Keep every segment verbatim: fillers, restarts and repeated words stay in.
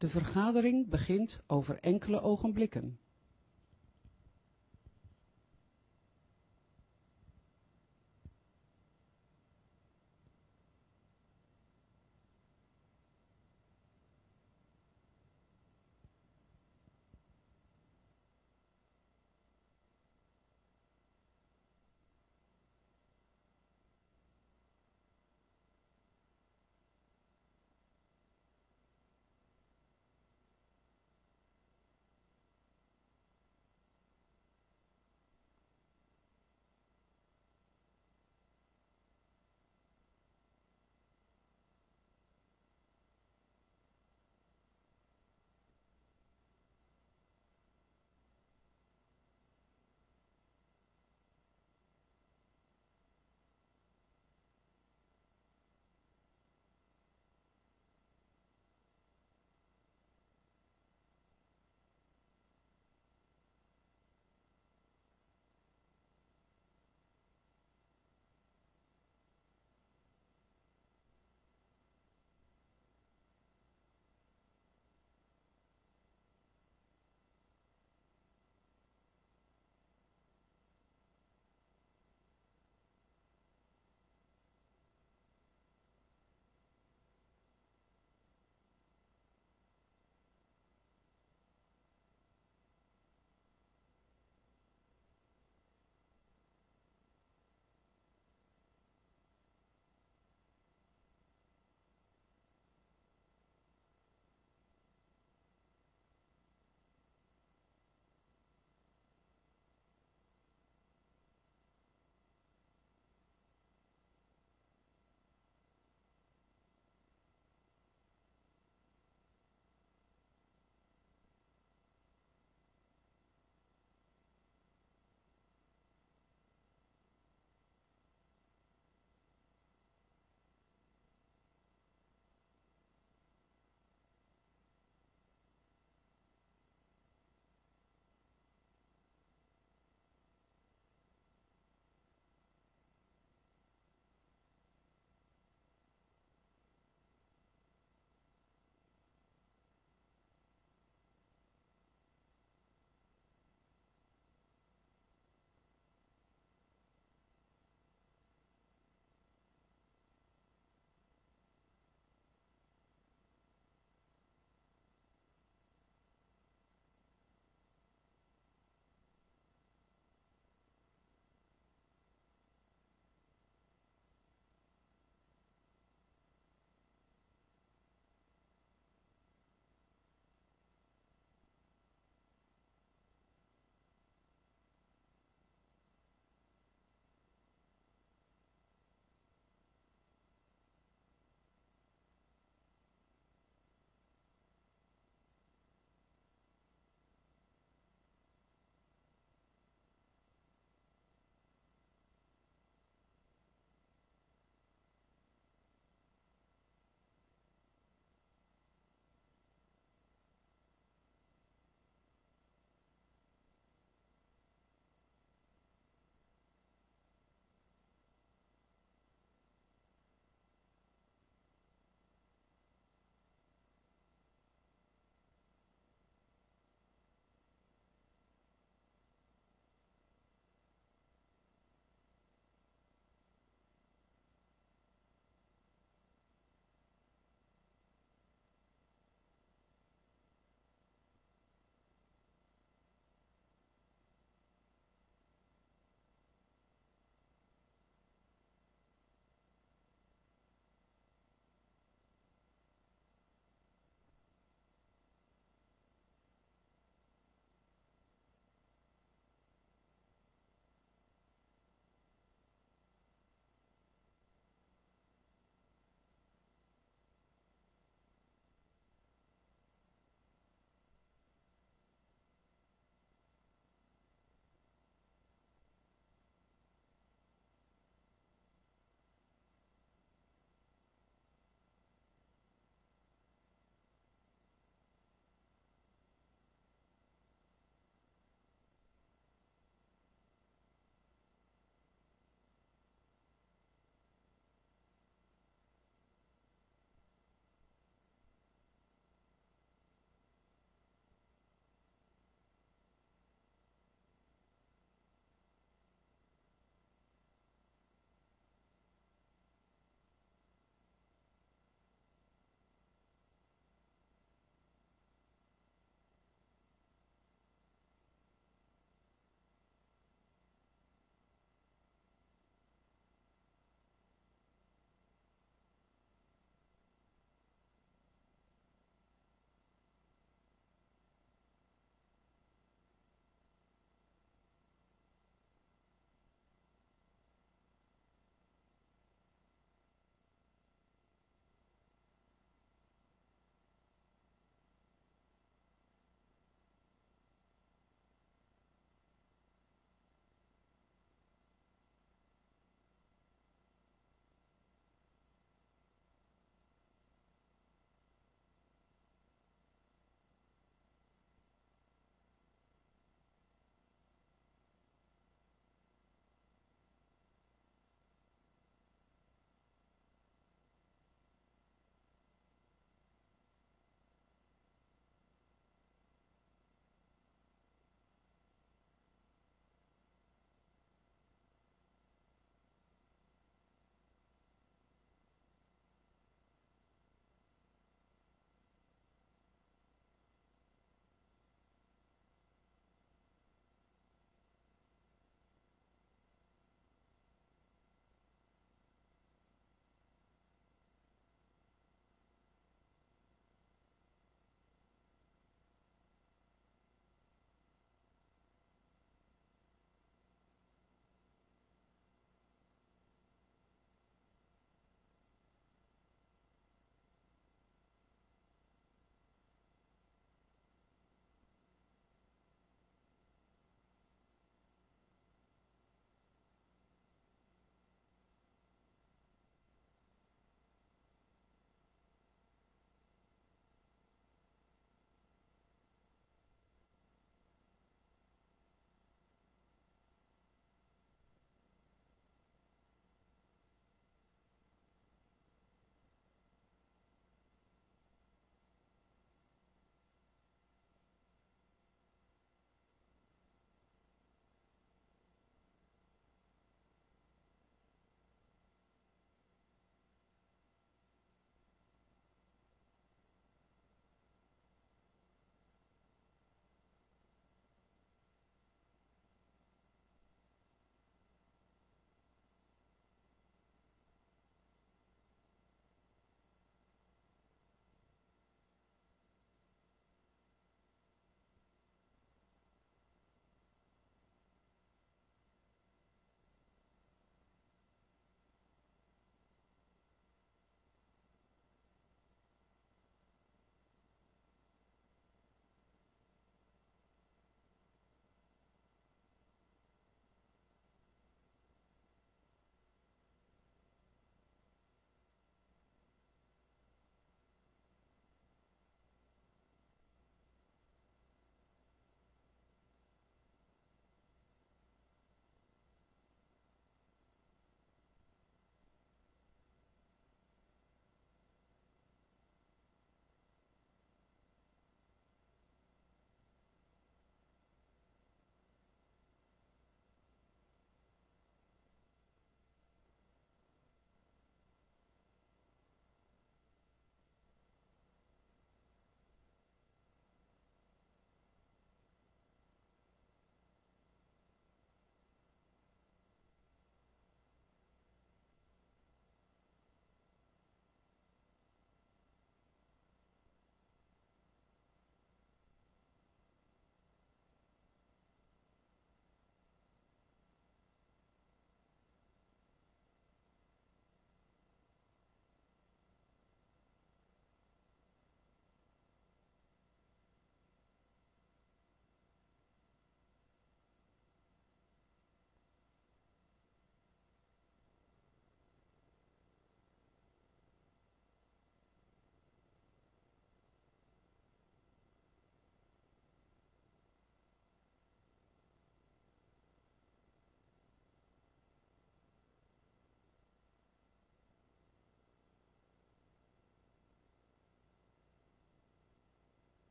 De vergadering begint over enkele ogenblikken.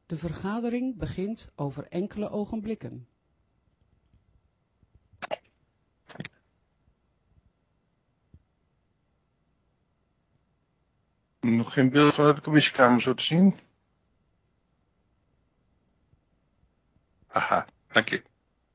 De vergadering begint over enkele ogenblikken. Nog geen beeld vanuit de commissiekamer zo te zien. Aha, dank je.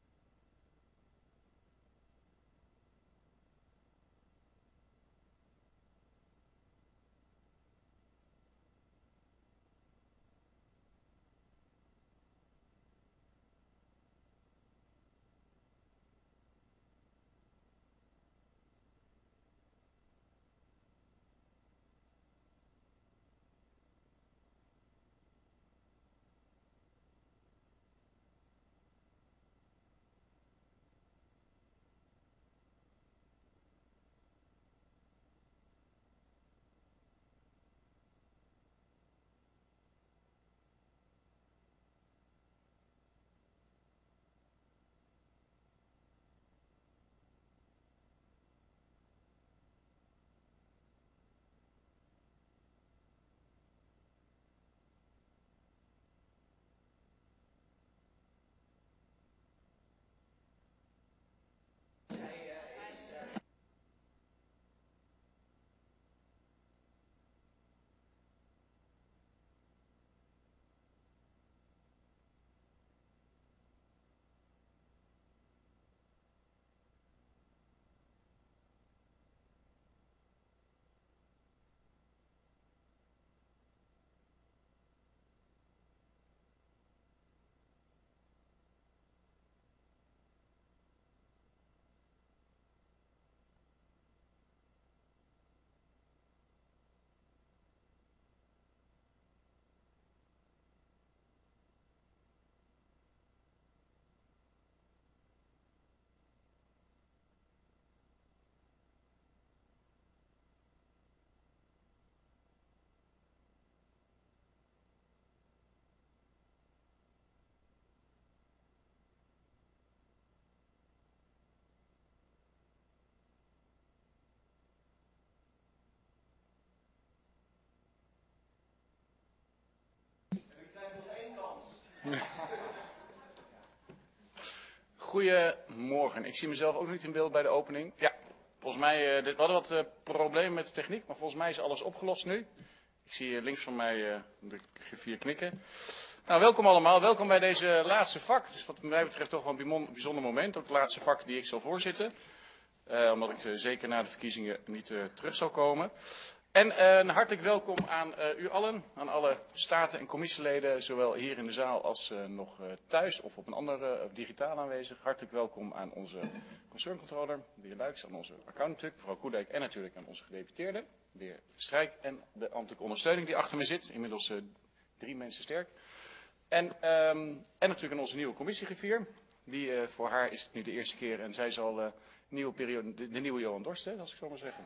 Goedemorgen. Ik zie mezelf ook niet in beeld bij de opening. Ja, volgens mij, uh, we hadden wat uh, problemen met de techniek, maar volgens mij is alles opgelost nu. Ik zie uh, links van mij uh, de griffier knikken. Nou, welkom allemaal. Welkom bij deze laatste vak. Dus wat mij betreft toch wel een bijzonder moment. Ook het laatste vak die ik zal voorzitten. Uh, omdat ik uh, zeker na de verkiezingen niet uh, terug zal komen. En uh, hartelijk welkom aan uh, u allen, aan alle staten- en commissieleden, zowel hier in de zaal als uh, nog uh, thuis of op een andere uh, digitaal aanwezig. Hartelijk welkom aan onze concerncontroller, de heer Luijks, aan onze accountant, mevrouw Koedijk en natuurlijk aan onze gedeputeerde, de heer Strijk en de ambtelijke ondersteuning die achter me zit, inmiddels uh, drie mensen sterk. En, um, en natuurlijk aan onze nieuwe commissiegriffier, die uh, voor haar is het nu de eerste keer en zij zal uh, nieuwe periode, de, de nieuwe Johan Dorst, hè, als ik zo maar zeggen.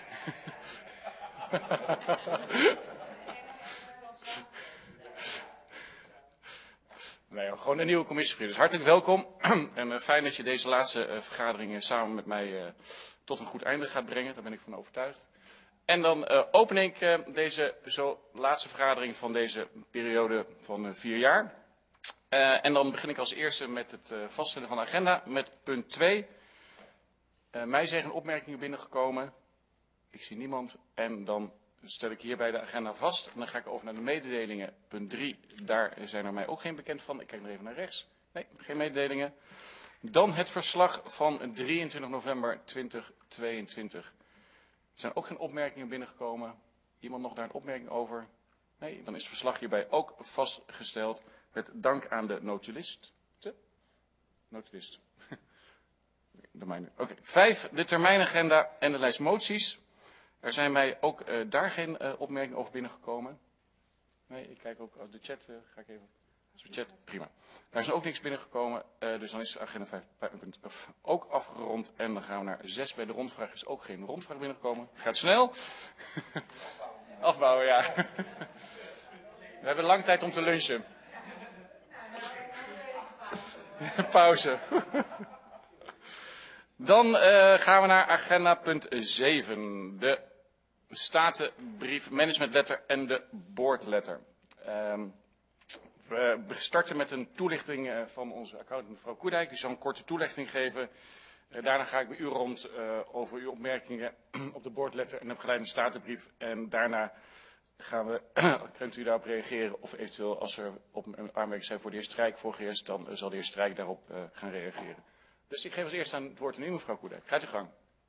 Nee, gewoon een nieuwe commissiegriffier. Dus hartelijk welkom en uh, fijn dat je deze laatste uh, vergadering uh, samen met mij uh, tot een goed einde gaat brengen. Daar ben ik van overtuigd. En dan uh, open ik uh, deze zo laatste vergadering van deze periode van uh, vier jaar. Uh, en dan begin ik als eerste met het uh, vaststellen van de agenda met punt twee. Uh, mij zijn geen opmerkingen binnengekomen. Ik zie niemand. En dan stel ik hierbij de agenda vast. En dan ga ik over naar de mededelingen. Punt drie, daar zijn er mij ook geen bekend van. Ik kijk nog even naar rechts. Nee, geen mededelingen. Dan het verslag van drieëntwintig november tweeduizend tweeëntwintig. Er zijn ook geen opmerkingen binnengekomen. Iemand nog daar een opmerking over? Nee, dan is het verslag hierbij ook vastgesteld. Met dank aan de notulist. De? Notulist. Oké, okay. Vijf, de termijnagenda en de lijst moties. Er zijn mij ook uh, daar geen uh, opmerkingen over binnengekomen. Nee, ik kijk ook op de chat. Uh, ga ik even. De chat, prima. Daar is ook niks binnengekomen. Uh, dus dan is de agenda vijf ook afgerond. En dan gaan we naar zes. Bij de rondvraag is ook geen rondvraag binnengekomen. Gaat snel. Afbouwen, ja. We hebben lang tijd om te lunchen. Pauze. Dan uh, gaan we naar agenda punt zeven. De statenbrief, managementletter en de boardletter. Um, We starten met een toelichting uh, van onze accountant mevrouw Koerdijk. Die zal een korte toelichting geven. Uh, daarna ga ik bij u rond uh, over uw opmerkingen op de boordletter en de begeleidende statenbrief. En daarna gaan we, kunt u daarop reageren of eventueel als er op aanmerkingen zijn voor de heer Strijk voorgeheerst, dan uh, zal de heer Strijk daarop uh, gaan reageren. Dus ik geef als eerste aan het woord aan u mevrouw Koerdijk. Gaat uw gang.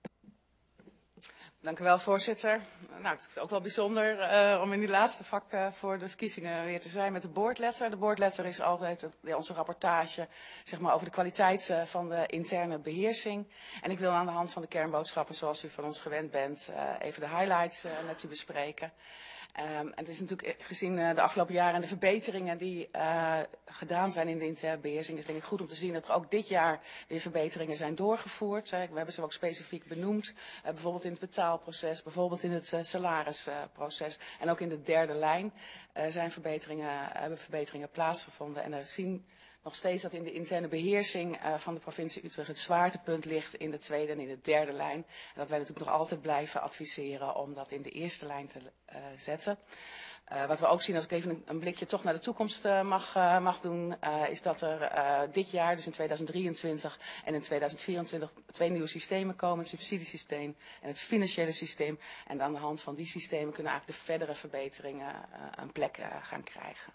Dank u wel, voorzitter. Nou, het is ook wel bijzonder uh, om in die laatste vak uh, voor de verkiezingen weer te zijn met de boordletter. De boordletter is altijd het, ja, onze rapportage zeg maar, over de kwaliteit uh, van de interne beheersing. En ik wil aan de hand van de kernboodschappen, zoals u van ons gewend bent, uh, even de highlights uh, met u bespreken. Um, en het is natuurlijk gezien uh, de afgelopen jaren en de verbeteringen die uh, gedaan zijn in de interne beheersing, is denk ik goed om te zien dat er ook dit jaar weer verbeteringen zijn doorgevoerd. Uh, we hebben ze ook specifiek benoemd, uh, bijvoorbeeld in het betaalproces, bijvoorbeeld in het uh, salarisproces uh, en ook in de derde lijn uh, zijn verbeteringen, uh, hebben verbeteringen plaatsgevonden. En we zien nog steeds dat in de interne beheersing uh, van de provincie Utrecht het zwaartepunt ligt in de tweede en in de derde lijn. En dat wij natuurlijk nog altijd blijven adviseren om dat in de eerste lijn te uh, zetten. Uh, wat we ook zien, als ik even een, een blikje toch naar de toekomst uh, mag, uh, mag doen, uh, is dat er uh, dit jaar, dus in tweeduizend drieëntwintig en in tweeduizend vierentwintig, twee nieuwe systemen komen. Het subsidiesysteem en het financiële systeem. En aan de hand van die systemen kunnen eigenlijk de verdere verbeteringen uh, een plek uh, gaan krijgen.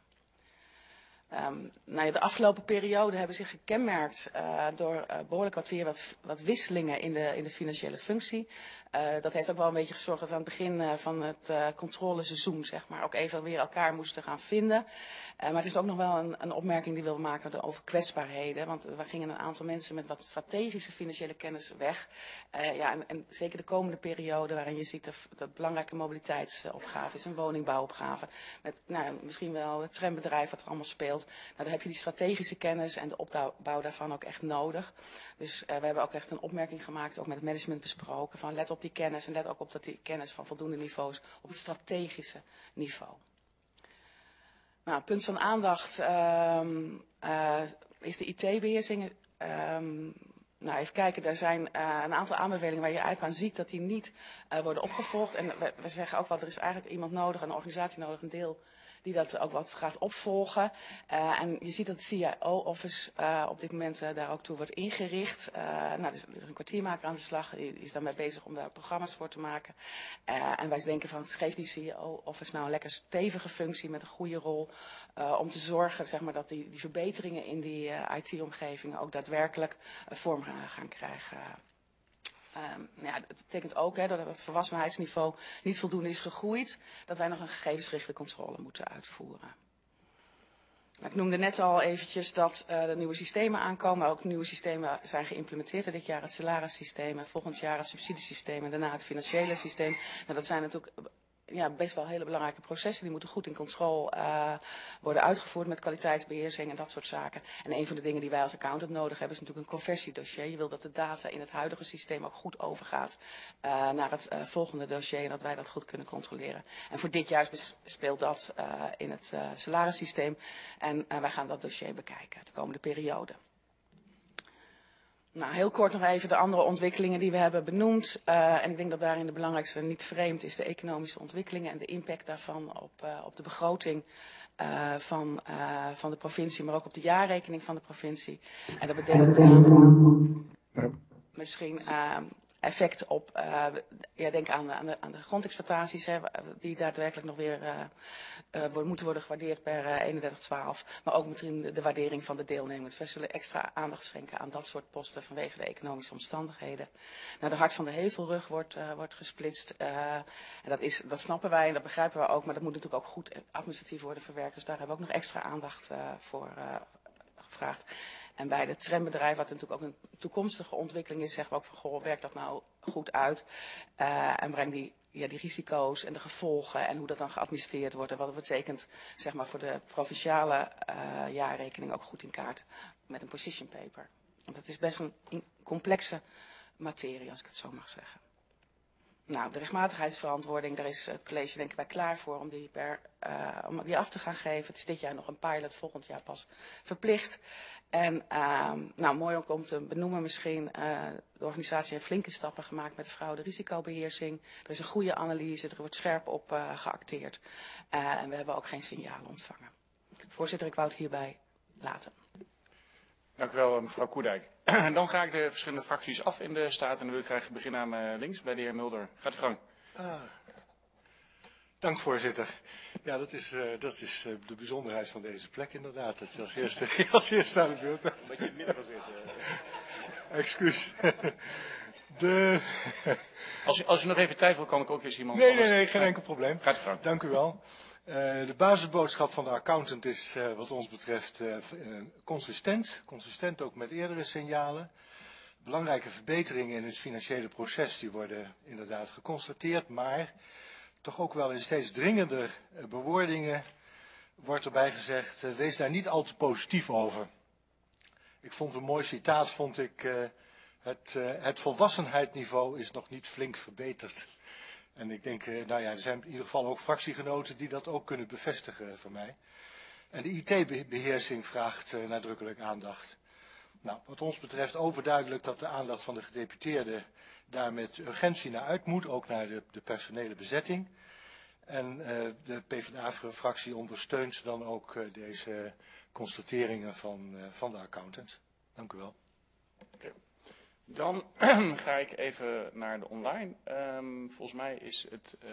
Um, nou ja, de afgelopen periode hebben zich gekenmerkt uh, door uh, behoorlijk wat weer wat, wat wisselingen in de, in de financiële functie. Uh, dat heeft ook wel een beetje gezorgd dat we aan het begin uh, van het uh, controleseizoen zeg maar, ook even weer elkaar moesten gaan vinden. Uh, maar het is ook nog wel een, een opmerking die we willen maken over kwetsbaarheden. Want we gingen een aantal mensen met wat strategische financiële kennis weg. Uh, ja, en, en zeker de komende periode waarin je ziet dat, dat belangrijke mobiliteitsopgave is, een woningbouwopgave. Met nou, misschien wel het trambedrijf wat er allemaal speelt. Nou, dan heb je die strategische kennis en de opbouw daarvan ook echt nodig. Dus uh, we hebben ook echt een opmerking gemaakt, ook met het management besproken, van let op die kennis en let ook op dat die kennis van voldoende niveaus op het strategische niveau. Nou, punt van aandacht um, uh, is de I T-beheersing. Um, nou, even kijken, er zijn uh, een aantal aanbevelingen waar je eigenlijk aan ziet dat die niet uh, worden opgevolgd. En we, we zeggen ook wel, er is eigenlijk iemand nodig, een organisatie nodig, een deel die dat ook wat gaat opvolgen. Uh, en je ziet dat het C I O-office uh, op dit moment uh, daar ook toe wordt ingericht. Uh, nou, er is, er is een kwartiermaker aan de slag, die, die is daarmee bezig om daar programma's voor te maken. Uh, en wij denken van, geef die C I O-office nou een lekker stevige functie met een goede rol. Uh, om te zorgen zeg maar, dat die, die verbeteringen in die uh, I T-omgevingen ook daadwerkelijk uh, vorm gaan, gaan krijgen. Um, ja, dat betekent ook hè, dat het volwassenheidsniveau niet voldoende is gegroeid, dat wij nog een gegevensgerichte controle moeten uitvoeren. Ik noemde net al eventjes dat uh, er nieuwe systemen aankomen, ook nieuwe systemen zijn geïmplementeerd. Dit jaar het salarissysteem, volgend jaar het subsidiesysteem en daarna het financiële systeem. Nou, dat zijn natuurlijk ja, best wel hele belangrijke processen. Die moeten goed in controle uh, worden uitgevoerd met kwaliteitsbeheersing en dat soort zaken. En een van de dingen die wij als accountant nodig hebben is natuurlijk een conversiedossier. Je wil dat de data in het huidige systeem ook goed overgaat uh, naar het uh, volgende dossier en dat wij dat goed kunnen controleren. En voor dit jaar speelt dat uh, in het uh, salarissysteem en uh, wij gaan dat dossier bekijken de komende periode. Nou, heel kort nog even de andere ontwikkelingen die we hebben benoemd. Uh, en ik denk dat daarin de belangrijkste niet vreemd is de economische ontwikkelingen en de impact daarvan op, uh, op de begroting uh, van, uh, van de provincie, maar ook op de jaarrekening van de provincie. En dat betekent met name misschien uh, effect op, uh, ja, denk aan, aan, de, aan de grondexploitaties, hè, die daadwerkelijk nog weer uh, uh, moeten worden gewaardeerd per uh, eenendertig twaalf. Maar ook misschien de, de waardering van de deelnemers. We zullen extra aandacht schenken aan dat soort posten vanwege de economische omstandigheden. Nou, de Hart van de Hevelrug wordt, uh, wordt gesplitst. Uh, en dat, is, dat snappen wij en dat begrijpen we ook. Maar dat moet natuurlijk ook goed administratief worden verwerkt. Dus daar hebben we ook nog extra aandacht uh, voor uh, gevraagd. En bij het trambedrijf, wat natuurlijk ook een toekomstige ontwikkeling is, zeggen we ook van, goh, werkt dat nou goed uit? Uh, en breng die, ja, die risico's en de gevolgen en hoe dat dan geadministreerd wordt. En wat het betekent, zeg maar, voor de provinciale uh, jaarrekening ook goed in kaart met een position paper. Want dat is best een complexe materie, als ik het zo mag zeggen. Nou, de rechtmatigheidsverantwoording, daar is het college denk ik bij klaar voor om die, per, uh, om die af te gaan geven. Het is dit jaar nog een pilot, volgend jaar pas verplicht. En uh, nou, mooi ook om te benoemen misschien, uh, de organisatie heeft flinke stappen gemaakt met de fraude risicobeheersing. Er is een goede analyse, er wordt scherp op uh, geacteerd. Uh, en we hebben ook geen signalen ontvangen. voorzitter, ik wou het hierbij laten. Dank u wel, mevrouw Koerdijk. Dan ga ik de verschillende fracties af in de staat en dan wil ik graag beginnen aan uh, links bij de heer Mulder. Gaat u gang. Ah, dank voorzitter. Ja, dat is, uh, dat is uh, de bijzonderheid van deze plek inderdaad. Dat je als eerste, als eerste aan de beurt bent. Dat je in het midden gaat zitten. Excuus. De... Als u, als u nog even tijd wil, kan ik ook eens iemand... Nee, nee, nee, geen enkel probleem. Gaat u gang. Dank u wel. Uh, de basisboodschap van de accountant is uh, wat ons betreft uh, uh, consistent. Consistent ook met eerdere signalen. Belangrijke verbeteringen in het financiële proces die worden inderdaad geconstateerd, maar toch ook wel in steeds dringender uh, bewoordingen wordt erbij gezegd, uh, wees daar niet al te positief over. Ik vond een mooi citaat, vond ik, uh, het, uh, het volwassenheidsniveau is nog niet flink verbeterd. En ik denk, uh, nou ja, er zijn in ieder geval ook fractiegenoten die dat ook kunnen bevestigen van mij. En de I T-beheersing vraagt uh, nadrukkelijk aandacht. Nou, wat ons betreft overduidelijk dat de aandacht van de gedeputeerde daar met urgentie naar uit moet, ook naar de, de personele bezetting. En uh, de PvdA-fractie ondersteunt dan ook uh, deze constateringen van, uh, van de accountant. Dank u wel. Okay. Dan ga ik even naar de online. Um, volgens mij is het... Uh,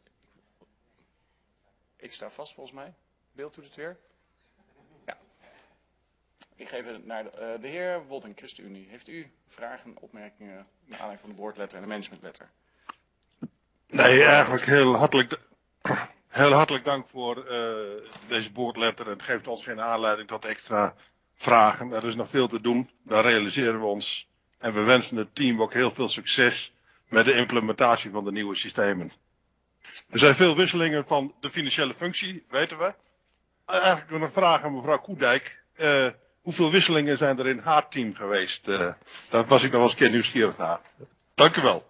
ik sta vast volgens mij. Beeld doet het weer. Ja. Ik geef het naar de, uh, de heer Wolding, ChristenUnie. Heeft u vragen, opmerkingen naar aanleiding van de boordletter en de managementletter? Nee, eigenlijk heel hartelijk, heel hartelijk dank voor uh, deze boordletter. Het geeft ons geen aanleiding tot extra vragen. Er is nog veel te doen, daar realiseren we ons. En we wensen het team ook heel veel succes met de implementatie van de nieuwe systemen. Er zijn veel wisselingen van de financiële functie, weten we. Eigenlijk nog een vraag aan mevrouw Koerdijk. Uh, hoeveel wisselingen zijn er in haar team geweest? Uh, daar was ik nog wel eens een keer nieuwsgierig naar. Dank u wel.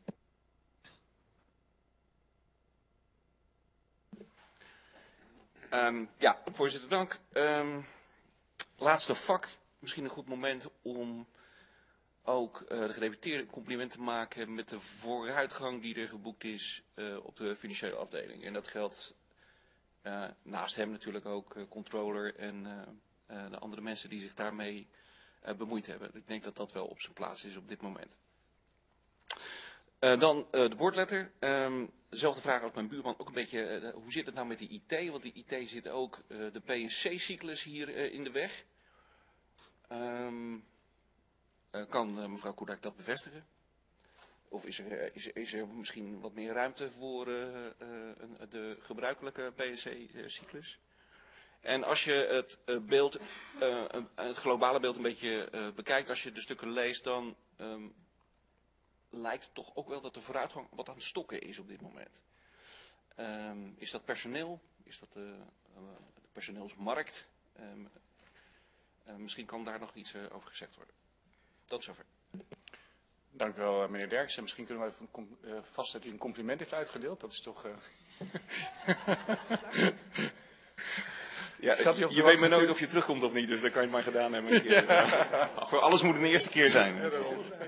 Um, ja, voorzitter, dank. Um, laatste vak. Misschien een goed moment om ook uh, de gedeputeerde een compliment te maken met de vooruitgang die er geboekt is uh, op de financiële afdeling. En dat geldt uh, naast hem natuurlijk ook uh, controller en uh, uh, de andere mensen die zich daarmee uh, bemoeid hebben. Ik denk dat dat wel op zijn plaats is op dit moment. Uh, dan uh, de boordletter. Um, dezelfde vraag als mijn buurman. Ook een beetje, uh, hoe zit het nou met die I T? Want die I T zit ook uh, de P en C-cyclus hier uh, in de weg. Um, uh, kan uh, mevrouw Koerdijk dat bevestigen? Of is er, uh, is, is er misschien wat meer ruimte voor uh, uh, de gebruikelijke P en C-cyclus? En als je het uh, beeld, uh, het globale beeld een beetje uh, bekijkt, als je de stukken leest, dan um, lijkt het toch ook wel dat de vooruitgang wat aan het stokken is op dit moment. Um, is dat personeel? Is dat de, uh, de personeelsmarkt? Um, uh, misschien kan daar nog iets uh, over gezegd worden. Tot zover. Dank u wel, meneer Derksen. Misschien kunnen we even uh, vast dat u een compliment heeft uitgedeeld. Dat is toch... Uh... Ja, je je weet maar nooit of je terugkomt of niet, dus dan kan je het maar gedaan hebben. Een keer. Ja. Voor alles moet het een eerste keer zijn. Ja,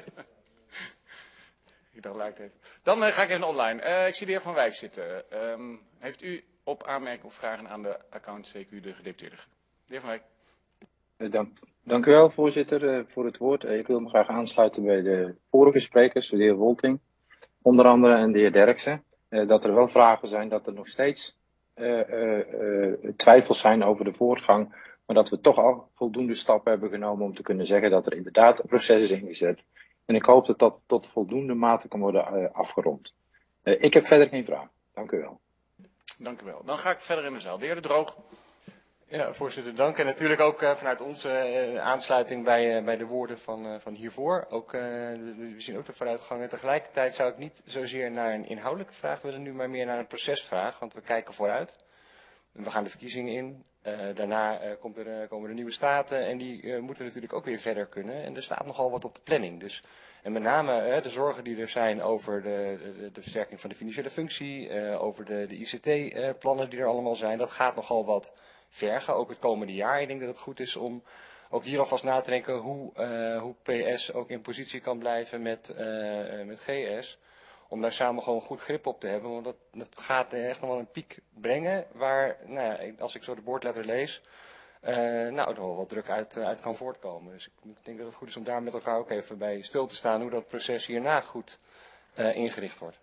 ik dacht, laat ik even. Dan uh, ga ik even online. Uh, ik zie de heer Van Wijk zitten. Um, heeft u op aanmerkingen of vragen aan de account C Q de gedeputeerde? De heer Van Wijk. Uh, dank, dank u wel, voorzitter, uh, voor het woord. Uh, ik wil me graag aansluiten bij de vorige sprekers, de heer Wolting, onder andere, en de heer Derksen. Uh, dat er wel vragen zijn, dat er nog steeds uh, uh, uh, twijfels zijn over de voortgang, maar dat we toch al voldoende stappen hebben genomen om te kunnen zeggen dat er inderdaad een proces is ingezet. En ik hoop dat dat tot voldoende mate kan worden uh, afgerond. Uh, ik heb verder geen vraag. Dank u wel. Dank u wel. Dan ga ik verder in de zaal. De heer De Droog. Ja, voorzitter, dank. En natuurlijk ook uh, vanuit onze uh, aansluiting bij, uh, bij de woorden van, uh, van hiervoor. Ook, uh, we zien ook de vooruitgang. En tegelijkertijd zou ik niet zozeer naar een inhoudelijke vraag willen nu, maar meer naar een procesvraag. Want we kijken vooruit. We gaan de verkiezingen in. Uh, daarna uh, komt er, uh, komen er nieuwe staten en die uh, moeten natuurlijk ook weer verder kunnen. En er staat nogal wat op de planning. Dus, en met name uh, de zorgen die er zijn over de, de, de versterking van de financiële functie, uh, over de, de I C T-plannen uh, die er allemaal zijn, dat gaat nogal wat vergen, ook het komende jaar. Ik denk dat het goed is om ook hier alvast na te denken hoe, uh, hoe P S ook in positie kan blijven met, uh, met G S. om daar samen gewoon goed grip op te hebben. Want dat, dat gaat echt nog wel een piek brengen waar, nou ja, als ik zo de boordletter lees, uh, nou, er wel wat druk uit, uh, uit kan voortkomen. Dus ik denk dat het goed is om daar met elkaar ook even bij stil te staan hoe dat proces hierna goed uh, ingericht wordt.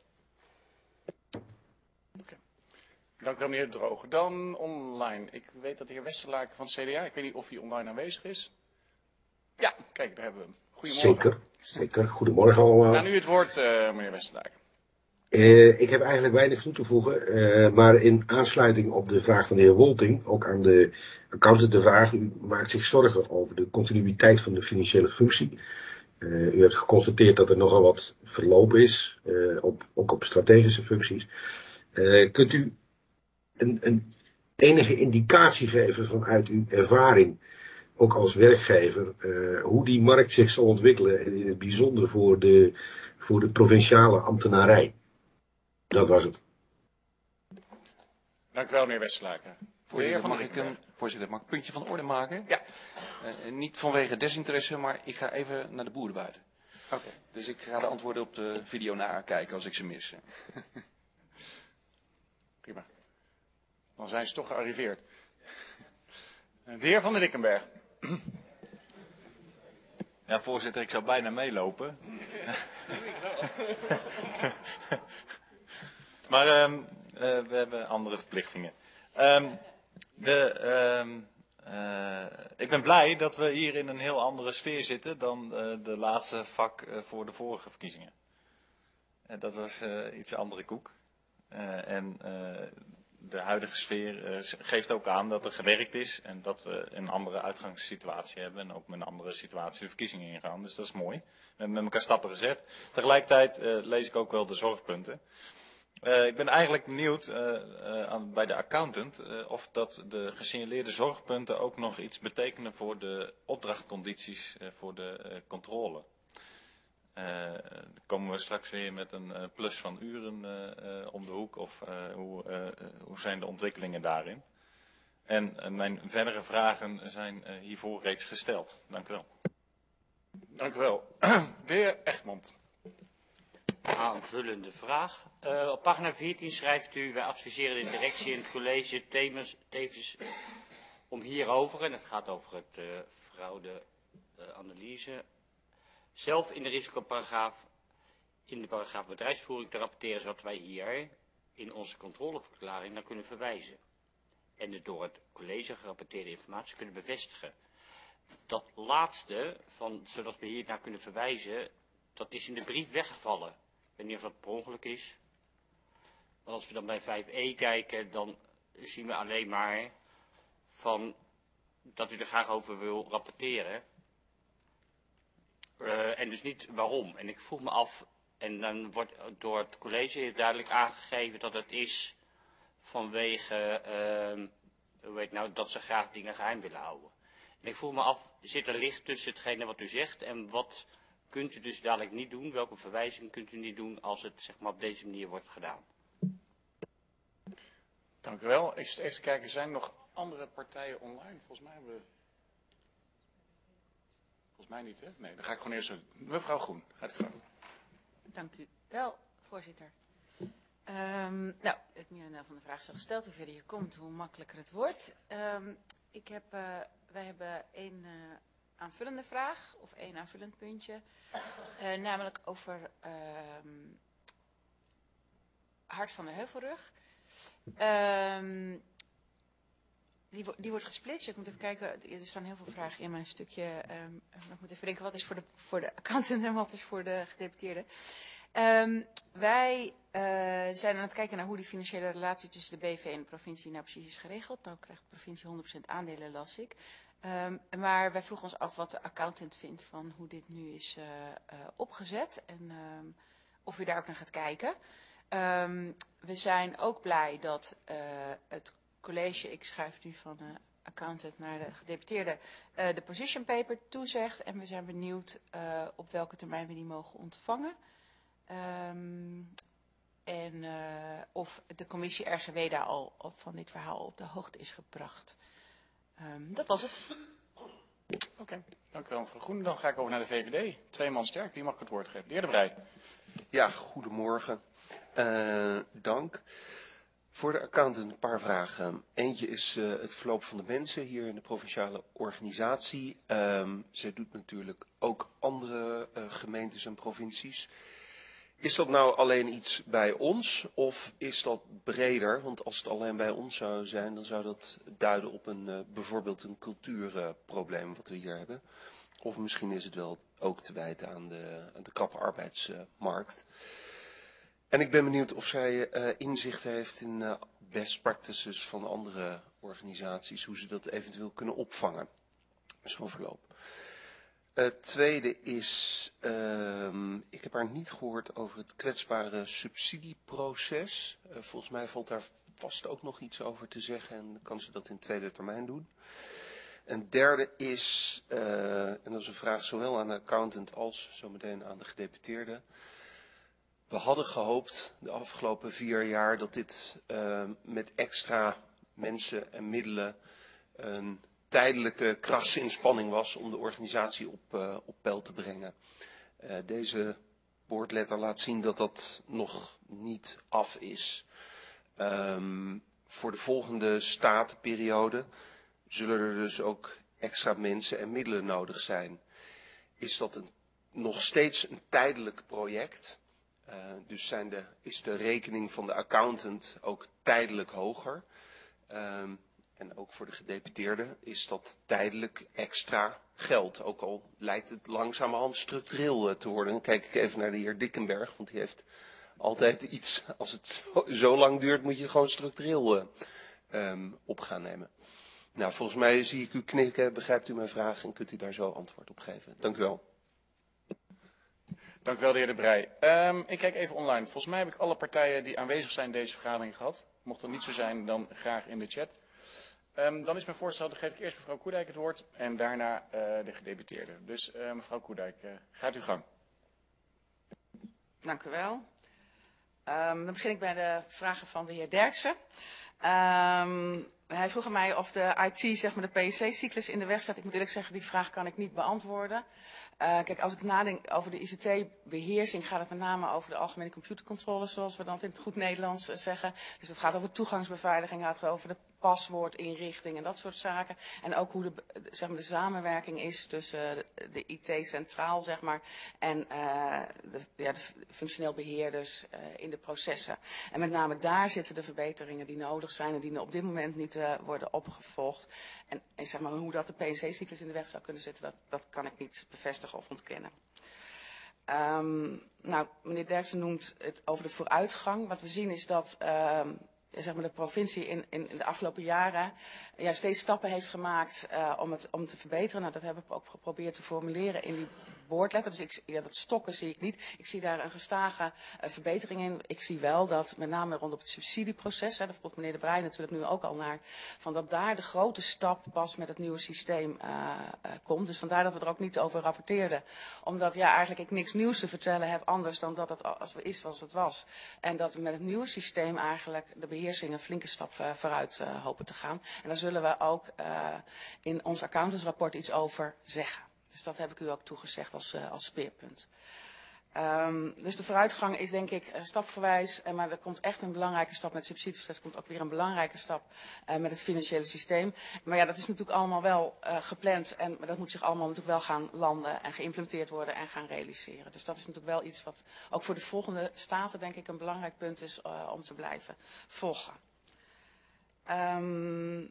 Okay. Dank u wel, meneer Droog. Dan online. Ik weet dat de heer Westerlaken van het C D A, ik weet niet of hij online aanwezig is. Ja, kijk, daar hebben we hem. Goedemorgen. Zeker, zeker. Goedemorgen allemaal. Nou, nu het woord, uh, meneer Westerlaken. Uh, ik heb eigenlijk weinig toe te voegen, uh, maar in aansluiting op de vraag van de heer Wolting, ook aan de accountant de vraag, u maakt zich zorgen over de continuïteit van de financiële functie. Uh, u hebt geconstateerd dat er nogal wat verlopen is, uh, op, ook op strategische functies. Uh, kunt u een, een enige indicatie geven vanuit uw ervaring, ook als werkgever, uh, hoe die markt zich zal ontwikkelen, en in het bijzonder voor de, voor de provinciale ambtenarij? Dat was het. Dank u wel, meneer Westerlaken. Voorzitter, mag ik een, voorzitter, mag ik een puntje van orde maken? Ja. Uh, niet vanwege desinteresse, maar ik ga even naar de boeren buiten. Oké. Okay. Dus ik ga de antwoorden op de video nakijken als ik ze mis. Prima. Dan zijn ze toch gearriveerd. De heer Van der Dickenberg. Ja, voorzitter, ik zou bijna meelopen. Maar um, uh, we hebben andere verplichtingen. Um, de, um, uh, ik ben blij dat we hier in een heel andere sfeer zitten dan uh, de laatste vak uh, voor de vorige verkiezingen. Uh, dat was uh, iets andere koek. Uh, en uh, de huidige sfeer uh, geeft ook aan dat er gewerkt is en dat we een andere uitgangssituatie hebben en ook met een andere situatie de verkiezingen ingaan. Dus dat is mooi. We hebben met elkaar stappen gezet. Tegelijkertijd uh, lees ik ook wel de zorgpunten. Uh, ik ben eigenlijk benieuwd uh, uh, aan, bij de accountant uh, of dat de gesignaleerde zorgpunten ook nog iets betekenen voor de opdrachtcondities uh, voor de uh, controle. Uh, komen we straks weer met een uh, plus van uren uh, uh, om de hoek of uh, hoe, uh, hoe zijn de ontwikkelingen daarin? En uh, mijn verdere vragen zijn uh, hiervoor reeds gesteld. Dank u wel. Dank u wel. De heer Egmond. Aanvullende vraag. Uh, op pagina veertien schrijft u, wij adviseren de directie en het college tevens, tevens om hierover, en het gaat over het uh, fraude-analyse, uh, zelf in de risicoparagraaf, in de paragraaf bedrijfsvoering te rapporteren, zodat wij hier in onze controleverklaring naar kunnen verwijzen. En de door het college gerapporteerde informatie kunnen bevestigen. Dat laatste, van, zodat we hier naar kunnen verwijzen, dat is in de brief weggevallen. Ik weet niet of dat per ongeluk is. Want als we dan bij vijf e kijken, dan zien we alleen maar van dat u er graag over wil rapporteren. Uh, en dus niet waarom. En ik vroeg me af, en dan wordt door het college duidelijk aangegeven dat het is vanwege, uh, hoe heet nou, dat ze graag dingen geheim willen houden. En ik vroeg me af, zit er licht tussen hetgene wat u zegt en wat kunt u dus dadelijk niet doen? Welke verwijzing kunt u niet doen als het zeg maar op deze manier wordt gedaan? Dank u wel. Ik zit even te kijken, zijn er nog andere partijen online? Volgens mij hebben we... Volgens mij niet, hè? Nee, dan ga ik gewoon eerst... Mevrouw Groen, gaat u gang. Dank u wel, voorzitter. Um, nou, het merendeel van de vraag is al gesteld. Hoe verder je komt, hoe makkelijker het wordt. Um, ik heb, uh, wij hebben één uh, aanvullende vraag, of één aanvullend puntje. Uh, namelijk over um, Hart van de Heuvelrug. Um, die, wo die wordt gesplitst. Ik moet even kijken, er staan heel veel vragen in mijn stukje. Um, ik moet even denken, wat is voor de, voor de accountant en wat is voor de gedeputeerde. Um, wij uh, zijn aan het kijken naar hoe die financiële relatie tussen de B V en de provincie nou precies is geregeld. Nou krijgt de provincie honderd procent aandelen, las ik. Um, maar wij vroegen ons af wat de accountant vindt van hoe dit nu is uh, uh, opgezet. En um, of u daar ook naar gaat kijken. Um, we zijn ook blij dat uh, het college, ik schuif nu van de accountant naar de gedeputeerde, uh, de position paper toezegt. En we zijn benieuwd uh, op welke termijn we die mogen ontvangen. Um, en uh, of de commissie R G W daar al op van dit verhaal op de hoogte is gebracht. Um, dat was het. Oké, okay. Dank u wel mevrouw Groen. Dan ga ik over naar de V V D. Twee man sterk, wie mag ik het woord geven? De heer De Breij. Ja, goedemorgen. Uh, dank. Voor de accountant een paar vragen. Eentje is uh, het verloop van de mensen hier in de provinciale organisatie. Um, zij doet natuurlijk ook andere uh, gemeentes en provincies. Is dat nou alleen iets bij ons of is dat breder? Want als het alleen bij ons zou zijn, dan zou dat duiden op een uh, bijvoorbeeld een cultuurprobleem uh, wat we hier hebben. Of misschien is het wel ook te wijten aan de, aan de krappe arbeidsmarkt. En ik ben benieuwd of zij uh, inzicht heeft in uh, best practices van andere organisaties, hoe ze dat eventueel kunnen opvangen. Zo'n verloop. Het uh, tweede is, uh, ik heb haar niet gehoord over het kwetsbare subsidieproces. Uh, volgens mij valt daar vast ook nog iets over te zeggen en kan ze dat in tweede termijn doen. Een derde is, uh, en dat is een vraag zowel aan de accountant als zometeen aan de gedeputeerde. We hadden gehoopt de afgelopen vier jaar dat dit uh, met extra mensen en middelen een tijdelijke krachtsinspanning was om de organisatie op, uh, op peil te brengen. Uh, deze boordletter laat zien dat dat nog niet af is. Um, voor de volgende statenperiode zullen er dus ook extra mensen en middelen nodig zijn. Is dat een, nog steeds een tijdelijk project? Uh, dus zijn de, is de rekening van de accountant ook tijdelijk hoger? Um, en ook voor de gedeputeerde is dat tijdelijk extra geld. Ook al lijkt het langzamerhand structureel uh, te worden. Dan kijk ik even naar de heer Dickenberg, want die heeft altijd iets, als het zo, zo lang duurt, moet je het gewoon structureel uh, um, op gaan nemen. Nou, volgens mij zie ik u knikken, begrijpt u mijn vraag en kunt u daar zo antwoord op geven. Dank u wel. Dank u wel, de heer De Breij. Um, ik kijk even online. Volgens mij heb ik alle partijen die aanwezig zijn in deze vergadering gehad. Mocht dat niet zo zijn, dan graag in de chat. Um, dan is mijn voorstel, dan geef ik eerst mevrouw Koedijk het woord en daarna uh, de gedeputeerde. Dus uh, mevrouw Koedijk, uh, gaat uw gang. Dank u wel. Um, dan begin ik bij de vragen van de heer Derksen. Um, hij vroeg aan mij of de I T, zeg maar de P C cyclus in de weg staat. Ik moet eerlijk zeggen, die vraag kan ik niet beantwoorden. Uh, kijk, als ik nadenk over de I C T-beheersing, gaat het met name over de algemene computercontrole, zoals we dan in het goed Nederlands uh, zeggen. Dus dat gaat over toegangsbeveiliging, gaat over de paswoordinrichting en dat soort zaken. En ook hoe de, zeg maar, de samenwerking is tussen de, de I T centraal, zeg maar, en uh, de, ja, de functioneel beheerders uh, in de processen. En met name daar zitten de verbeteringen die nodig zijn en die op dit moment niet uh, worden opgevolgd. En, en zeg maar, hoe dat de P C cyclus in de weg zou kunnen zitten, dat, dat kan ik niet bevestigen of ontkennen. Um, nou, meneer Derksen noemt het over de vooruitgang. Wat we zien is dat um, zeg maar de provincie in, in, in de afgelopen jaren ja, steeds stappen heeft gemaakt uh, om, het, om het te verbeteren. Nou, dat hebben we ook geprobeerd te formuleren in die boordletter. Dus ik, ja, dat stokken zie ik niet. Ik zie daar een gestage uh, verbetering in. Ik zie wel dat met name rondom het subsidieproces, hè, daar vroeg meneer De Breij natuurlijk nu ook al naar, van dat daar de grote stap pas met het nieuwe systeem uh, uh, komt. Dus vandaar dat we er ook niet over rapporteerden. Omdat ja, eigenlijk ik niks nieuws te vertellen heb anders dan dat het als het is zoals het was. En dat we met het nieuwe systeem eigenlijk de beheersing een flinke stap uh, vooruit uh, hopen te gaan. En daar zullen we ook uh, in ons accountantsrapport iets over zeggen. Dus dat heb ik u ook toegezegd als, uh, als speerpunt. Um, dus de vooruitgang is denk ik uh, stapgewijs, uh, maar er komt echt een belangrijke stap met subsidies. Er komt ook weer een belangrijke stap uh, met het financiële systeem. Maar ja, dat is natuurlijk allemaal wel uh, gepland en maar dat moet zich allemaal natuurlijk wel gaan landen en geïmplementeerd worden en gaan realiseren. Dus dat is natuurlijk wel iets wat ook voor de volgende staten denk ik een belangrijk punt is uh, om te blijven volgen. Um,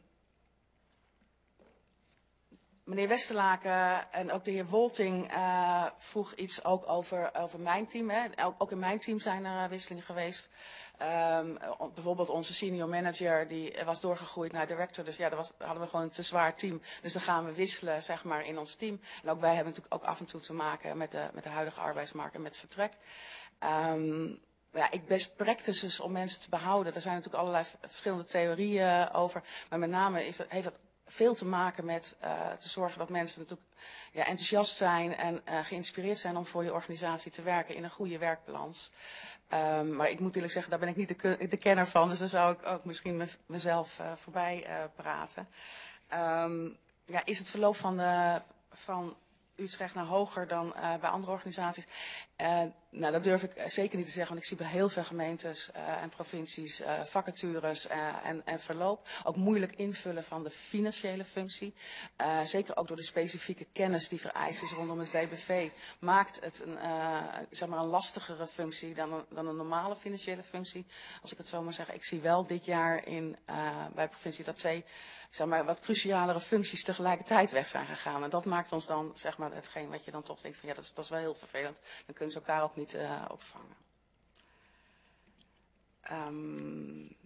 Meneer Westerlaken en ook de heer Wolting uh, vroeg iets ook over, over mijn team. Hè. Ook in mijn team zijn er uh, wisselingen geweest. Um, bijvoorbeeld onze senior manager die was doorgegroeid naar director. Dus ja, daar was, hadden we gewoon een te zwaar team. Dus dan gaan we wisselen zeg maar, in ons team. En ook wij hebben natuurlijk ook af en toe te maken met de, met de huidige arbeidsmarkt en met vertrek. Um, Ja, ik best practices om mensen te behouden. Er zijn natuurlijk allerlei verschillende theorieën over. Maar met name is dat, heeft dat veel te maken met uh, te zorgen dat mensen natuurlijk ja, enthousiast zijn en uh, geïnspireerd zijn om voor je organisatie te werken in een goede werkbalans. Um, maar ik moet eerlijk zeggen, daar ben ik niet de, de kenner van. Dus daar zou ik ook misschien me, mezelf uh, voorbij uh, praten. Um, ja, is het verloop van de, van Utrecht naar hoger dan uh, bij andere organisaties. Uh, nou, dat durf ik zeker niet te zeggen, want ik zie bij heel veel gemeentes uh, en provincies uh, vacatures uh, en, en verloop. Ook moeilijk invullen van de financiële functie. Uh, zeker ook door de specifieke kennis die vereist is rondom het B B V. Maakt het een, uh, zeg maar een lastigere functie dan een, dan een normale financiële functie. Als ik het zo maar zeg. Ik zie wel dit jaar in, uh, bij provincie dat twee zeg maar, wat crucialere functies tegelijkertijd weg zijn gegaan. En dat maakt ons dan, zeg maar, hetgeen wat je dan toch denkt van ja, dat is, dat is wel heel vervelend. Dan kunnen ze elkaar ook niet uh, opvangen. Um,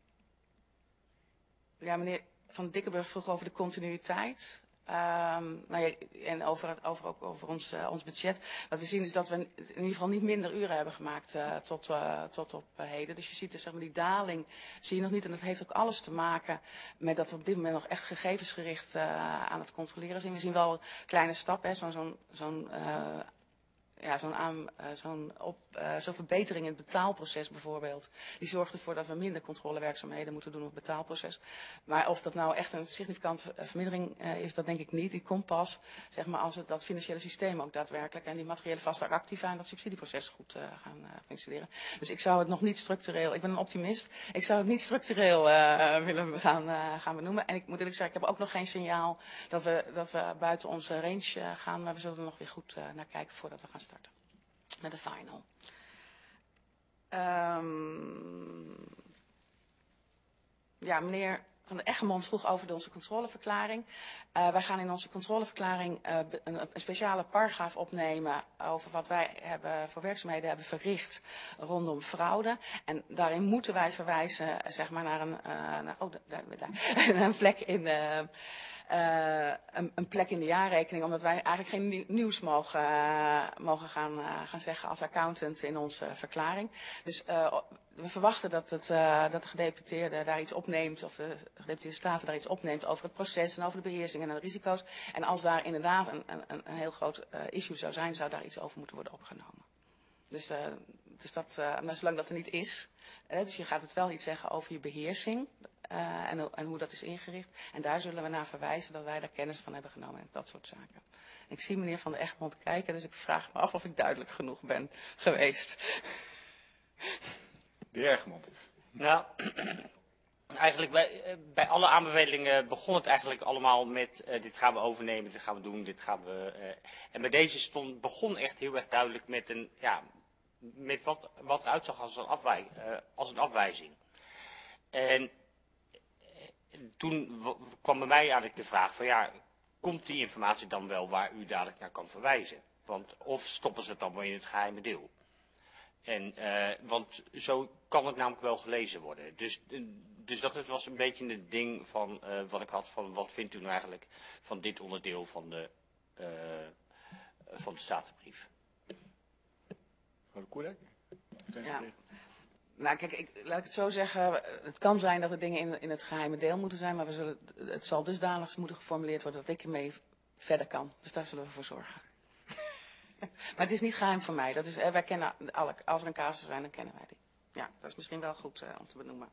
ja, meneer Van Dikkenburg vroeg over de continuïteit. Um, nou ja, en over, het, over, ook over ons, uh, ons budget. Wat we zien is dat we in ieder geval niet minder uren hebben gemaakt uh, tot, uh, tot op uh, heden. Dus je ziet dus, zeg maar, die daling zie je nog niet. En dat heeft ook alles te maken met dat we op dit moment nog echt gegevensgericht uh, aan het controleren zijn. We zien wel kleine stappen, zo'n zo'n zo'n uh, ja, zo'n aan, uh, zo'n op, uh, zo'n verbetering in het betaalproces bijvoorbeeld. Die zorgt ervoor dat we minder controlewerkzaamheden moeten doen op het betaalproces. Maar of dat nou echt een significante vermindering uh, is, dat denk ik niet. Die komt pas, zeg maar, als het, dat financiële systeem ook daadwerkelijk en die materiële vaste activa en dat subsidieproces goed uh, gaan uh, functioneren. Dus ik zou het nog niet structureel, ik ben een optimist, ik zou het niet structureel uh, willen gaan, uh, gaan benoemen. En ik moet eerlijk zeggen, ik heb ook nog geen signaal dat we, dat we buiten onze range uh, gaan, maar we zullen er nog weer goed uh, naar kijken voordat we gaan starten. Met de final. Um, ja, meneer Van der Egmond vroeg over de onze controleverklaring. Uh, wij gaan in onze controleverklaring uh, een, een speciale paragraaf opnemen over wat wij hebben, voor werkzaamheden hebben verricht rondom fraude. En daarin moeten wij verwijzen, zeg maar, naar een, uh, naar, oh, daar, daar, naar een plek in de... Uh, een, een plek in de jaarrekening, omdat wij eigenlijk geen nieuws mogen, uh, mogen gaan, uh, gaan zeggen als accountant in onze uh, verklaring. Dus uh, we verwachten dat, het, uh, dat de gedeputeerde daar iets opneemt, of de gedeputeerde staten daar iets opneemt over het proces en over de beheersing en de risico's. En als daar inderdaad een, een, een heel groot uh, issue zou zijn, zou daar iets over moeten worden opgenomen. Dus, uh, dus dat, uh, maar zolang dat er niet is, uh, dus je gaat het wel iets zeggen over je beheersing. Uh, en, en hoe dat is ingericht. En daar zullen we naar verwijzen dat wij daar kennis van hebben genomen en dat soort zaken. Ik zie meneer Van der Egmond kijken, dus ik vraag me af of ik duidelijk genoeg ben geweest. De heer Egmond. Nou, eigenlijk bij, bij alle aanbevelingen begon het eigenlijk allemaal met uh, dit gaan we overnemen, dit gaan we doen, dit gaan we... Uh, en bij deze stond, begon echt heel erg duidelijk met een, ja, met wat, wat uitzag als een, afwij, uh, als een afwijzing. En toen kwam bij mij eigenlijk de vraag van ja, komt die informatie dan wel waar u dadelijk naar kan verwijzen? Want of stoppen ze het allemaal in het geheime deel? En, uh, want zo kan het namelijk wel gelezen worden. Dus, dus dat was een beetje het ding van uh, wat ik had van wat vindt u nou eigenlijk van dit onderdeel van de, uh, van de statenbrief? Mevrouw de Koerdijk? Ja. Nou, kijk, ik, laat ik het zo zeggen. Het kan zijn dat er dingen in, in het geheime deel moeten zijn, maar we zullen, het zal dusdanig moeten geformuleerd worden dat ik ermee verder kan. Dus daar zullen we voor zorgen. Maar het is niet geheim voor mij. Dat is, wij kennen alle, als er een casus zijn, dan kennen wij die. Ja, dat is misschien wel goed uh, om te benoemen.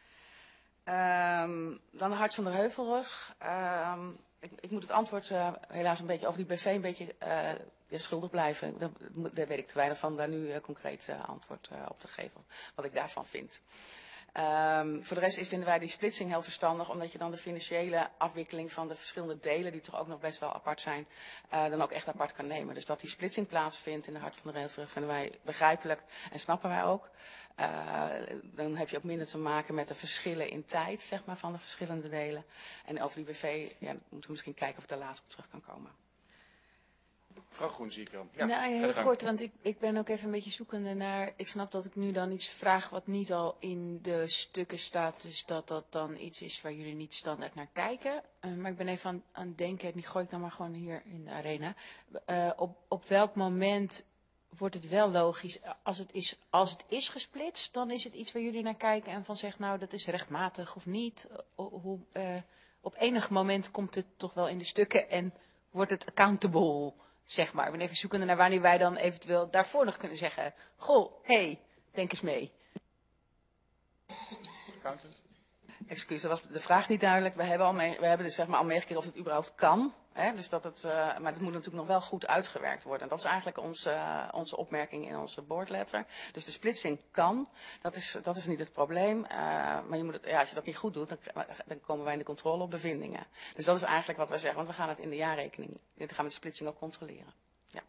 Um, dan de Hart van der Heuvelrug. Um, ik, ik moet het antwoord uh, helaas een beetje over die B V een beetje uh, ja, schuldig blijven. Daar, daar weet ik te weinig van daar nu uh, concreet uh, antwoord uh, op te geven. Wat ik daarvan vind. Um, voor de rest vinden wij die splitsing heel verstandig, omdat je dan de financiële afwikkeling van de verschillende delen, die toch ook nog best wel apart zijn, uh, dan ook echt apart kan nemen. Dus dat die splitsing plaatsvindt in de Hart van de Heuvelrug vinden wij begrijpelijk en snappen wij ook. Uh, dan heb je ook minder te maken met de verschillen in tijd, zeg maar, van de verschillende delen. En over die B V, ja, moeten we misschien kijken of ik daar later op terug kan komen. Mevrouw Groen zie ik dan. Ja, nou, heel kort, want ik, ik ben ook even een beetje zoekende naar... Ik snap dat ik nu dan iets vraag wat niet al in de stukken staat. Dus dat dat dan iets is waar jullie niet standaard naar kijken. Uh, maar ik ben even aan, aan het denken, die gooi ik dan maar gewoon hier in de arena. Uh, op, op welk moment wordt het wel logisch? Als het, is, als het is gesplitst, dan is het iets waar jullie naar kijken en van zeggen, nou, dat is rechtmatig of niet. Hoe, uh, op enig moment komt het toch wel in de stukken en wordt het accountable, zeg maar. Ik ben even zoekende naar wanneer wij dan eventueel daarvoor nog kunnen zeggen, goh, hé, hey, denk eens mee. Accountant? Excuus, dat was de vraag niet duidelijk. We hebben, al mee, we hebben dus zeg maar al meegekregen of het überhaupt kan. Hè? Dus dat het, uh, maar het moet natuurlijk nog wel goed uitgewerkt worden. En dat is eigenlijk onze, uh, onze opmerking in onze boardletter. Dus de splitsing kan, dat is, dat is niet het probleem. Uh, maar je moet het, ja, als je dat niet goed doet, dan, dan komen wij in de controle op bevindingen. Dus dat is eigenlijk wat wij zeggen, want we gaan het in de jaarrekening, dan gaan we de splitsing ook controleren. Ja.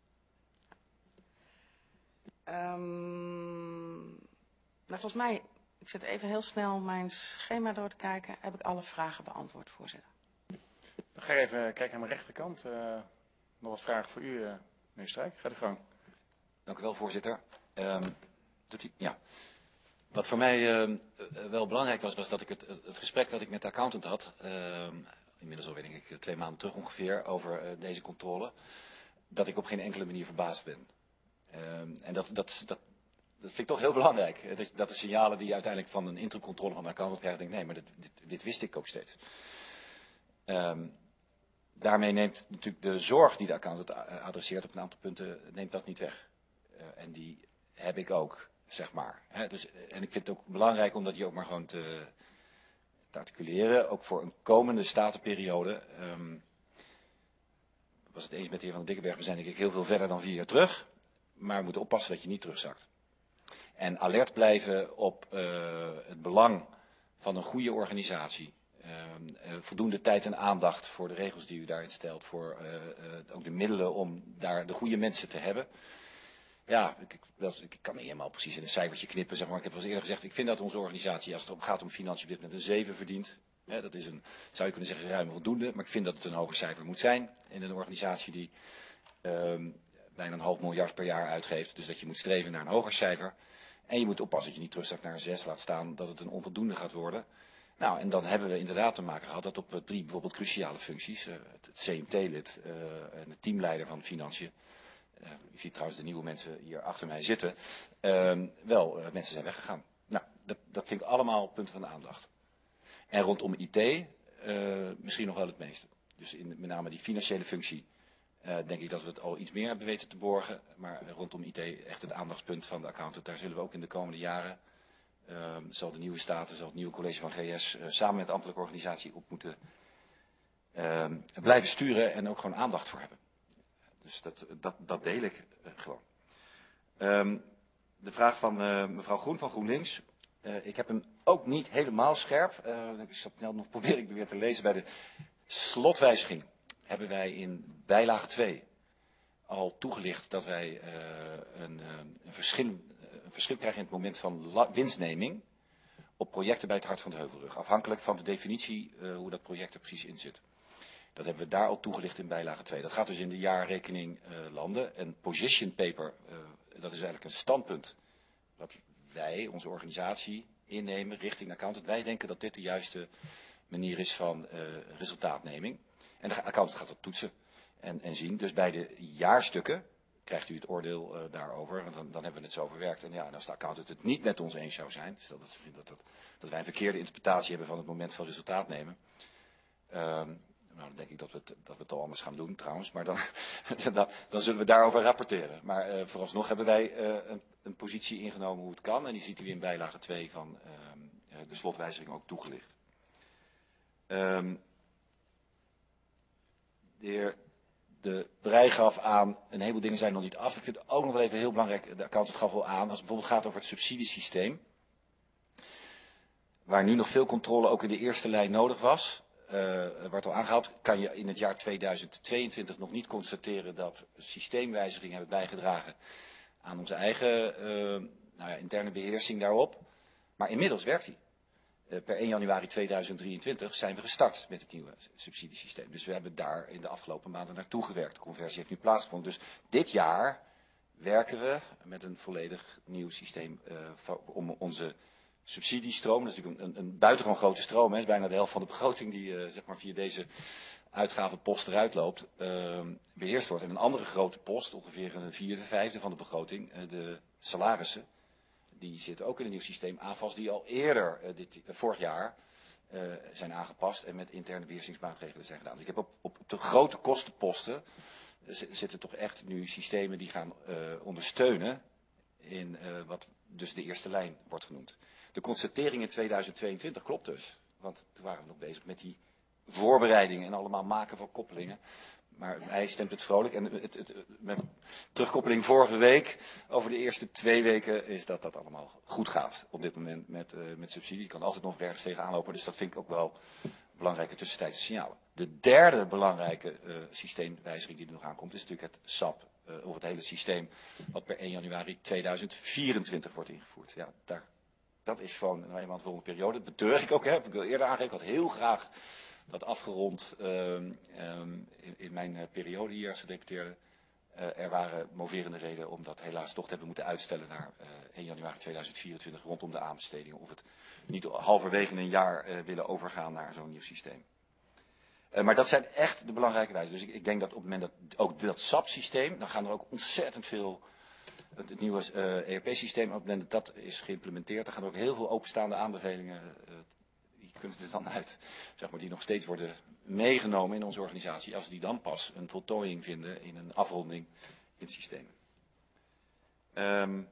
Um, maar volgens mij... Ik zit even heel snel mijn schema door te kijken. Heb ik alle vragen beantwoord, voorzitter? Dan ga ik even kijken aan mijn rechterkant. Uh, nog wat vragen voor u, uh, meneer Strijk. Ga de gang. Dank u wel, voorzitter. Um, doet u, ja. Wat voor mij uh, wel belangrijk was, was dat ik het, het gesprek dat ik met de accountant had, uh, inmiddels al weet ik twee maanden terug ongeveer, over uh, deze controle, dat ik op geen enkele manier verbaasd ben. Um, en dat... dat, dat Dat vind ik toch heel belangrijk. Dat, dat de signalen die je uiteindelijk van een introcontrole van de accountant krijgt, denk ik, nee, maar dit, dit, dit wist ik ook steeds. Um, daarmee neemt natuurlijk de zorg die de accountant adresseert op een aantal punten, neemt dat niet weg. Uh, en die heb ik ook, zeg maar. Hè, dus, en ik vind het ook belangrijk om dat hier ook maar gewoon te, te articuleren, ook voor een komende statenperiode. Um, ik was het eens met de heer Van den Dikkenberg, we zijn denk ik heel veel verder dan vier jaar terug, maar we moeten oppassen dat je niet terugzakt. En alert blijven op uh, het belang van een goede organisatie. Uh, uh, voldoende tijd en aandacht voor de regels die u daarin stelt. Voor uh, uh, ook de middelen om daar de goede mensen te hebben. Ja, ik, ik, ik kan niet helemaal precies in een cijfertje knippen. Zeg maar. Ik heb al eens eerder gezegd, ik vind dat onze organisatie, als het om gaat om financiën, op dit moment een zeven verdient. Ja, dat is een, zou je kunnen zeggen, ruim voldoende. Maar ik vind dat het een hoger cijfer moet zijn in een organisatie die uh, bijna een half miljard per jaar uitgeeft. Dus dat je moet streven naar een hoger cijfer. En je moet oppassen dat je niet terugzakt naar een zes, laat staan dat het een onvoldoende gaat worden. Nou, en dan hebben we inderdaad te maken gehad dat op drie bijvoorbeeld cruciale functies, uh, het, het C M T-lid uh, en de teamleider van Financiën, uh, u ziet trouwens de nieuwe mensen hier achter mij zitten, uh, wel, uh, mensen zijn weggegaan. Nou, dat, dat vind ik allemaal punten van de aandacht. En rondom I T uh, misschien nog wel het meeste. Dus in, met name die financiële functie. Uh, denk ik dat we het al iets meer hebben weten te borgen. Maar uh, rondom I T echt het aandachtspunt van de accountant. Daar zullen we ook in de komende jaren, uh, zal de nieuwe staten, zal het nieuwe college van G S, uh, samen met de ambtelijke organisatie op moeten uh, blijven sturen en ook gewoon aandacht voor hebben. Dus dat, dat, dat deel ik uh, gewoon. Um, de vraag van uh, mevrouw Groen van GroenLinks. Uh, ik heb hem ook niet helemaal scherp. Uh, ik zat snel nog probeer ik weer te lezen bij de slotwijziging. Hebben wij in bijlage twee al toegelicht dat wij uh, een, uh, een, verschil, een verschil krijgen in het moment van la, winstneming op projecten bij het Hart van de Heuvelrug. Afhankelijk van de definitie uh, hoe dat project er precies in zit. Dat hebben we daar al toegelicht in bijlage twee. Dat gaat dus in de jaarrekening uh, landen. Een position paper, uh, dat is eigenlijk een standpunt dat wij, onze organisatie, innemen richting de accountant. Wij denken dat dit de juiste manier is van uh, resultaatneming. En de accountant gaat dat toetsen en, en zien. Dus bij de jaarstukken krijgt u het oordeel uh, daarover. Want dan, dan hebben we het zo verwerkt. En ja, en als de accountant het niet met ons eens zou zijn. Stel dat, dat, dat, dat wij een verkeerde interpretatie hebben van het moment van resultaat nemen. Um, nou, dan denk ik dat we, het, dat we het al anders gaan doen trouwens. Maar dan, dan, dan zullen we daarover rapporteren. Maar uh, vooralsnog hebben wij uh, een, een positie ingenomen hoe het kan. En die ziet u in bijlage twee van uh, de slotwijziging ook toegelicht. Um, De heer De Brij gaf aan, een heleboel dingen zijn nog niet af. Ik vind het ook nog wel even heel belangrijk, de accountant gaf wel aan, als het bijvoorbeeld gaat over het subsidiesysteem, waar nu nog veel controle ook in de eerste lijn nodig was, uh, wordt al aangehaald, kan je in het jaar tweeduizend tweeëntwintig nog niet constateren dat systeemwijzigingen hebben bijgedragen aan onze eigen uh, nou ja, interne beheersing daarop. Maar inmiddels werkt die. Uh, per één januari tweeduizend drieëntwintig zijn we gestart met het nieuwe subsidiesysteem. Dus we hebben daar in de afgelopen maanden naartoe gewerkt. De conversie heeft nu plaatsgevonden. Dus dit jaar werken we met een volledig nieuw systeem uh, om onze subsidiestroom, dat is natuurlijk een, een, een buitengewoon grote stroom, hè, is bijna de helft van de begroting die uh, zeg maar via deze uitgavenpost eruit loopt, uh, beheerst wordt. En een andere grote post, ongeveer een vierde, vijfde van de begroting, uh, de salarissen. Die zitten ook in een nieuw systeem, A F A S, die al eerder, uh, dit, uh, vorig jaar, uh, zijn aangepast en met interne beheersingsmaatregelen zijn gedaan. Dus ik heb op, op de grote kostenposten uh, zitten toch echt nu systemen die gaan uh, ondersteunen in uh, wat dus de eerste lijn wordt genoemd. De constatering in tweeduizend tweeëntwintig klopt dus. Want toen waren we nog bezig met die voorbereidingen en allemaal maken van koppelingen. Maar hij stemt het vrolijk. En het, het, het, met terugkoppeling vorige week, over de eerste twee weken, is dat dat allemaal goed gaat. Op dit moment met, uh, met subsidie. Je kan altijd nog ergens tegenaan lopen. Dus dat vind ik ook wel belangrijke tussentijdse signalen. De derde belangrijke uh, systeemwijziging die er nog aankomt, is natuurlijk het S A P. Uh, of het hele systeem wat per één januari tweeduizend vierentwintig wordt ingevoerd. Ja, daar, dat is gewoon nou eenmaal voor een periode. Dat betreur ik ook. Hè. Ik wil eerder aangeven, ik had heel graag dat afgerond um, um, in, in mijn uh, periode hier als gedeputeerde. Uh, er waren moverende redenen om dat helaas toch te hebben moeten uitstellen naar uh, één januari tweeduizend vierentwintig rondom de aanbestedingen. Of het niet halverwege een jaar uh, willen overgaan naar zo'n nieuw systeem. Uh, maar dat zijn echt de belangrijke wijzen. Dus ik, ik denk dat op het moment dat ook dat S A P-systeem, dan gaan er ook ontzettend veel, het, het nieuwe uh, E R P-systeem, op het moment dat dat is geïmplementeerd, dan gaan er ook heel veel openstaande aanbevelingen, uh, die kunnen er dan uit, zeg maar, die nog steeds worden meegenomen in onze organisatie, als die dan pas een voltooiing vinden in een afronding in het systeem. Um,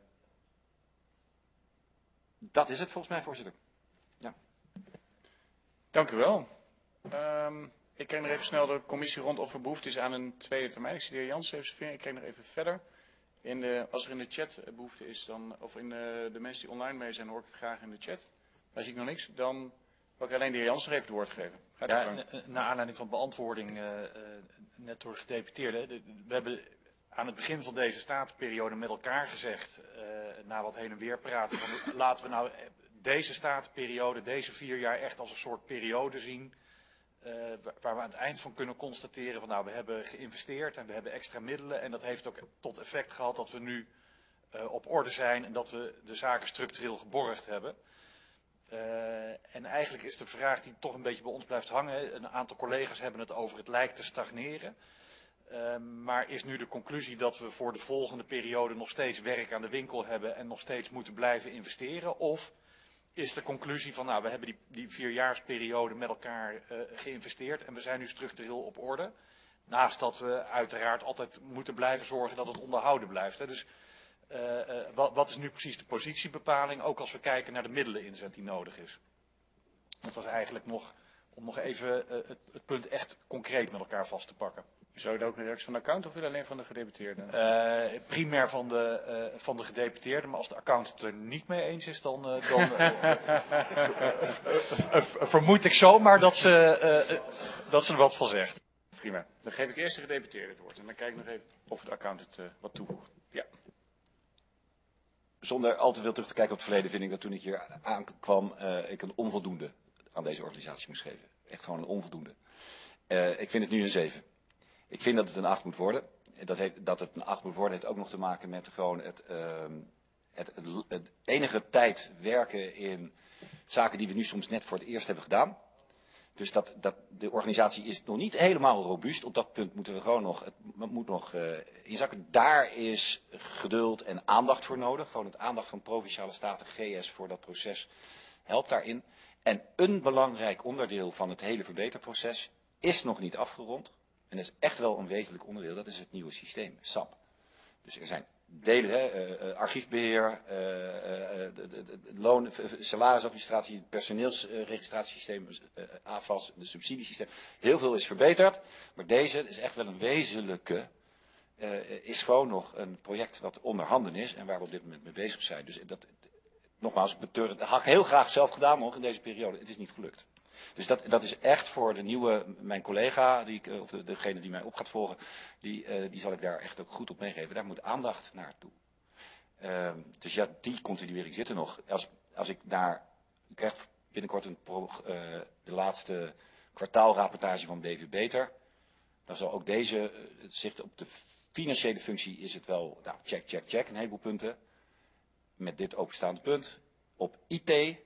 dat is het volgens mij, voorzitter. Ja. Dank u wel. Um, ik kreeg nog even snel de commissie rond of er behoefte is aan een tweede termijn. Ik zie de heer Jansen even zijn vinger. Ik kreeg nog even verder. In de, als er in de chat behoefte is, dan, of in de, de mensen die online mee zijn, hoor ik het graag in de chat. Daar zie ik nog niks. Dan wil ik alleen de heer Jansen even het woord geven. Gaat ja, naar aanleiding van beantwoording uh, uh, net door de gedeputeerde. De, we hebben aan het begin van deze statenperiode met elkaar gezegd, uh, na wat heen en weer praten, van, laten we nou deze statenperiode, deze vier jaar echt als een soort periode zien. Uh, waar we aan het eind van kunnen constateren van nou we hebben geïnvesteerd en we hebben extra middelen en dat heeft ook tot effect gehad dat we nu uh, op orde zijn en dat we de zaken structureel geborgd hebben. Uh, en eigenlijk is de vraag die toch een beetje bij ons blijft hangen, een aantal collega's hebben het over het lijkt te stagneren. Uh, maar is nu de conclusie dat we voor de volgende periode nog steeds werk aan de winkel hebben en nog steeds moeten blijven investeren? Of is de conclusie van nou we hebben die, die vierjaarsperiode met elkaar uh, geïnvesteerd en we zijn nu structureel op orde. Naast dat we uiteraard altijd moeten blijven zorgen dat het onderhouden blijft. Hè. Dus uh, uh, wat, wat is nu precies de positiebepaling, ook als we kijken naar de middeleninzet die nodig is. Dat was eigenlijk nog, om nog even uh, het, het punt echt concreet met elkaar vast te pakken. Zou je dat ook een reactie van de account of wil alleen van de gedeputeerde? Uh, primair van de, uh, van de gedeputeerde, maar als de account het er niet mee eens is, dan, uh, dan uh, vermoed ik zomaar dat ze, uh, dat ze er wat van zegt. Prima. Dan geef ik eerst de gedeputeerde het woord en dan kijk ik nog even of de account het uh, wat toevoegt. Ja. Zonder al te veel terug te kijken op het verleden vind ik dat toen ik hier aankwam, uh, ik een onvoldoende aan deze organisatie moest geven. Echt gewoon een onvoldoende. Uh, ik vind het nu een zeven. Ik vind dat het een acht moet worden. Dat, heeft, dat het een acht moet worden heeft ook nog te maken met gewoon het, uh, het, het, het enige tijd werken in zaken die we nu soms net voor het eerst hebben gedaan. Dus dat, dat, de organisatie is nog niet helemaal robuust. Op dat punt moeten we gewoon nog, het moet nog uh, inzakken. Daar is geduld en aandacht voor nodig. Gewoon het aandacht van Provinciale Staten, G S voor dat proces helpt daarin. En een belangrijk onderdeel van het hele verbeterproces is nog niet afgerond. En dat is echt wel een wezenlijk onderdeel, dat is het nieuwe systeem, S A P. Dus er zijn delen, hè, uh, uh, archiefbeheer, uh, uh, de, de, de loon, salarisadministratie, het personeelsregistratiesysteem, uh, A F A S, de subsidiesysteem. Heel veel is verbeterd, maar deze is echt wel een wezenlijke, uh, is gewoon nog een project wat onder handen is en waar we op dit moment mee bezig zijn. Dus dat, nogmaals, ik betreur het, dat had ik heel graag zelf gedaan nog in deze periode, het is niet gelukt. Dus dat, dat is echt voor de nieuwe, mijn collega, die ik, of de, degene die mij op gaat volgen, die, uh, die zal ik daar echt ook goed op meegeven. Daar moet aandacht naartoe. Uh, dus ja, die continuering zit er nog. Als, als ik naar, ik krijg binnenkort een pro, uh, de laatste kwartaalrapportage van B V Beter. Dan zal ook deze, uh, het zicht op de financiële functie is het wel, nou, check, check, check, een heleboel punten. Met dit openstaande punt. Op I T.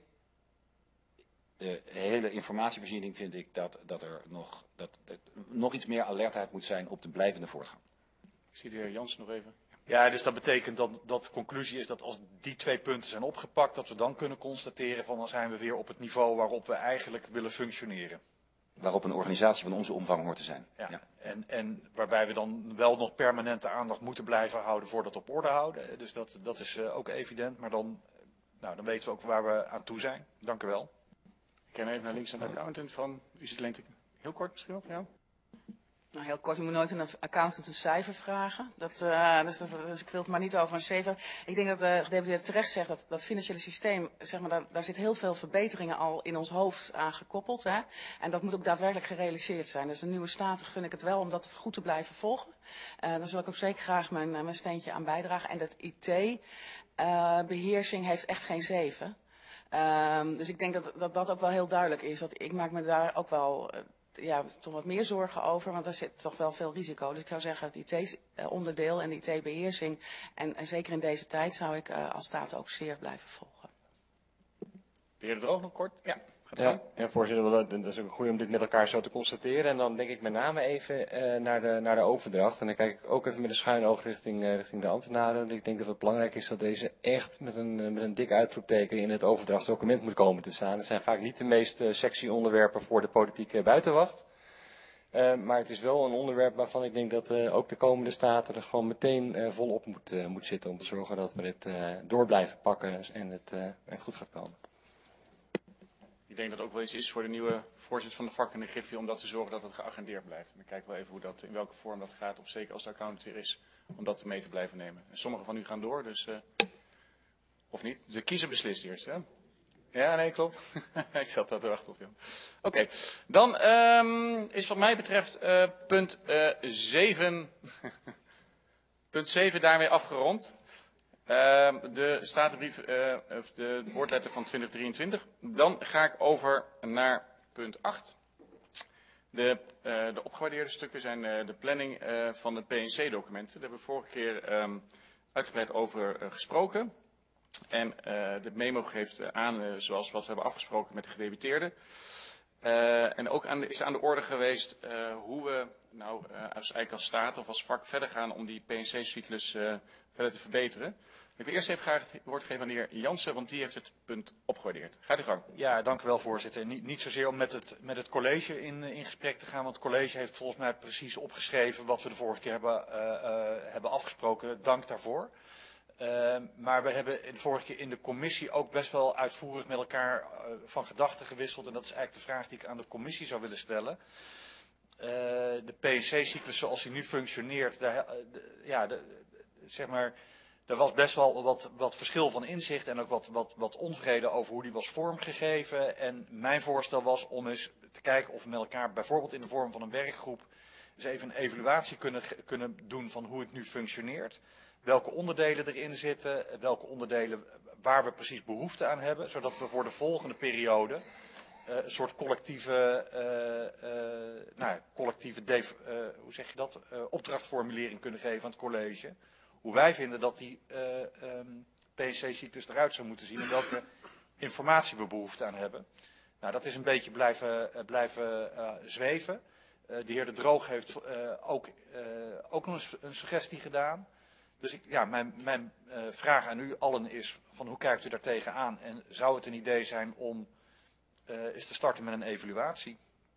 De hele informatievoorziening vind ik dat, dat er nog, dat, dat nog iets meer alertheid moet zijn op de blijvende voortgang. Ik zie de heer Jansen nog even. Ja, dus dat betekent dat, dat de conclusie is dat als die twee punten zijn opgepakt, dat we dan kunnen constateren van dan zijn we weer op het niveau waarop we eigenlijk willen functioneren. Waarop een organisatie van onze omvang hoort te zijn. Ja, ja. En, en waarbij we dan wel nog permanente aandacht moeten blijven houden voor dat op orde houden. Dus dat, dat is uh, ook evident, maar dan nou, dan weten we ook waar we aan toe zijn. Dank u wel. Ik ken even naar links aan de accountant van, u zit alleen te, heel kort misschien op, ja? Nou, heel kort, u moet nooit een accountant een cijfer vragen. Dat, uh, dus, dat, dus ik wil het maar niet over een cijfer. Ik denk dat de deputy terecht zegt dat dat financiële systeem, zeg maar, daar, daar zit heel veel verbeteringen al in ons hoofd aan gekoppeld. Hè? En dat moet ook daadwerkelijk gerealiseerd zijn. Dus de nieuwe staten gun ik het wel om dat goed te blijven volgen. Uh, daar zal ik ook zeker graag mijn, mijn steentje aan bijdragen. En dat I T-beheersing uh, heeft echt geen zeven. Uh, dus ik denk dat, dat dat ook wel heel duidelijk is. Dat ik maak me daar ook wel... Uh, ja, toch wat meer zorgen over, want er zit toch wel veel risico. Dus ik zou zeggen, het I T-onderdeel en de I T-beheersing, en, en zeker in deze tijd zou ik uh, als staat ook zeer blijven volgen. De heer De Droog nog kort? Ja. Ja, ja, voorzitter, dat is ook goed om dit met elkaar zo te constateren. En dan denk ik met name even uh, naar, de, naar de overdracht. En dan kijk ik ook even met een schuin oog richting, uh, richting de ambtenaren. Ik denk dat het belangrijk is dat deze echt met een, uh, met een dik uitroepteken in het overdrachtsdocument moet komen te staan. Het zijn vaak niet de meest uh, sexy onderwerpen voor de politieke buitenwacht. Uh, maar het is wel een onderwerp waarvan ik denk dat uh, ook de komende staten er gewoon meteen uh, volop moet, uh, moet zitten. Om te zorgen dat we dit uh, door blijven pakken en het, uh, het goed gaat komen. Ik denk dat het ook wel iets is voor de nieuwe voorzitter van de vak en de Griffie om dat te zorgen dat het geagendeerd blijft. En dan kijken we even hoe dat, in welke vorm dat gaat, of zeker als de accountant weer is, om dat mee te blijven nemen. En sommige van u gaan door, dus, uh, of niet. De kiezer beslist eerst, hè? Ja, nee, klopt. Ik zat daar te wachten op, joh. Oké, okay. Dan um, is wat mij betreft uh, punt uh, zeven, punt zeven daarmee afgerond. Uh, de statenbrief, uh, of de woordletter van twintig drieëntwintig. Dan ga ik over naar punt acht. De, uh, de opgewaardeerde stukken zijn uh, de planning uh, van de P en C-documenten. Daar hebben we vorige keer um, uitgebreid over uh, gesproken. En uh, de memo geeft uh, aan, uh, zoals wat we hebben afgesproken met de gedeputeerden. Uh, en ook aan de, is aan de orde geweest uh, hoe we nou uh, als, eigenlijk als staat of als vak verder gaan om die P en C-cyclus uh, verder te verbeteren. Ik wil eerst even graag het woord geven aan de heer Jansen, want die heeft het punt opgewaardeerd. Gaat u gang. Ja, dank u wel, voorzitter. Niet, niet zozeer om met het, met het college in, in gesprek te gaan, want het college heeft volgens mij precies opgeschreven wat we de vorige keer hebben, uh, uh, hebben afgesproken. Dank daarvoor. Uh, maar we hebben de vorige keer in de commissie ook best wel uitvoerig met elkaar uh, van gedachten gewisseld. En dat is eigenlijk de vraag die ik aan de commissie zou willen stellen. Uh, de P en C-cyclus zoals die nu functioneert, de, de, ja, de, zeg maar... Er was best wel wat, wat verschil van inzicht en ook wat, wat, wat onvrede over hoe die was vormgegeven. En mijn voorstel was om eens te kijken of we met elkaar bijvoorbeeld in de vorm van een werkgroep eens even een evaluatie kunnen, kunnen doen van hoe het nu functioneert. Welke onderdelen erin zitten, welke onderdelen waar we precies behoefte aan hebben. Zodat we voor de volgende periode uh, een soort collectieve, uh, uh, nou, collectieve def, uh, hoe zeg je dat, uh, opdrachtformulering kunnen geven aan het college. Hoe wij vinden dat die uh, um, P en C-cyclus eruit zou moeten zien en welke informatie we behoefte aan hebben. Nou, dat is een beetje blijven, uh, blijven uh, zweven. Uh, de heer De Droog heeft uh, ook, uh, ook nog een, een suggestie gedaan. Dus ik, ja, mijn, mijn uh, vraag aan u allen is, van hoe kijkt u daar tegenaan? En zou het een idee zijn om uh, eens te starten met een evaluatie?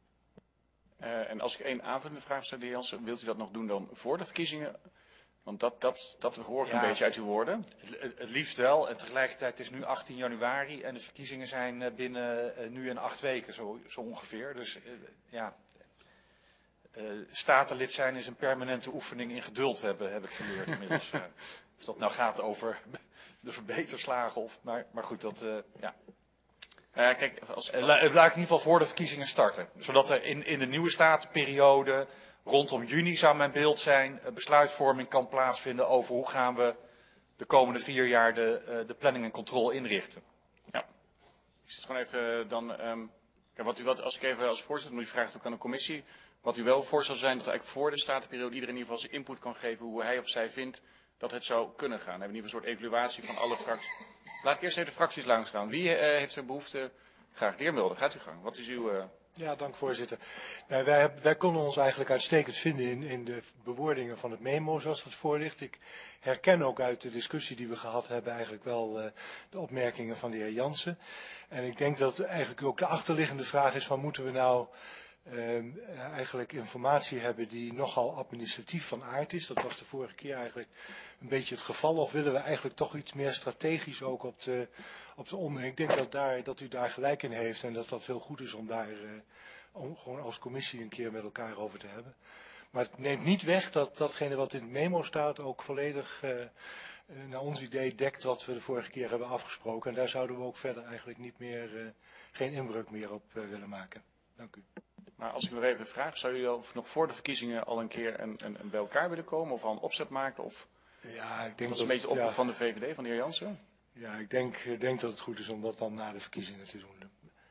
Uh, en als ik één aanvullende vraag stel, de heer Jansen, wilt u dat nog doen dan voor de verkiezingen? Want dat, dat, dat hoor ik ja, een beetje uit uw woorden. Het, het liefst wel. En tegelijkertijd is nu achttien januari en de verkiezingen zijn binnen uh, nu en acht weken zo, zo ongeveer. Dus uh, ja, uh, statenlid zijn is een permanente oefening in geduld hebben, heb ik geleerd inmiddels. Uh, of dat nou gaat over de verbeterslagen of... Maar, maar goed, dat... Uh, ja. Uh, kijk, als, als... Uh, laat ik in ieder geval voor de verkiezingen starten. Zodat er in, in de nieuwe statenperiode... Rondom juni zou mijn beeld zijn, besluitvorming kan plaatsvinden over hoe gaan we de komende vier jaar de, de planning en controle inrichten. Ja, ik zit gewoon even dan, um, kijk, wat u wat, als ik even als voorzitter, maar u vraagt ook aan de commissie, wat u wel voor zou zijn, dat eigenlijk voor de statenperiode iedereen in ieder geval zijn input kan geven hoe hij of zij vindt dat het zou kunnen gaan. We hebben in ieder geval een soort evaluatie van alle fracties. Laat ik eerst even de fracties langs gaan. Wie uh, heeft zijn behoefte? Graag, de heer Mulder, gaat u gang. Wat is uw... Uh, Ja, dank voorzitter. Nou, wij, hebben, wij konden ons eigenlijk uitstekend vinden in, in de bewoordingen van het memo zoals het voor ligt. Ik herken ook uit de discussie die we gehad hebben eigenlijk wel uh, de opmerkingen van de heer Jansen. En ik denk dat eigenlijk ook de achterliggende vraag is van moeten we nou uh, eigenlijk informatie hebben die nogal administratief van aard is. Dat was de vorige keer eigenlijk een beetje het geval. Of willen we eigenlijk toch iets meer strategisch ook op de, op de onder. Ik denk dat, daar, dat u daar gelijk in heeft en dat dat heel goed is om daar uh, om gewoon als commissie een keer met elkaar over te hebben. Maar het neemt niet weg dat datgene wat in het memo staat ook volledig uh, naar ons idee dekt wat we de vorige keer hebben afgesproken. En daar zouden we ook verder eigenlijk niet meer, uh, geen inbreuk meer op uh, willen maken. Dank u. Maar als ik nog even vraag, zou u al, nog voor de verkiezingen al een keer een, een, een bij elkaar willen komen of al een opzet maken? Of ja, ik denk dat is dat, een beetje de oproep ja, van de V V D, van de heer Jansen? Ja, ik denk, ik denk dat het goed is om dat dan na de verkiezingen te doen. Oké.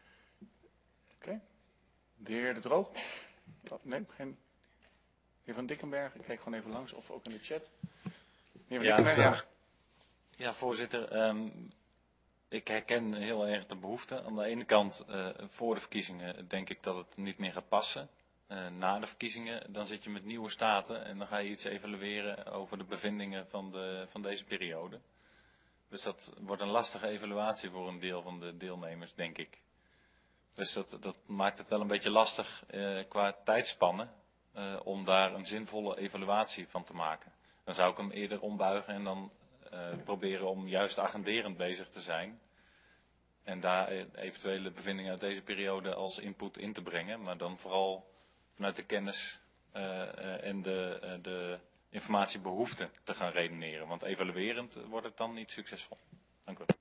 Okay. De heer De Droog? Oh, nee, geen... Heer Van Dikkenberg, ik kijk gewoon even langs, of ook in de chat. Heer Van Ja, Dikkenberg, ja. Ja, voorzitter. Um, ik herken heel erg de behoefte. Aan de ene kant, uh, voor de verkiezingen denk ik dat het niet meer gaat passen. Uh, na de verkiezingen, dan zit je met nieuwe staten en dan ga je iets evalueren over de bevindingen van, de, van deze periode. Dus dat wordt een lastige evaluatie voor een deel van de deelnemers, denk ik. Dus dat, dat maakt het wel een beetje lastig uh, qua tijdspannen uh, om daar een zinvolle evaluatie van te maken. Dan zou ik hem eerder ombuigen en dan uh, proberen om juist agenderend bezig te zijn. En daar eventuele bevindingen uit deze periode als input in te brengen. Maar dan vooral vanuit de kennis uh, uh, en de, uh, de informatiebehoefte te gaan redeneren. Want evaluerend wordt het dan niet succesvol. Dank u.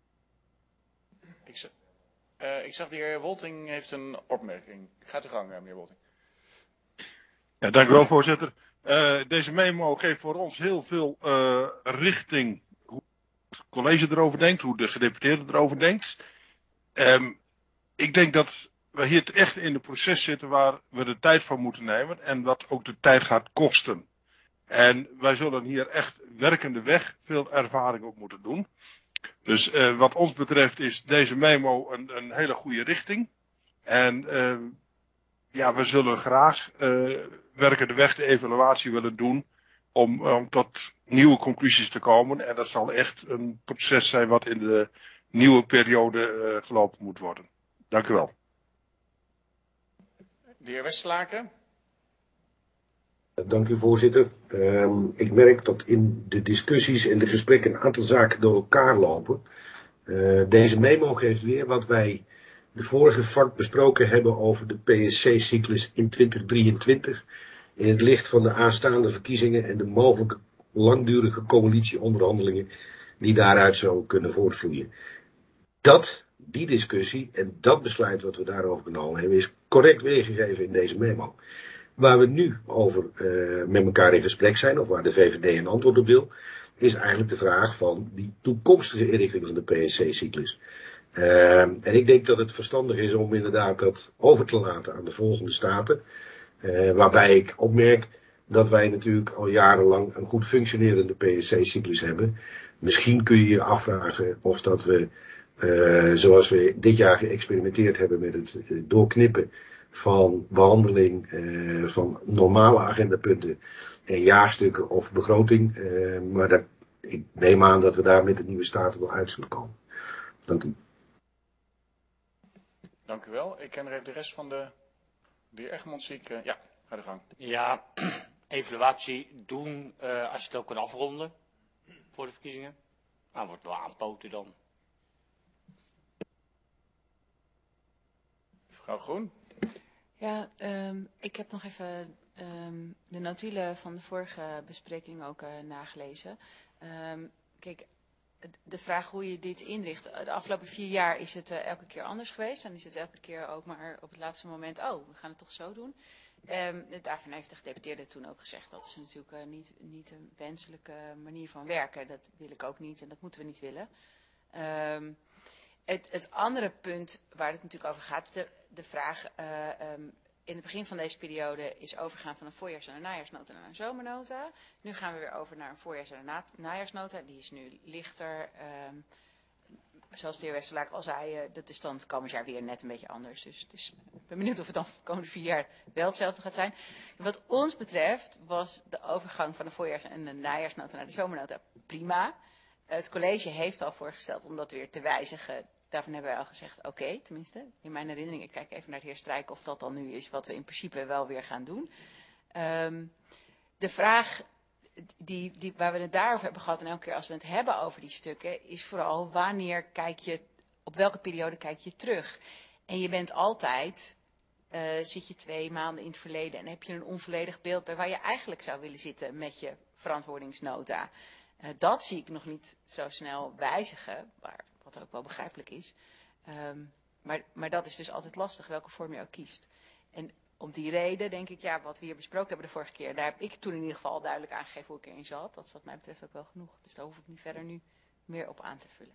Ik, z uh, ik zag de heer Wolting heeft een opmerking. Gaat uw gang, meneer Wolting. Ja, dank u wel, voorzitter. Uh, deze memo geeft voor ons heel veel uh, richting hoe het college erover denkt, hoe de gedeputeerde erover denkt. Um, ik denk dat we hier echt in het proces zitten waar we de tijd voor moeten nemen en wat ook de tijd gaat kosten. En wij zullen hier echt werkende weg veel ervaring op moeten doen. Dus uh, wat ons betreft is deze memo een, een hele goede richting. En uh, ja, we zullen graag uh, werkende weg de evaluatie willen doen om, om tot nieuwe conclusies te komen. En dat zal echt een proces zijn wat in de nieuwe periode uh, gelopen moet worden. Dank u wel. De heer Westerlaken. Dank u, voorzitter. Um, ik merk dat in de discussies en de gesprekken een aantal zaken door elkaar lopen. Uh, deze memo geeft weer wat wij de vorige vak besproken hebben over de P S C-cyclus in twintig drieëntwintig. In het licht van de aanstaande verkiezingen en de mogelijke langdurige coalitieonderhandelingen die daaruit zouden kunnen voortvloeien. Dat, die discussie en dat besluit wat we daarover genomen hebben is correct weergegeven in deze memo. Waar we nu over uh, met elkaar in gesprek zijn, of waar de V V D een antwoord op wil, is eigenlijk de vraag van die toekomstige inrichting van de P S C-cyclus. Uh, en ik denk dat het verstandig is om inderdaad dat over te laten aan de volgende staten. Uh, waarbij ik opmerk dat wij natuurlijk al jarenlang een goed functionerende P S C-cyclus hebben. Misschien kun je je afvragen of dat we, uh, zoals we dit jaar geëxperimenteerd hebben met het uh, doorknippen van behandeling uh, van normale agendapunten en jaarstukken of begroting. Uh, maar dat, ik neem aan dat we daar met de nieuwe staten wel uit zullen komen. Dank u. Dank u wel. Ik ken er even de rest van de... De heer Egmond zie ik... Uh, ja, ga de gang. Ja, evaluatie doen uh, als je het ook kan afronden voor de verkiezingen. Nou, wordt wel aanpoten dan. Mevrouw Groen. Ja, um, ik heb nog even um, de notulen van de vorige bespreking ook uh, nagelezen. Um, kijk, de vraag hoe je dit inricht. De afgelopen vier jaar is het uh, elke keer anders geweest. En is het elke keer ook maar op het laatste moment, oh, we gaan het toch zo doen. Um, daarvan heeft de gedeputeerde toen ook gezegd, dat is natuurlijk uh, niet, niet een wenselijke manier van werken. Dat wil ik ook niet en dat moeten we niet willen. Um, het, het andere punt waar het natuurlijk over gaat, de, de vraag, uh, um, in het begin van deze periode is overgaan van een voorjaars- en een najaarsnota naar een zomernota. Nu gaan we weer over naar een voorjaars- en een najaarsnota. Die is nu lichter. Um, zoals de heer Westerlaak al zei, uh, dat is dan komend jaar weer net een beetje anders. Dus het is, ik ben benieuwd of het dan de komende vier jaar wel hetzelfde gaat zijn. Wat ons betreft was de overgang van de voorjaars- en de najaarsnota naar de zomernota prima. Het college heeft al voorgesteld om dat weer te wijzigen daarvan hebben wij al gezegd, oké, okay, tenminste, in mijn herinnering, ik kijk even naar de heer Strijk of dat dan nu is wat we in principe wel weer gaan doen. Um, de vraag die, die, waar we het daarover hebben gehad en elke keer als we het hebben over die stukken, is vooral wanneer kijk je, op welke periode kijk je terug. En je bent altijd, uh, zit je twee maanden in het verleden en heb je een onvolledig beeld bij waar je eigenlijk zou willen zitten met je verantwoordingsnota. Uh, dat zie ik nog niet zo snel wijzigen, waar, wat ook wel begrijpelijk is. Um, maar, maar dat is dus altijd lastig, welke vorm je ook kiest. En om die reden denk ik, ja, wat we hier besproken hebben de vorige keer, daar heb ik toen in ieder geval duidelijk aangegeven hoe ik erin zat. Dat is wat mij betreft ook wel genoeg. Dus daar hoef ik niet verder nu meer op aan te vullen.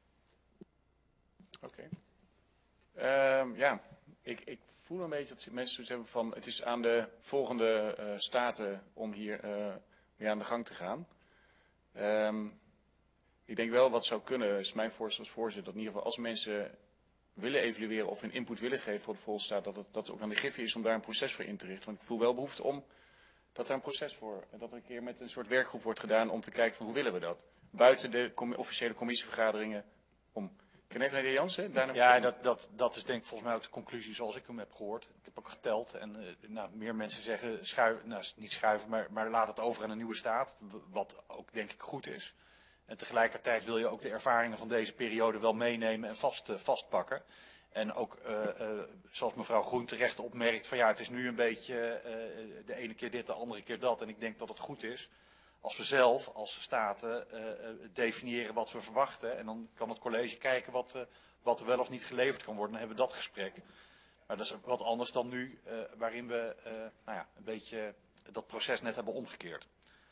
Oké. Okay. Um, ja, ik, ik voel een beetje dat mensen zoiets hebben van, het is aan de volgende uh, staten om hier uh, mee aan de gang te gaan. Um, ik denk wel wat zou kunnen, is mijn voorstel als voorzitter, dat in ieder geval als mensen willen evalueren of hun input willen geven voor de volgende staat, dat het, dat het ook aan de Griffie is om daar een proces voor in te richten. Want ik voel wel behoefte om dat daar een proces voor, dat er een keer met een soort werkgroep wordt gedaan om te kijken van hoe willen we dat. Buiten de com officiële commissievergaderingen om. Ik ken even naar de heer Jansen. Daarna ja, dat, dat, dat is denk ik volgens mij ook de conclusie zoals ik hem heb gehoord. Ik heb ook geteld en uh, nou, meer mensen zeggen, schuif, nou, niet schuiven, maar, maar laat het over aan een nieuwe staat. Wat ook denk ik goed is. En tegelijkertijd wil je ook de ervaringen van deze periode wel meenemen en vast, uh, vastpakken. En ook, uh, uh, zoals mevrouw Groen terecht opmerkt, van ja, het is nu een beetje uh, de ene keer dit, de andere keer dat. En ik denk dat het goed is als we zelf, als staten, uh, uh, definiëren wat we verwachten. En dan kan het college kijken wat, uh, wat er wel of niet geleverd kan worden. Dan hebben we dat gesprek. Maar dat is wat anders dan nu, uh, waarin we uh, nou ja, een beetje dat proces net hebben omgekeerd.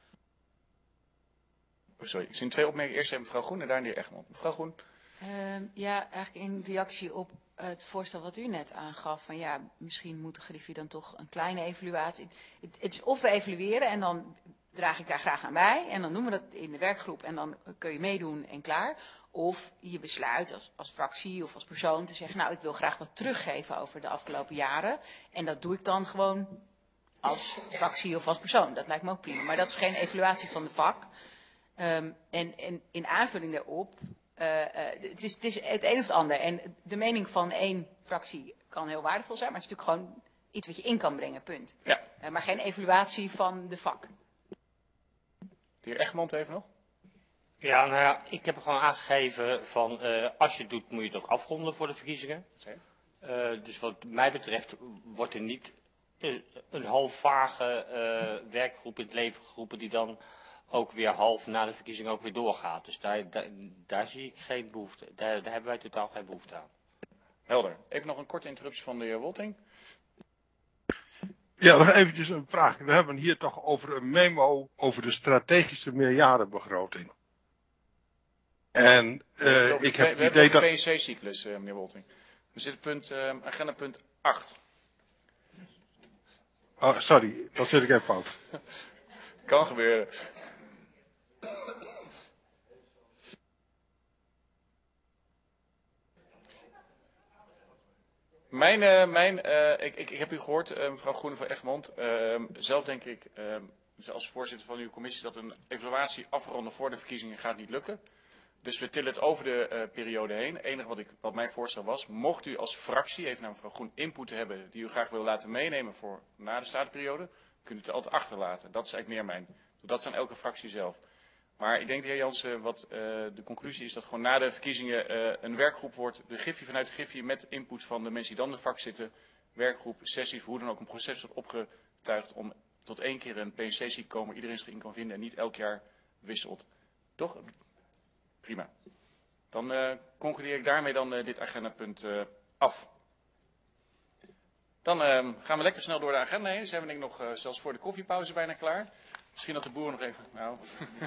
Oh, sorry, ik zie twee opmerkingen. Eerst even mevrouw Groen en daarna de heer Egmond. Mevrouw Groen. Uh, ja, eigenlijk in reactie op het voorstel wat u net aangaf. Van ja, misschien moet de Griffie dan toch een kleine evaluatie. Het, het is of we evalueren en dan draag ik daar graag aan bij. En dan doen we dat in de werkgroep en dan kun je meedoen en klaar. Of je besluit als, als fractie of als persoon te zeggen, nou ik wil graag wat teruggeven over de afgelopen jaren. En dat doe ik dan gewoon als fractie of als persoon. Dat lijkt me ook prima. Maar dat is geen evaluatie van de vak. Um, en, en in aanvulling daarop, uh, uh, het, is, het is het een of het ander. En de mening van één fractie kan heel waardevol zijn, maar het is natuurlijk gewoon iets wat je in kan brengen, punt. Ja. Uh, maar geen evaluatie van de vak. De heer Egmond even nog. Ja, nou ja, ik heb gewoon aangegeven van uh, als je het doet moet je het ook afronden voor de verkiezingen. Uh, dus wat mij betreft wordt er niet uh, een half vage uh, werkgroep in het leven geroepen die dan ook weer half na de verkiezing ook weer doorgaat. Dus daar, daar, daar zie ik geen behoefte. Daar, daar hebben wij totaal geen behoefte aan. Helder. Even nog een korte interruptie van de heer Wolting. Ja, nog eventjes een vraag. We hebben hier toch over een memo over de strategische meerjarenbegroting. En uh, over, ik heb we, we het idee dat... We hebben een P C cyclus, uh, meneer Wolting. We zitten punt, uh, agenda punt acht. Oh, sorry, dat zit ik even fout. Kan gebeuren. Mijn, uh, mijn uh, ik, ik, ik heb u gehoord, uh, mevrouw Groene van Egmond. Uh, zelf denk ik, uh, als voorzitter van uw commissie, dat een evaluatie afronden voor de verkiezingen gaat niet lukken. Dus we tillen het over de uh, periode heen. Het enige wat, ik, wat mijn voorstel was, mocht u als fractie, even naar mevrouw Groen, input hebben die u graag wil laten meenemen voor na de staatperiode, kunt u het altijd achterlaten. Dat is eigenlijk meer mijn. Dat is aan elke fractie zelf. Maar ik denk, de heer Jansen, wat uh, de conclusie is dat gewoon na de verkiezingen uh, een werkgroep wordt, de Griffie vanuit de Griffie met input van de mensen die dan in de vak zitten, werkgroep, sessies, hoe dan ook een proces wordt opgetuigd om tot één keer een P C C te komen, iedereen zich in kan vinden en niet elk jaar wisselt. Toch? Prima. Dan uh, concludeer ik daarmee dan uh, dit agendapunt uh, af. Dan uh, gaan we lekker snel door de agenda heen. Zijn we denk ik nog uh, zelfs voor de koffiepauze bijna klaar. Misschien dat de boer nog even... Nou.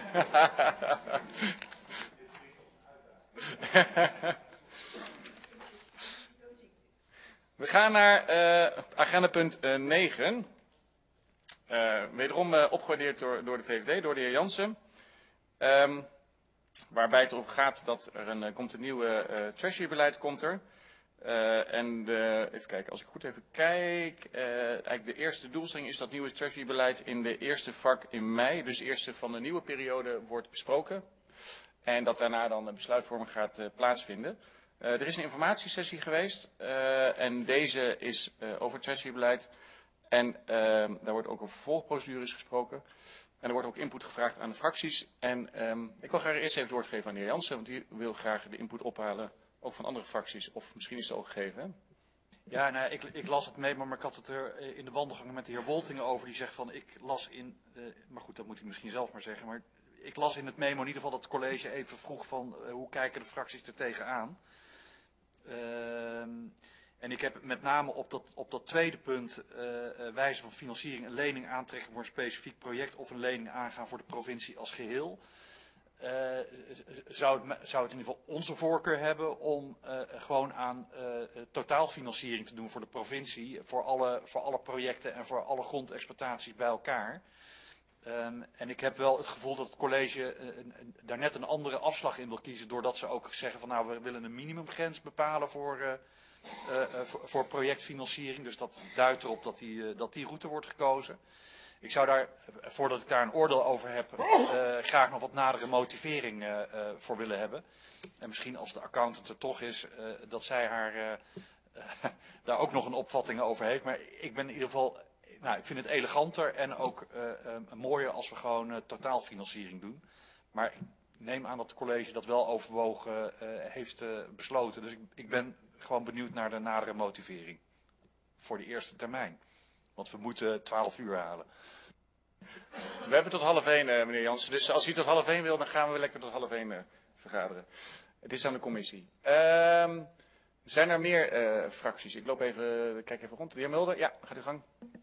We gaan naar uh, agendapunt uh, negen. Uh, wederom uh, opgewaardeerd door, door de V V D, door de heer Jansen. Um, waarbij het erover gaat dat er een, komt een nieuwe uh, treasury-beleid komt er. Uh, en de, even kijken, als ik goed even kijk, uh, eigenlijk de eerste doelstelling is dat nieuwe treasury-beleid in de eerste vak in mei, dus de eerste van de nieuwe periode, wordt besproken. En dat daarna dan een besluitvorming gaat uh, plaatsvinden. Uh, er is een informatiesessie geweest uh, en deze is uh, over het treasury-beleid. En uh, daar wordt ook over vervolgprocedures gesproken. En er wordt ook input gevraagd aan de fracties. En um, ik wil graag eerst even het woord geven aan de heer Jansen, want die wil graag de input ophalen, ook van andere fracties. Of misschien is het al gegeven, hè? Ja, nou, ik, ik las het mee, maar ik had het er in de wandelgangen met de heer Woltingen over. Die zegt van, ik las in, uh, maar goed, dat moet hij misschien zelf maar zeggen. Maar ik las in het memo in ieder geval dat het college even vroeg van, uh, hoe kijken de fracties er tegenaan? Uh, en ik heb met name op dat, op dat tweede punt, uh, uh, wijze van financiering, een lening aantrekken voor een specifiek project of een lening aangaan voor de provincie als geheel. Uh, zou, het, zou het in ieder geval onze voorkeur hebben om uh, gewoon aan uh, totaalfinanciering te doen voor de provincie, voor alle, voor alle projecten en voor alle grondexploitaties bij elkaar. Um, en ik heb wel het gevoel dat het college uh, uh, daar net een andere afslag in wil kiezen, doordat ze ook zeggen van nou we willen een minimumgrens bepalen voor, uh, uh, uh, voor, voor projectfinanciering. Dus dat duidt erop dat die, uh, dat die route wordt gekozen. Ik zou daar, voordat ik daar een oordeel over heb, uh, graag nog wat nadere motivering uh, uh, voor willen hebben. En misschien als de accountant er toch is, uh, dat zij haar uh, uh, daar ook nog een opvatting over heeft. Maar ik ben in ieder geval, nou, ik vind het eleganter en ook uh, uh, mooier als we gewoon uh, totaalfinanciering doen. Maar ik neem aan dat het college dat wel overwogen uh, heeft uh, besloten. Dus ik, ik ben gewoon benieuwd naar de nadere motivering voor de eerste termijn. Want we moeten twaalf uur halen. We hebben tot half één, uh, meneer Jansen. Dus als u tot half één wil, dan gaan we lekker tot half één uh, vergaderen. Het is aan de commissie. Uh, zijn er meer uh, fracties? Ik loop even, kijk even rond. De heer Mulder, ja, gaat uw gang.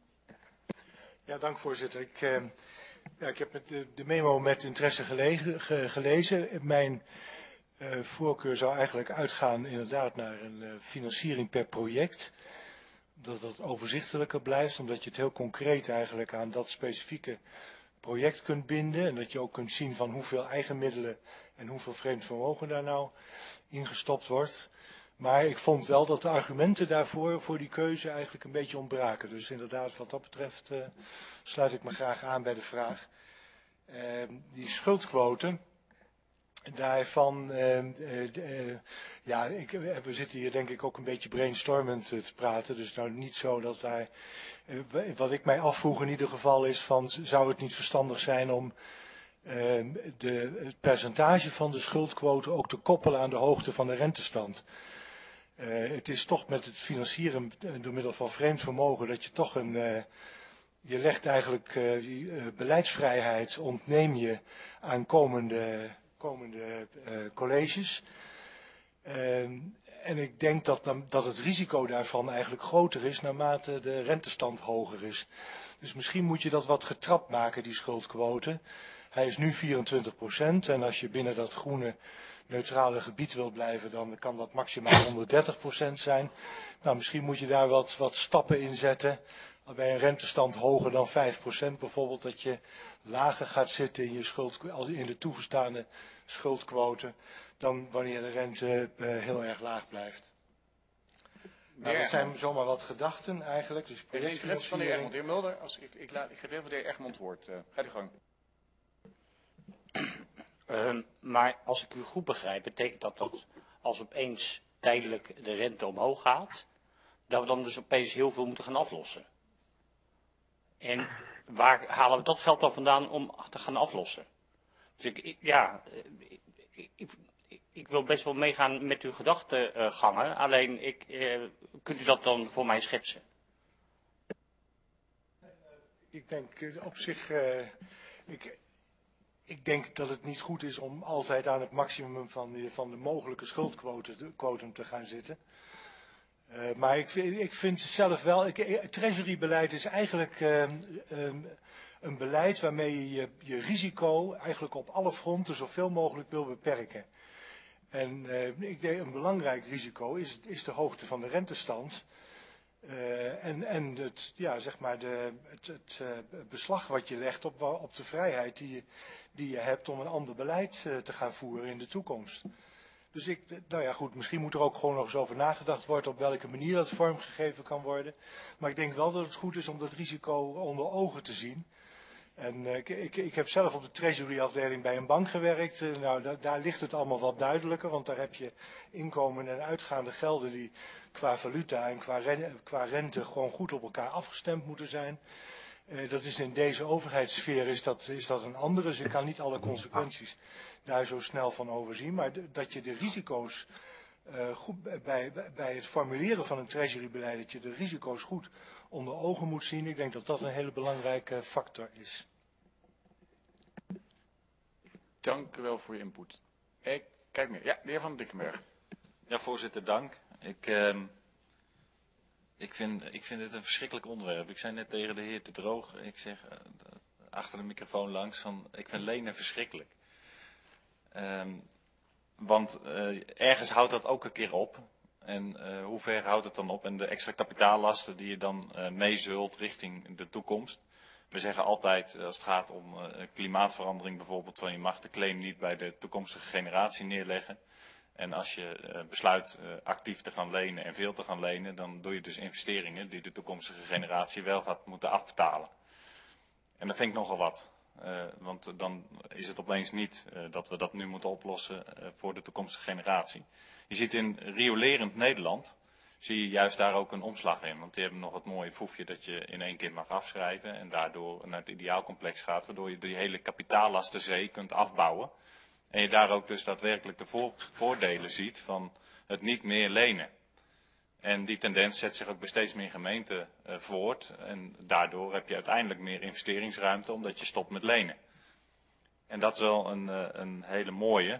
Ja, dank voorzitter. Ik, uh, ja, ik heb met de, de memo met interesse gelegen, ge, gelezen. Mijn uh, voorkeur zou eigenlijk uitgaan inderdaad naar een uh, financiering per project. Dat het overzichtelijker blijft, omdat je het heel concreet eigenlijk aan dat specifieke project kunt binden. En dat je ook kunt zien van hoeveel eigen middelen en hoeveel vreemd vermogen daar nou ingestopt wordt. Maar ik vond wel dat de argumenten daarvoor, voor die keuze, eigenlijk een beetje ontbraken. Dus inderdaad, wat dat betreft uh, sluit ik me graag aan bij de vraag. Uh, die schuldquote. Daarvan, uh, uh, uh, ja, ik, we zitten hier denk ik ook een beetje brainstormend uh, te praten. Dus nou niet zo dat daar, uh, wat ik mij afvroeg in ieder geval is van, zou het niet verstandig zijn om uh, de, het percentage van de schuldquote ook te koppelen aan de hoogte van de rentestand. Uh, het is toch met het financieren door middel van vreemd vermogen dat je toch een, uh, je legt eigenlijk uh, uh, beleidsvrijheid ontneem je aan komende komende uh, colleges. Uh, en ik denk dat, dat het risico daarvan eigenlijk groter is naarmate de rentestand hoger is. Dus misschien moet je dat wat getrapt maken, die schuldquote. Hij is nu vierentwintig procent en als je binnen dat groene neutrale gebied wil blijven, dan kan dat maximaal honderddertig procent zijn. Nou, misschien moet je daar wat, wat stappen in zetten. Bij een rentestand hoger dan vijf procent bijvoorbeeld, dat je lager gaat zitten in, je schuld, in de toegestaande schuldquote dan wanneer de rente uh, heel erg laag blijft. Nou, dat zijn zomaar wat gedachten eigenlijk. Dus er is interesse van de heer Egmond. De heer Mulder, als ik, ik, laat, ik geef even de heer Egmond woord. Uh, ga je gang. Uh, maar als ik u goed begrijp, betekent dat dat als opeens tijdelijk de rente omhoog gaat, dat we dan dus opeens heel veel moeten gaan aflossen. En waar halen we dat geld dan vandaan om te gaan aflossen? Dus ik, ik ja, ik, ik, ik wil best wel meegaan met uw gedachtegangen, alleen ik, eh, kunt u dat dan voor mij schetsen? Ik denk op zich, uh, ik, ik denk dat het niet goed is om altijd aan het maximum van de, van de mogelijke schuldquotum te gaan zitten. Uh, maar ik, ik vind zelf wel, ik, treasury-beleid is eigenlijk uh, um, een beleid waarmee je, je je risico eigenlijk op alle fronten zoveel mogelijk wil beperken. En uh, ik denk een belangrijk risico is, is de hoogte van de rentestand. Uh, en en het, ja, zeg maar de, het, het uh, beslag wat je legt op, op de vrijheid die je, die je hebt om een ander beleid uh, te gaan voeren in de toekomst. Dus ik, nou ja goed, misschien moet er ook gewoon nog eens over nagedacht worden op welke manier dat vormgegeven kan worden. Maar ik denk wel dat het goed is om dat risico onder ogen te zien. En uh, ik, ik, ik heb zelf op de treasury afdeling bij een bank gewerkt. Uh, nou, da, daar ligt het allemaal wat duidelijker, want daar heb je inkomen en uitgaande gelden die qua valuta en qua, ren, qua rente gewoon goed op elkaar afgestemd moeten zijn. Uh, dat is in deze overheidssfeer is dat, is dat een andere, dus ik kan niet alle consequenties daar zo snel van overzien. Maar de, dat je de risico's uh, goed bij, bij het formuleren van een treasury-beleid, dat je de risico's goed onder ogen moet zien. Ik denk dat dat een hele belangrijke factor is. Dank u wel voor je input. Ik kijk meer. Ja, de heer Van Dikkenberg. Ja, voorzitter, dank. Ik, uh, ik, vind, ik vind het een verschrikkelijk onderwerp. Ik zei net tegen de heer De Droog, ik zeg uh, achter de microfoon langs, van, ik vind lenen verschrikkelijk. Um, want uh, ergens houdt dat ook een keer op. En uh, hoe ver houdt het dan op? En de extra kapitaallasten die je dan uh, meezult richting de toekomst. We zeggen altijd, als het gaat om uh, klimaatverandering bijvoorbeeld, van je mag de claim niet bij de toekomstige generatie neerleggen. En als je uh, besluit uh, actief te gaan lenen en veel te gaan lenen, dan doe je dus investeringen die de toekomstige generatie wel gaat moeten afbetalen. En dat vind ik nogal wat. Uh, want dan is het opeens niet uh, dat we dat nu moeten oplossen uh, voor de toekomstige generatie. Je ziet in riolerend Nederland, zie je juist daar ook een omslag in. Want die hebben nog het mooie foefje dat je in één keer mag afschrijven en daardoor naar het ideaalcomplex gaat. Waardoor je die hele kapitaallastenzee kunt afbouwen. En je daar ook dus daadwerkelijk de vo voordelen ziet van het niet meer lenen. En die tendens zet zich ook bij steeds meer gemeenten uh, voort. En daardoor heb je uiteindelijk meer investeringsruimte omdat je stopt met lenen. En dat is wel een, uh, een hele mooie.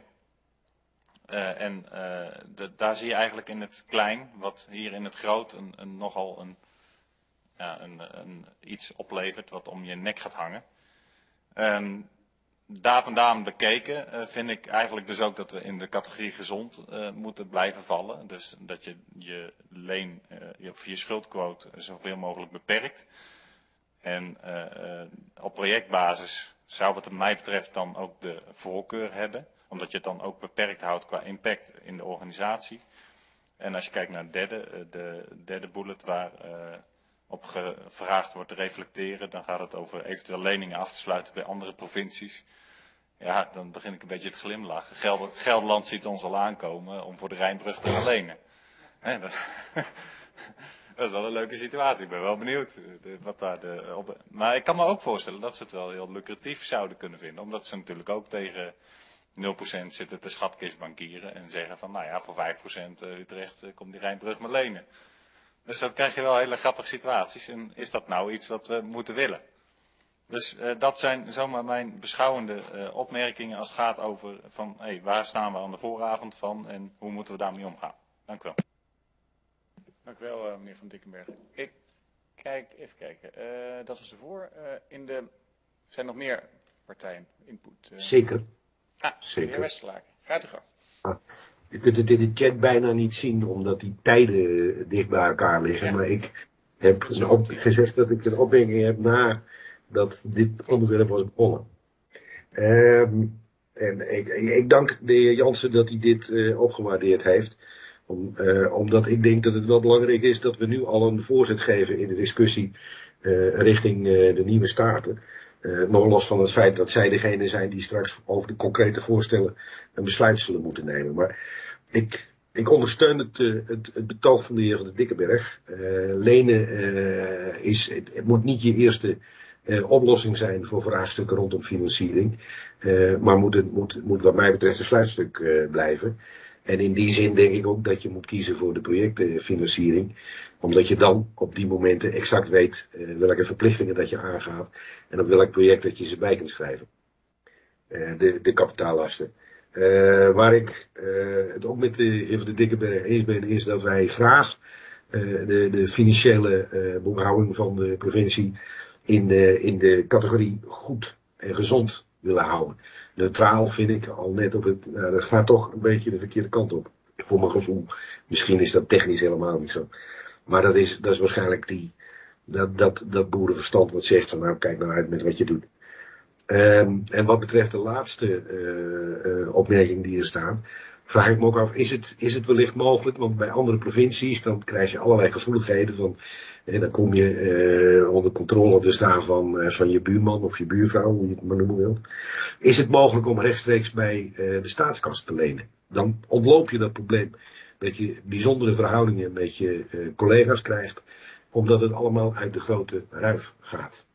Uh, en uh, de, daar zie je eigenlijk in het klein, wat hier in het groot een, een, nogal een, ja, een, een, iets oplevert wat om je nek gaat hangen. Um, daar vandaan bekeken uh, vind ik eigenlijk dus ook dat we in de categorie gezond uh, moeten blijven vallen. Dus dat je je leen, uh, of je schuldquote zoveel mogelijk beperkt. En uh, uh, op projectbasis zou wat mij betreft dan ook de voorkeur hebben. Omdat je het dan ook beperkt houdt qua impact in de organisatie. En als je kijkt naar de derde, de derde bullet waar uh, op gevraagd wordt te reflecteren, dan gaat het over eventueel leningen af te sluiten bij andere provincies. Ja, dan begin ik een beetje te glimlachen. Gelder, Gelderland ziet ons al aankomen om voor de Rijnbrug te gaan lenen. He, dat, dat is wel een leuke situatie. Ik ben wel benieuwd de, wat daar de op. Maar ik kan me ook voorstellen dat ze het wel heel lucratief zouden kunnen vinden. Omdat ze natuurlijk ook tegen nul procent zitten te schatkistbankieren en zeggen van, nou ja, voor vijf procent Utrecht komt die Rijnbrug maar lenen. Dus dan krijg je wel hele grappige situaties. En is dat nou iets wat we moeten willen? Dus uh, dat zijn zomaar mijn beschouwende uh, opmerkingen als het gaat over van, hey, waar staan we aan de vooravond van en hoe moeten we daarmee omgaan? Dank u wel. Dank u wel, uh, meneer Van Dikkenberg. Ik kijk, even kijken. Uh, dat was ervoor. Uh, in de, zijn nog meer partijen input? Uh... Zeker. Ah, Zeker. de heer Westerlaken. Gaat u gang. Ah, je kunt het in de chat bijna niet zien, omdat die tijden dicht bij elkaar liggen. Ja. Maar ik heb een op, gezegd dat ik een opmerking heb na dat dit onderwerp was begonnen. Um, en ik, ik dank de heer Jansen dat hij dit uh, opgewaardeerd heeft. Om, uh, omdat ik denk dat het wel belangrijk is dat we nu al een voorzet geven in de discussie uh, richting uh, de nieuwe staten. Uh, nog los van het feit dat zij degene zijn die straks over de concrete voorstellen een besluit zullen moeten nemen. Maar ik, ik ondersteun het, uh, het, het betoog van de heer Van de Dikkenberg. Uh, lenen uh, is, het, het moet niet je eerste uh, oplossing zijn voor vraagstukken rondom financiering. Uh, maar moet, het, moet, moet wat mij betreft een sluitstuk uh, blijven. En in die zin denk ik ook dat je moet kiezen voor de projectfinanciering. Omdat je dan op die momenten exact weet uh, welke verplichtingen dat je aangaat. En op welk project dat je ze bij kunt schrijven. Uh, de, de kapitaallasten. Uh, waar ik uh, het ook met de heer Van de Dikkenberg eens ben, is dat wij graag uh, de, de financiële uh, boekhouding van de provincie in de, in de categorie goed en gezond willen houden. Neutraal vind ik al net op het, nou, dat gaat toch een beetje de verkeerde kant op. Voor mijn gevoel. Misschien is dat technisch helemaal niet zo. Maar dat is, dat is waarschijnlijk die, dat, dat, dat boerenverstand wat zegt van nou kijk nou uit met wat je doet. Um, en wat betreft de laatste uh, uh, opmerking die er staan. vraag ik me ook af, is het, is het wellicht mogelijk, want bij andere provincies dan krijg je allerlei gevoeligheden van, en dan kom je uh, onder controle te staan van, uh, van je buurman of je buurvrouw, hoe je het maar noemen wilt. Is het mogelijk om rechtstreeks bij uh, de staatskas te lenen? Dan ontloop je dat probleem dat je bijzondere verhoudingen met je uh, collega's krijgt, omdat het allemaal uit de grote ruif gaat.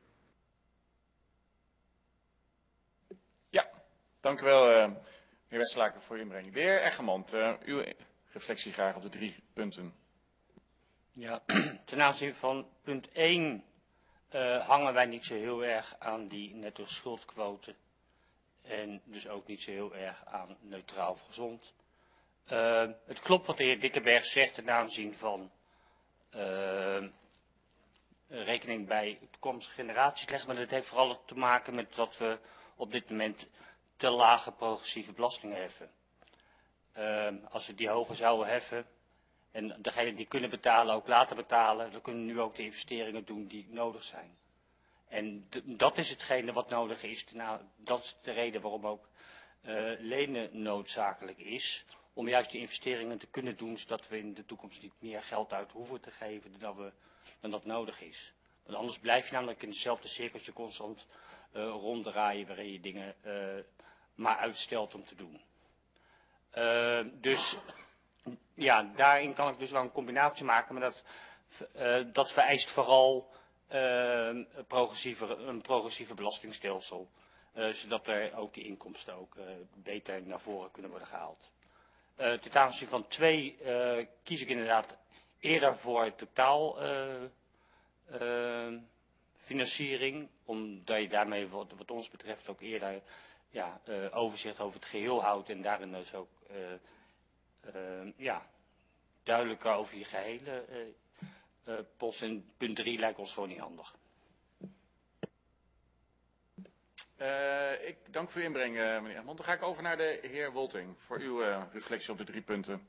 Ja, dank u wel, uh, meneer Westlaken, voor uw inbreng. De heer Eggermond, uh, uw reflectie graag op de drie punten. Ja, ten aanzien van punt één uh, hangen wij niet zo heel erg aan die netto schuldquote. En dus ook niet zo heel erg aan neutraal of gezond. Uh, het klopt wat de heer Dikkenberg zegt ten aanzien van uh, rekening bij toekomstige generaties leggen. Maar dat heeft vooral te maken met dat we op dit moment te lage progressieve belastingen heffen. Uh, als we die hoger zouden heffen en degenen die kunnen betalen ook laten betalen, dan kunnen we nu ook de investeringen doen die nodig zijn. En dat is hetgene wat nodig is. Nou, dat is de reden waarom ook uh, lenen noodzakelijk is. Om juist die investeringen te kunnen doen, zodat we in de toekomst niet meer geld uit hoeven te geven dan, we, dan dat nodig is. Want anders blijf je namelijk in hetzelfde cirkeltje constant uh, ronddraaien waarin je dingen uh, maar uitstelt om te doen. Uh, dus ja, daarin kan ik dus wel een combinatie maken, maar dat, uh, dat vereist vooral uh, progressieve, een progressieve belastingstelsel. Uh, zodat er ook die inkomsten ook uh, beter naar voren kunnen worden gehaald. Uh, ten aanzien van twee uh, kies ik inderdaad eerder voor totaal uh, uh, financiering, omdat je daarmee wat, wat ons betreft ook eerder ja, uh, overzicht over het geheel houdt en daarin dus ook uh, uh, ja, duidelijker over je gehele uh, uh, post. En punt drie lijkt ons gewoon niet handig. Uh, ik dank voor uw inbreng, uh, meneer Egmond. Dan ga ik over naar de heer Wolting voor uw uh, reflectie op de drie punten.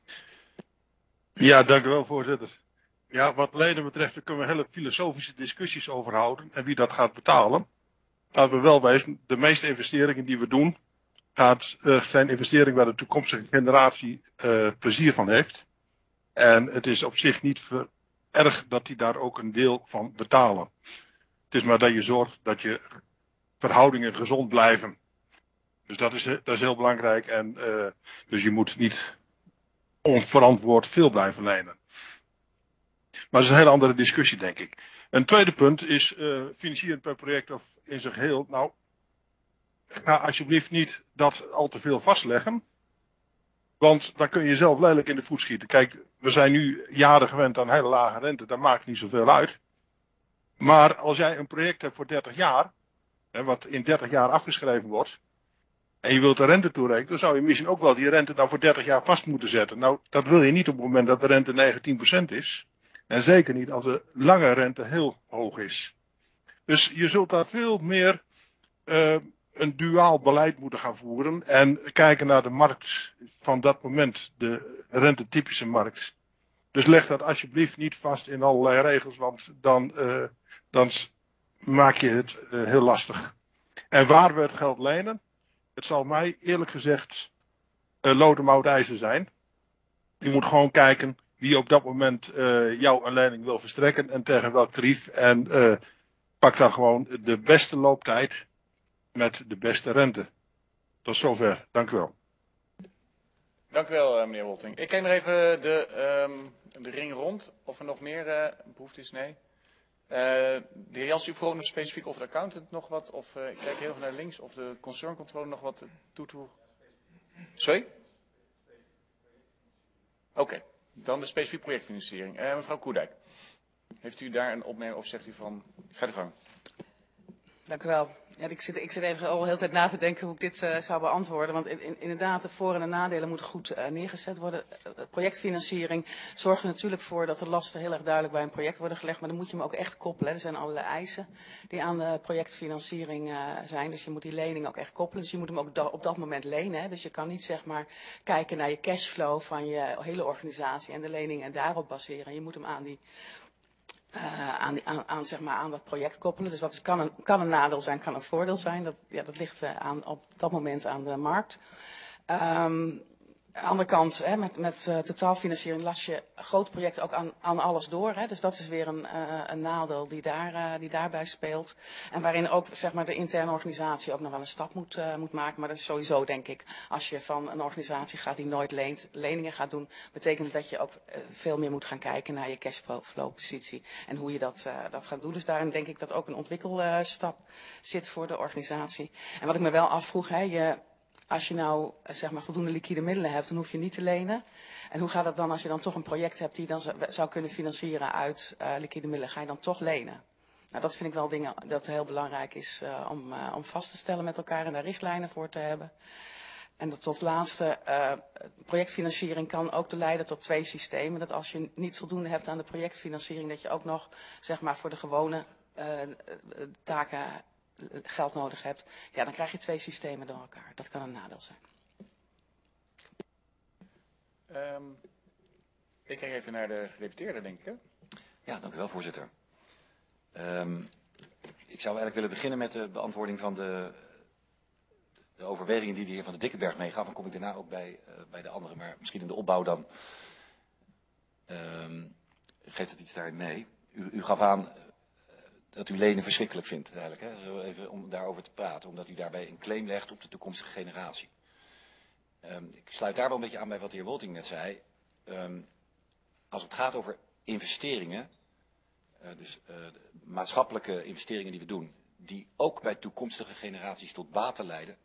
Ja, dank u wel, voorzitter. Ja, wat lenen betreft, daar kunnen we hele filosofische discussies over houden en wie dat gaat betalen. Laten we wel wijzen, de meeste investeringen die we doen, gaat, uh, zijn investeringen waar de toekomstige generatie uh, plezier van heeft. En het is op zich niet ver erg dat die daar ook een deel van betalen. Het is maar dat je zorgt dat je verhoudingen gezond blijven. Dus dat is, dat is heel belangrijk. En uh, dus je moet niet onverantwoord veel blijven lenen. Maar dat is een hele andere discussie, denk ik. Een tweede punt is uh, financieren per project of in zijn geheel. Nou, ga alsjeblieft niet dat al te veel vastleggen. Want dan kun je zelf lelijk in de voet schieten. Kijk, we zijn nu jaren gewend aan hele lage rente. Dat maakt niet zoveel uit. Maar als jij een project hebt voor dertig jaar, hè, wat in dertig jaar afgeschreven wordt, en je wilt de rente toerekenen, dan zou je misschien ook wel die rente dan voor dertig jaar vast moeten zetten. Nou, dat wil je niet op het moment dat de rente negentien procent is. En zeker niet als de lange rente heel hoog is. Dus je zult daar veel meer uh, een duaal beleid moeten gaan voeren. En kijken naar de markt van dat moment. De rentetypische markt. Dus leg dat alsjeblieft niet vast in allerlei regels. Want dan, uh, dan maak je het uh, heel lastig. En waar we het geld lenen. Het zal mij eerlijk gezegd uh, lood en mout ijzer zijn. Je moet gewoon kijken wie op dat moment uh, jou een lening wil verstrekken en tegen welk tarief. En uh, pak dan gewoon de beste looptijd met de beste rente. Tot zover. Dank u wel. Dank u wel, uh, meneer Wolting. Ik kijk nog even de, um, de ring rond. Of er nog meer uh, behoefte is? Nee. Uh, de heer Jans, u vroeg nog specifiek of de accountant nog wat, of uh, ik kijk heel even naar links, of de concerncontrole nog wat toe te voegen. Sorry? Oké. Okay. Dan de specifieke projectfinanciering. Uh, mevrouw Koerdijk, heeft u daar een opmerking of zegt u van, ga de gang. Dank u wel. Ja, ik, zit, ik zit even al de hele tijd na te denken hoe ik dit uh, zou beantwoorden. Want in, in, inderdaad, de voor- en de nadelen moeten goed uh, neergezet worden. Uh, projectfinanciering zorgt er natuurlijk voor dat de lasten heel erg duidelijk bij een project worden gelegd. Maar dan moet je hem ook echt koppelen. Hè. Er zijn allerlei eisen die aan de projectfinanciering uh, zijn. Dus je moet die lening ook echt koppelen. Dus je moet hem ook da- op dat moment lenen. Hè. Dus je kan niet zeg maar kijken naar je cashflow van je hele organisatie en de leningen daarop baseren. Je moet hem aan die... Uh, aan, aan, aan, zeg maar, aan dat project koppelen. Dus dat is, kan, een, kan een nadeel zijn, kan een voordeel zijn. Dat, ja, dat ligt uh, aan, op dat moment aan de markt. Um, Aan de andere kant, hè, met, met uh, totaalfinanciering las je grote projecten ook aan, aan alles door. Hè. Dus dat is weer een, uh, een nadeel die, daar, uh, die daarbij speelt. En waarin ook zeg maar, de interne organisatie ook nog wel een stap moet, uh, moet maken. Maar dat is sowieso, denk ik, als je van een organisatie gaat die nooit leent, leningen gaat doen, betekent dat je ook uh, veel meer moet gaan kijken naar je cashflow positie en hoe je dat, uh, dat gaat doen. Dus daarin denk ik dat ook een ontwikkelstap uh, zit voor de organisatie. En wat ik me wel afvroeg, hè, je... Als je nou zeg maar, voldoende liquide middelen hebt, dan hoef je niet te lenen. En hoe gaat het dan als je dan toch een project hebt die je dan zou kunnen financieren uit uh, liquide middelen? Ga je dan toch lenen? Nou, dat vind ik wel dingen dat heel belangrijk is uh, om, uh, om vast te stellen met elkaar en daar richtlijnen voor te hebben. En dat tot laatste, uh, projectfinanciering kan ook te leiden tot twee systemen. Dat als je niet voldoende hebt aan de projectfinanciering, dat je ook nog zeg maar, voor de gewone uh, taken geld nodig hebt, ja, dan krijg je twee systemen door elkaar. Dat kan een nadeel zijn. Um, ik kijk even naar de gedeputeerde, denk ik. Hè? Ja, dank u wel, voorzitter. Um, ik zou eigenlijk willen beginnen met de beantwoording van de, de overwegingen die de heer Van de Dikkenberg meegaf. Dan kom ik daarna ook bij, uh, bij de anderen, maar misschien in de opbouw dan. Um, geeft het iets daarin mee. U, u gaf aan dat u lenen verschrikkelijk vindt, eigenlijk, hè? Zo even om daarover te praten, omdat u daarbij een claim legt op de toekomstige generatie. Um, ik sluit daar wel een beetje aan bij wat de heer Wolting net zei. Um, als het gaat over investeringen, uh, dus uh, maatschappelijke investeringen die we doen, die ook bij toekomstige generaties tot baten leiden,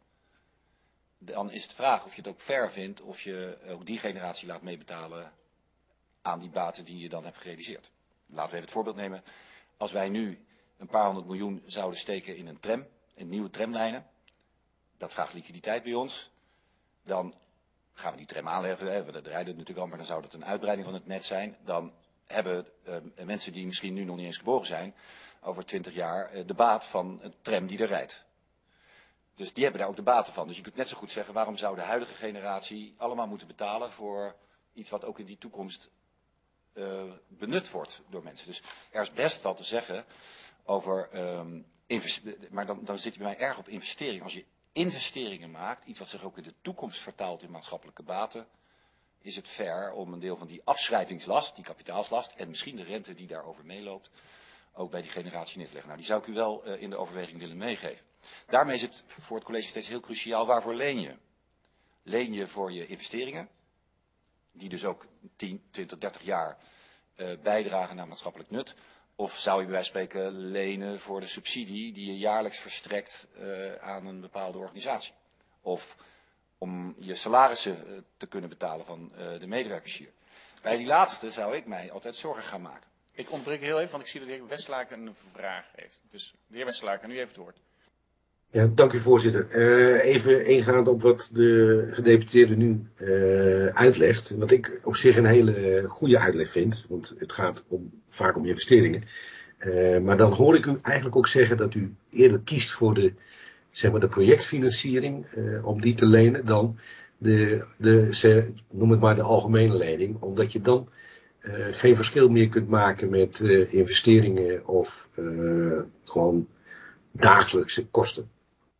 dan is de vraag of je het ook fair vindt of je ook die generatie laat meebetalen aan die baten die je dan hebt gerealiseerd. Laten we even het voorbeeld nemen. Als wij nu een paar honderd miljoen zouden steken in een tram, in nieuwe tramlijnen, dat vraagt liquiditeit bij ons, dan gaan we die tram aanleggen, hè, we rijden het natuurlijk al, maar dan zou dat een uitbreiding van het net zijn. Dan hebben uh, mensen die misschien nu nog niet eens geboren zijn, over twintig jaar uh, de baat van een tram die er rijdt. Dus die hebben daar ook de baten van. Dus je kunt net zo goed zeggen, waarom zou de huidige generatie allemaal moeten betalen voor iets wat ook in die toekomst uh, benut wordt door mensen. Dus er is best wat te zeggen over, um, maar dan, dan zit je bij mij erg op investering. Als je investeringen maakt, iets wat zich ook in de toekomst vertaalt in maatschappelijke baten, is het fair om een deel van die afschrijvingslast, die kapitaalslast en misschien de rente die daarover meeloopt, ook bij die generatie neer te leggen. Nou, die zou ik u wel uh, in de overweging willen meegeven. Daarmee is het voor het college steeds heel cruciaal, waarvoor leen je? Leen je voor je investeringen, die dus ook tien, twintig, dertig jaar uh, bijdragen naar maatschappelijk nut, of zou je bij wijze van spreken lenen voor de subsidie die je jaarlijks verstrekt uh, aan een bepaalde organisatie? Of om je salarissen uh, te kunnen betalen van uh, de medewerkers hier. Bij die laatste zou ik mij altijd zorgen gaan maken. Ik onderbreek heel even, want ik zie dat de heer Westlaken een vraag heeft. Dus de heer Westlaken, nu even het woord. Ja, dank u voorzitter. Uh, even ingaand op wat de gedeputeerde nu uh, uitlegt. Wat ik op zich een hele goede uitleg vind. Want het gaat om, vaak om investeringen. Uh, maar dan hoor ik u eigenlijk ook zeggen dat u eerder kiest voor de, zeg maar de projectfinanciering. Uh, om die te lenen dan de, de ze, noem het maar de algemene lening. Omdat je dan uh, geen verschil meer kunt maken met uh, investeringen of uh, gewoon dagelijkse kosten.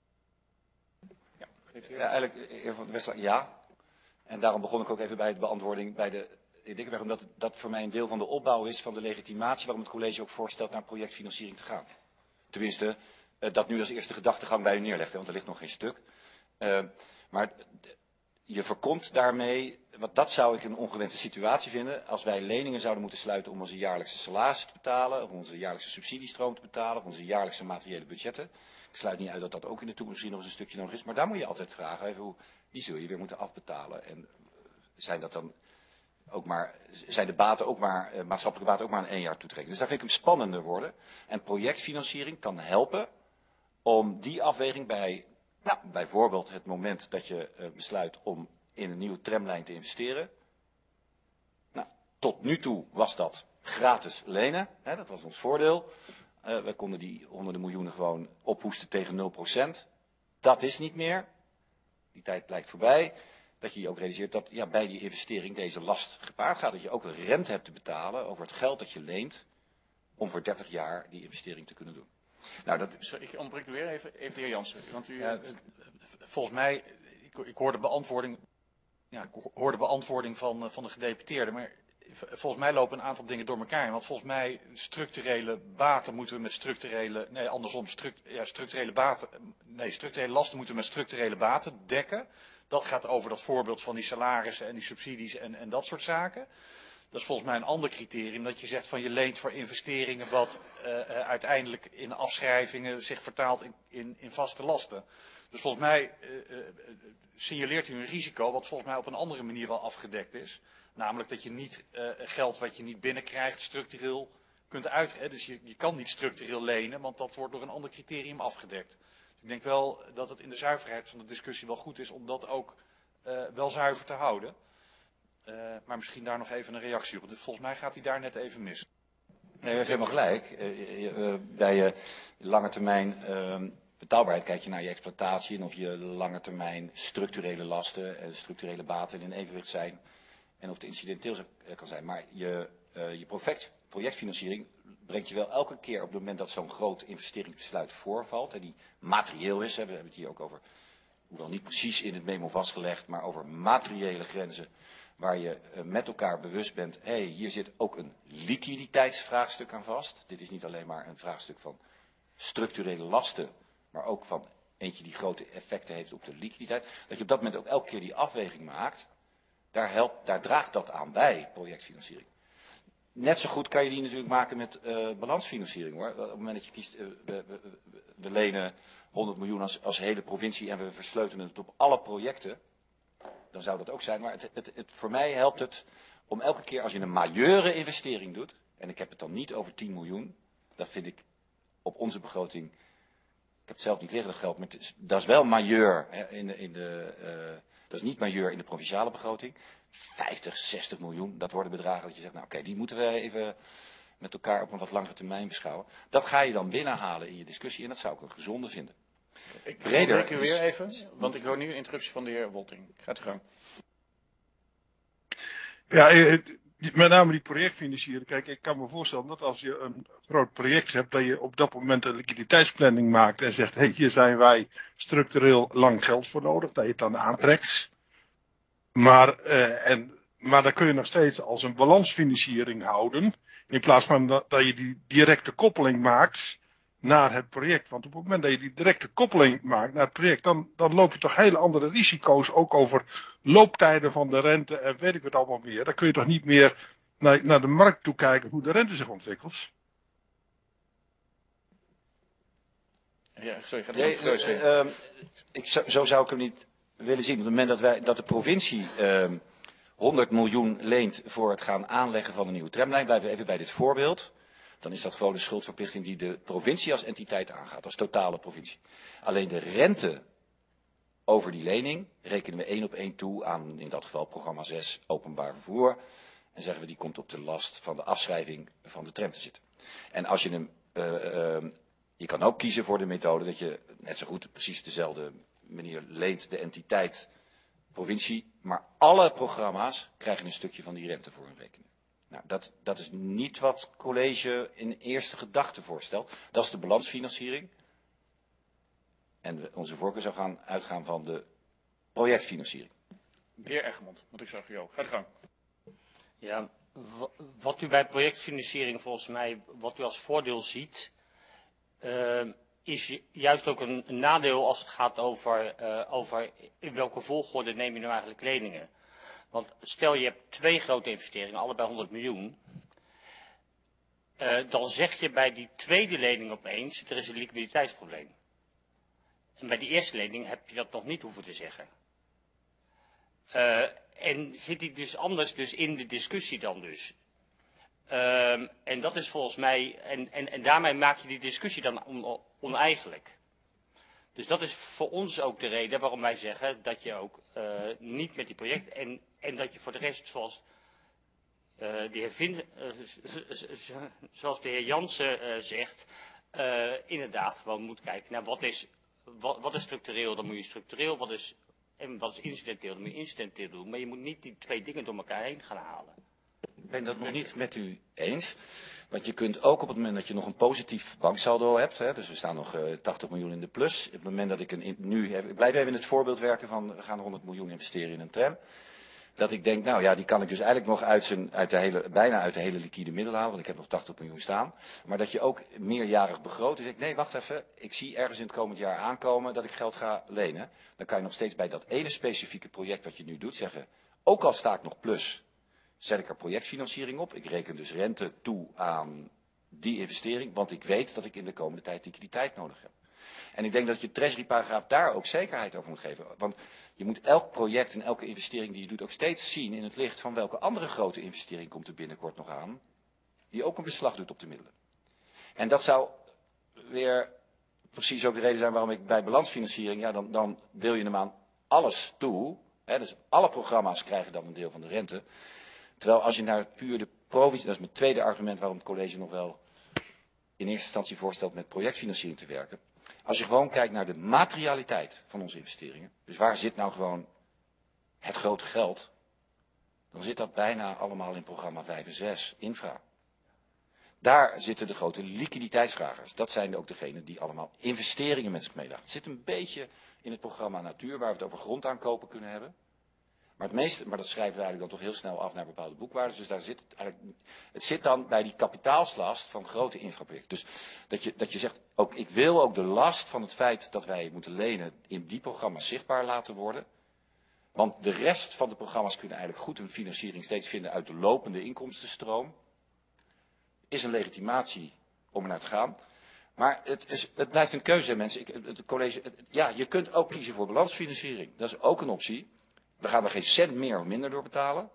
Ja, eigenlijk, heer Van Westlaken, ja. En daarom begon ik ook even bij de beantwoording bij de heer Dikkenberg, omdat dat voor mij een deel van de opbouw is van de legitimatie waarom het college ook voorstelt naar projectfinanciering te gaan. Tenminste, uh, dat nu als eerste gedachtegang bij u neerlegt, hè, want er ligt nog geen stuk. Uh, maar je voorkomt daarmee, want dat zou ik een ongewenste situatie vinden, als wij leningen zouden moeten sluiten om onze jaarlijkse salaris te betalen, of onze jaarlijkse subsidiestroom te betalen, of onze jaarlijkse materiële budgetten. Ik sluit niet uit dat dat ook in de toekomst misschien nog eens een stukje nodig is, maar daar moet je altijd vragen, even hoe, die zul je weer moeten afbetalen. En zijn dat dan ook maar, zijn de baten ook maar, uh, maatschappelijke baten ook maar een één jaar toetrekken. Dus daar vind ik hem spannender worden. En projectfinanciering kan helpen om die afweging bij, nou, bijvoorbeeld het moment dat je uh, besluit om in een nieuwe tramlijn te investeren. Nou, tot nu toe was dat gratis lenen, hè, dat was ons voordeel. Uh, wij konden die honderden miljoenen gewoon ophoesten tegen nul procent. Dat is niet meer. Die tijd blijkt voorbij. Dat je je ook realiseert dat ja, bij die investering deze last gepaard gaat. Dat je ook een rente hebt te betalen over het geld dat je leent om voor dertig jaar die investering te kunnen doen. Nou, dat... Sorry, ik onderbreek u weer even, even de heer Jansen. Want u... Ja, volgens mij, ik, ik hoor de beantwoording ja, ik hoorde de beantwoording van, uh, van de gedeputeerde, maar volgens mij lopen een aantal dingen door elkaar heen. Want volgens mij structurele baten moeten we met structurele, nee andersom, struct, ja, structurele baten, nee structurele lasten moeten we met structurele baten dekken. Dat gaat over dat voorbeeld van die salarissen en die subsidies en, en dat soort zaken. Dat is volgens mij een ander criterium, dat je zegt van je leent voor investeringen wat uh, uh, uiteindelijk in afschrijvingen zich vertaalt in, in, in vaste lasten. Dus volgens mij uh, uh, signaleert u een risico wat volgens mij op een andere manier al afgedekt is. Namelijk dat je niet uh, geld wat je niet binnenkrijgt structureel kunt uitgeven. Dus je, je kan niet structureel lenen, want dat wordt door een ander criterium afgedekt. Dus ik denk wel dat het in de zuiverheid van de discussie wel goed is om dat ook uh, wel zuiver te houden. Uh, maar misschien daar nog even een reactie op. Dus volgens mij gaat hij daar net even mis. Nee, u heeft helemaal gelijk. Uh, uh, bij je lange termijn uh, betaalbaarheid kijk je naar je exploitatie en of je lange termijn structurele lasten en structurele baten in evenwicht zijn. En of het incidenteel kan zijn. Maar je, uh, je project, projectfinanciering brengt je wel elke keer op het moment dat zo'n groot investeringsbesluit voorvalt. En die materieel is. Hè, we hebben het hier ook over, hoewel niet precies in het memo vastgelegd, maar over materiële grenzen. Waar je uh, met elkaar bewust bent, hé, hey, hier zit ook een liquiditeitsvraagstuk aan vast. Dit is niet alleen maar een vraagstuk van structurele lasten, maar ook van eentje die grote effecten heeft op de liquiditeit. Dat je op dat moment ook elke keer die afweging maakt. Daar, helpt, daar draagt dat aan bij, projectfinanciering. Net zo goed kan je die natuurlijk maken met uh, balansfinanciering, hoor. Op het moment dat je kiest, uh, we, we, we lenen honderd miljoen als, als hele provincie en we versleutelen het op alle projecten, dan zou dat ook zijn. Maar het, het, het, voor mij helpt het om elke keer als je een majeure investering doet, en ik heb het dan niet over tien miljoen, dat vind ik op onze begroting, ik heb het zelf niet liggen dat geld, maar het is, dat is wel majeur hè, in de, in de uh, dat is niet majeur in de provinciale begroting. vijftig, zestig miljoen, dat worden bedragen dat je zegt, nou oké, okay, die moeten we even met elkaar op een wat langere termijn beschouwen. Dat ga je dan binnenhalen in je discussie en dat zou ik een gezonde vinden. Ik breek u weer even, want ik hoor nu een interruptie van de heer Wolting. Gaat u gang. Ja, met name die projectfinanciering. Kijk, ik kan me voorstellen dat als je een groot project hebt, dat je op dat moment een liquiditeitsplanning maakt en zegt, hé, hey, hier zijn wij structureel lang geld voor nodig, dat je het dan aantrekt. Maar, uh, en, maar dan kun je nog steeds als een balansfinanciering houden, in plaats van dat, dat je die directe koppeling maakt naar het project. Want op het moment dat je die directe koppeling maakt naar het project, dan, dan loop je toch hele andere risico's, ook over looptijden van de rente en weet ik wat allemaal meer. Dan kun je toch niet meer naar, naar de markt toe kijken hoe de rente zich ontwikkelt. Ja, sorry, gaat nee, uh, uh, ik, zo, zo zou ik hem niet willen zien. Op het moment dat, wij, dat de provincie uh, honderd miljoen leent voor het gaan aanleggen van een nieuwe tramlijn, blijven we even bij dit voorbeeld. Dan is dat gewoon de schuldverplichting die de provincie als entiteit aangaat, als totale provincie. Alleen de rente over die lening rekenen we één op één toe aan, in dat geval programma zes, openbaar vervoer. En zeggen we, die komt op de last van de afschrijving van de tram te zitten. En als je hem, uh, uh, je kan ook kiezen voor de methode dat je net zo goed precies dezelfde manier leent de entiteit provincie, maar alle programma's krijgen een stukje van die rente voor hun rekening. Nou, dat, dat is niet wat het college in eerste gedachte voorstelt. Dat is de balansfinanciering. En onze voorkeur zou gaan uitgaan van de projectfinanciering. De heer Egmond, want ik zag u ook. Ga de gang. Ja, wat u bij projectfinanciering volgens mij, wat u als voordeel ziet, uh, is juist ook een, een nadeel als het gaat over, uh, over in welke volgorde neem je nou eigenlijk leningen. Want stel je hebt twee grote investeringen, allebei honderd miljoen. Uh, dan zeg je bij die tweede lening opeens, er is een liquiditeitsprobleem. En bij die eerste lening heb je dat nog niet hoeven te zeggen. Uh, en zit die dus anders dus in de discussie dan dus. Uh, en dat is volgens mij, en, en, en daarmee maak je die discussie dan on, oneigenlijk. Dus dat is voor ons ook de reden waarom wij zeggen dat je ook uh, niet met die project en, en dat je voor de rest zoals uh, de heer Vind, uh, zoals de heer Jansen uh, zegt, uh, inderdaad gewoon moet kijken naar wat is, wat, wat is structureel, dan moet je structureel, wat is, en wat is incidenteel, dan moet je incidenteel doen. Maar je moet niet die twee dingen door elkaar heen gaan halen. Ik ben dat nog niet met u eens. Want je kunt ook op het moment dat je nog een positief banksaldo hebt, hè, dus we staan nog uh, tachtig miljoen in de plus. Op het moment dat ik een, in, nu, ik blijf even in het voorbeeld werken van we gaan honderd miljoen investeren in een tram. dat ik denk, nou ja, die kan ik dus eigenlijk nog uit zijn, uit de hele, bijna uit de hele liquide middelen halen, want ik heb nog tachtig miljoen staan. Maar dat je ook meerjarig begroot. Dus ik, nee, wacht even, ik zie ergens in het komend jaar aankomen dat ik geld ga lenen. Dan kan je nog steeds bij dat ene specifieke project wat je nu doet zeggen, ook al sta ik nog plus, zet ik er projectfinanciering op. Ik reken dus rente toe aan die investering, want ik weet dat ik in de komende tijd liquiditeit nodig heb. En ik denk dat je treasury paragraaf daar ook zekerheid over moet geven. Want je moet elk project en elke investering die je doet ook steeds zien in het licht van welke andere grote investering komt er binnenkort nog aan. Die ook een beslag doet op de middelen. En dat zou weer precies ook de reden zijn waarom ik bij balansfinanciering, ja dan, dan deel je hem aan alles toe. Hè, dus alle programma's krijgen dan een deel van de rente. Terwijl als je naar puur de provincie, dat is mijn tweede argument waarom het college nog wel in eerste instantie voorstelt met projectfinanciering te werken. Als je gewoon kijkt naar de materialiteit van onze investeringen, dus waar zit nou gewoon het grote geld, dan zit dat bijna allemaal in programma vijf en zes, infra. Daar zitten de grote liquiditeitsvragers. Dat zijn ook degenen die allemaal investeringen met zich meedragen. Het zit een beetje in het programma natuur, waar we het over grondaankopen kunnen hebben. Maar het meeste, maar dat schrijven we eigenlijk dan toch heel snel af naar bepaalde boekwaardes. Dus daar zit het eigenlijk, het zit dan bij die kapitaalslast van grote infraprojecten. Dus dat je, dat je zegt, ook, ik wil ook de last van het feit dat wij moeten lenen in die programma's zichtbaar laten worden. Want de rest van de programma's kunnen eigenlijk goed hun financiering steeds vinden uit de lopende inkomstenstroom. Is een legitimatie om er naar te gaan. Maar het, is, het blijft een keuze, mensen. Ik, het college, het, ja, je kunt ook kiezen voor balansfinanciering. Dat is ook een optie. We gaan er geen cent meer of minder door betalen.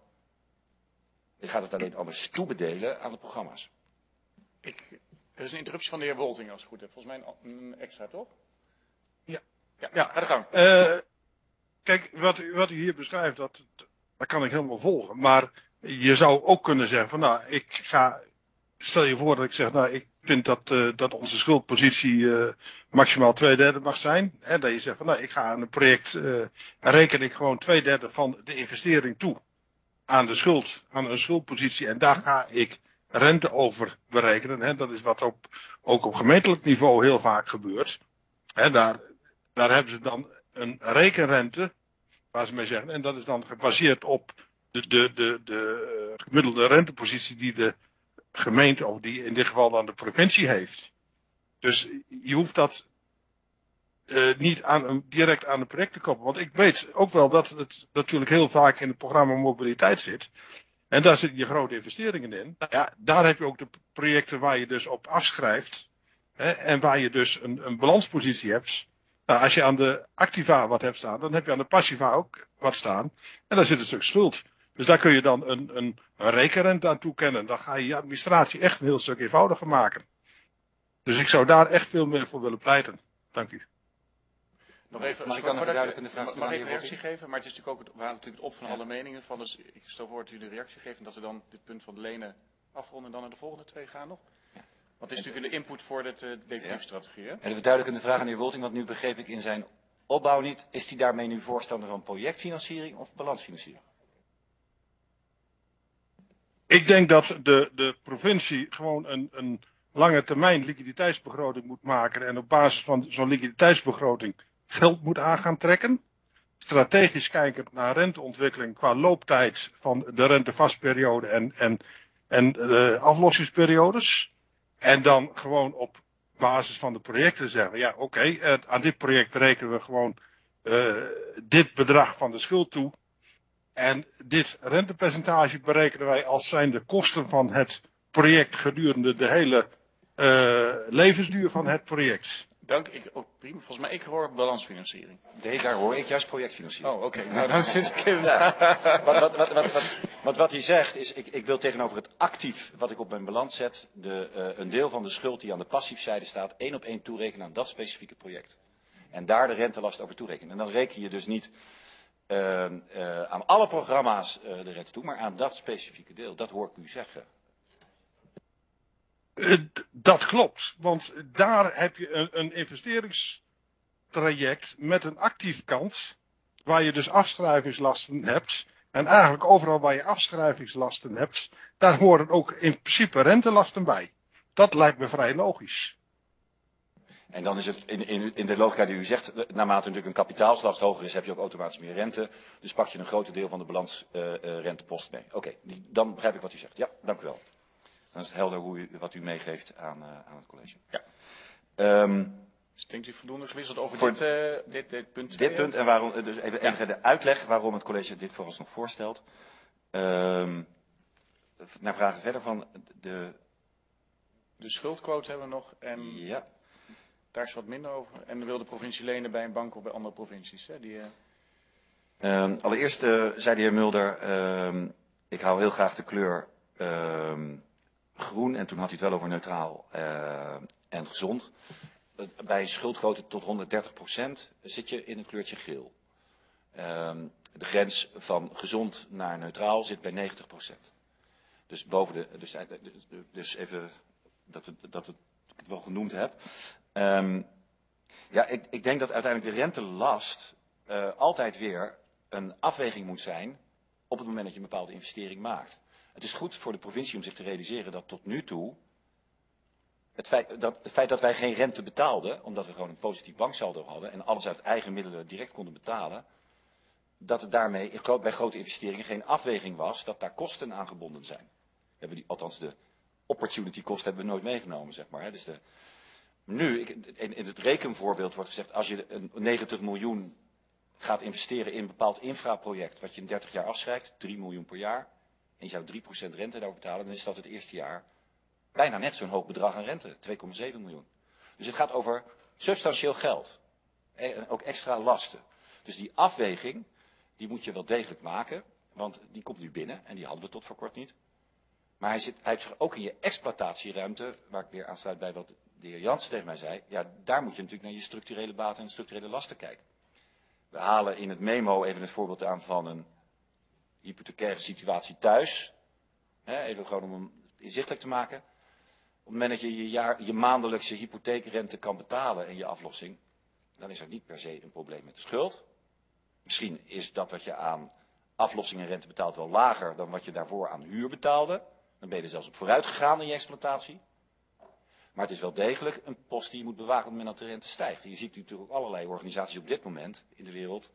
Je gaat het alleen anders toebedelen aan de programma's. Ik, er is een interruptie van de heer Wolting, als ik het goed heb. Volgens mij een, een extra, toch? Ja. Ja, ja. ga de gang. Uh, kijk, wat u, wat u hier beschrijft, dat, dat kan ik helemaal volgen. Maar je zou ook kunnen zeggen van, nou, ik ga, stel je voor dat ik zeg, nou, ik vind dat, uh, dat onze schuldpositie uh, maximaal twee derde mag zijn. En dat je zegt van, nou, ik ga aan een project, uh, reken ik gewoon twee derde van de investering toe aan de schuld, aan een schuldpositie. En daar ga ik rente over berekenen. Hè. Dat is wat op, ook op gemeentelijk niveau heel vaak gebeurt. Hè, daar, daar hebben ze dan een rekenrente, waar ze mee zeggen. En dat is dan gebaseerd op de, de, de, de gemiddelde rentepositie die de gemeente, of die in dit geval dan de provincie heeft. Dus je hoeft dat uh, niet aan een, direct aan een project te koppelen. Want ik weet ook wel dat het natuurlijk heel vaak in het programma mobiliteit zit. En daar zitten je grote investeringen in. Nou ja, daar heb je ook de projecten waar je dus op afschrijft. Hè, en waar je dus een, een balanspositie hebt. Nou, als je aan de activa wat hebt staan, dan heb je aan de passiva ook wat staan. En daar zit een stuk schuld. Dus daar kun je dan een, een, een rekenrente aan toekennen. Dan ga je je administratie echt een heel stuk eenvoudiger maken. Dus ik zou daar echt veel meer voor willen pleiten. Dank u. Nog even, mag ik dan een duidelijke vraag stellen? Mag ik even een reactie geven? Maar het is natuurlijk ook het, we hadden natuurlijk het op van ja. alle meningen. Van, dus ik stel voor dat u de reactie geeft en dat we dan dit punt van de lenen afronden en dan naar de volgende twee gaan nog. Want het is natuurlijk een input voor de uh, definitieve strategie. Hè? En even duidelijke vraag aan de heer Wolting, want nu begreep ik in zijn opbouw niet. Is hij daarmee nu voorstander van projectfinanciering of balansfinanciering? Ik denk dat de, de provincie gewoon een, een lange termijn liquiditeitsbegroting moet maken. En op basis van zo'n liquiditeitsbegroting geld moet aan gaan trekken. Strategisch kijkend naar renteontwikkeling qua looptijd van de rentevastperiode en, en, en de aflossingsperiodes. En dan gewoon op basis van de projecten zeggen, ja oké, okay, aan dit project rekenen we gewoon uh, dit bedrag van de schuld toe. En dit rentepercentage berekenen wij als zijn de kosten van het project gedurende de hele uh, levensduur van het project. Dank, ik, ook prima. Volgens mij, ik hoor balansfinanciering. Nee, daar hoor ik juist projectfinanciering. Oh, oké. Okay. Nou, dan zit ik in. Ja. wat, wat, wat, wat, wat, wat, wat hij zegt is, ik, ik wil tegenover het actief wat ik op mijn balans zet, de, uh, een deel van de schuld die aan de passiefzijde staat, één op één toerekenen aan dat specifieke project. En daar de rentelast over toerekenen. En dan reken je dus niet uh, uh, aan alle programma's uh, de rente toe, maar aan dat specifieke deel. Dat hoor ik u zeggen. Uh, dat klopt, want daar heb je een, een investeringstraject met een actief kant, waar je dus afschrijvingslasten hebt. En eigenlijk overal waar je afschrijvingslasten hebt, daar horen ook in principe rentelasten bij. Dat lijkt me vrij logisch. En dan is het in, in, in de logica die u zegt, naarmate natuurlijk een kapitaalslast hoger is, heb je ook automatisch meer rente. Dus pak je een groot deel van de balansrentepost uh, uh, mee. Oké, okay, dan begrijp ik wat u zegt. Ja, dank u wel. Dan is het helder hoe u, wat u meegeeft aan, uh, aan het college. Ja. Um, dus denkt u voldoende gewisseld over voor dit, uh, dit, dit punt? Dit punt en waarom, dus even enige de uitleg waarom het college dit vooralsnog voorstelt. Um, naar vragen verder van de... De schuldquote hebben we nog en ja. Daar is wat minder over. En dan wil de provincie lenen bij een bank of bij andere provincies. Hè, die, uh... um, allereerst uh, zei de heer Mulder, um, ik hou heel graag de kleur um, groen en toen had hij het wel over neutraal uh, en gezond. Bij schuldquote tot honderddertig procent zit je in een kleurtje geel. Um, de grens van gezond naar neutraal zit bij negentig procent. Dus boven de, dus, dus even dat, we, dat we, ik het wel genoemd heb. Um, ja, ik, ik denk dat uiteindelijk de rentelast uh, altijd weer een afweging moet zijn op het moment dat je een bepaalde investering maakt. Het is goed voor de provincie om zich te realiseren dat tot nu toe het feit dat, het feit dat wij geen rente betaalden, omdat we gewoon een positief banksaldo hadden en alles uit eigen middelen direct konden betalen, dat het daarmee bij grote investeringen geen afweging was dat daar kosten aan gebonden zijn. We hebben die, althans de opportunity kosten hebben we nooit meegenomen, zeg maar. Hè. Dus de, nu, ik, in, in het rekenvoorbeeld wordt gezegd, als je een negentig miljoen gaat investeren in een bepaald infraproject, wat je in dertig jaar afschrijft, drie miljoen per jaar, en je zou drie procent rente daarop betalen, dan is dat het eerste jaar bijna net zo'n hoog bedrag aan rente, twee komma zeven miljoen. Dus het gaat over substantieel geld, en ook extra lasten. Dus die afweging, die moet je wel degelijk maken, want die komt nu binnen en die hadden we tot voor kort niet. Maar hij zit, hij zit ook in je exploitatieruimte, waar ik weer aansluit bij wat de heer Jansen tegen mij zei. Ja, daar moet je natuurlijk naar je structurele baten en structurele lasten kijken. We halen in het memo even het voorbeeld aan van een hypothecaire situatie thuis. Hè, even gewoon om hem inzichtelijk te maken. Op het moment dat je je, jaar, je maandelijkse hypotheekrente kan betalen en je aflossing, dan is er niet per se een probleem met de schuld. Misschien is dat wat je aan aflossing en rente betaalt wel lager dan wat je daarvoor aan huur betaalde. Dan ben je er zelfs op vooruit gegaan in je exploitatie. Maar het is wel degelijk een post die je moet bewaken op het moment dat de rente stijgt. En je ziet natuurlijk ook allerlei organisaties op dit moment in de wereld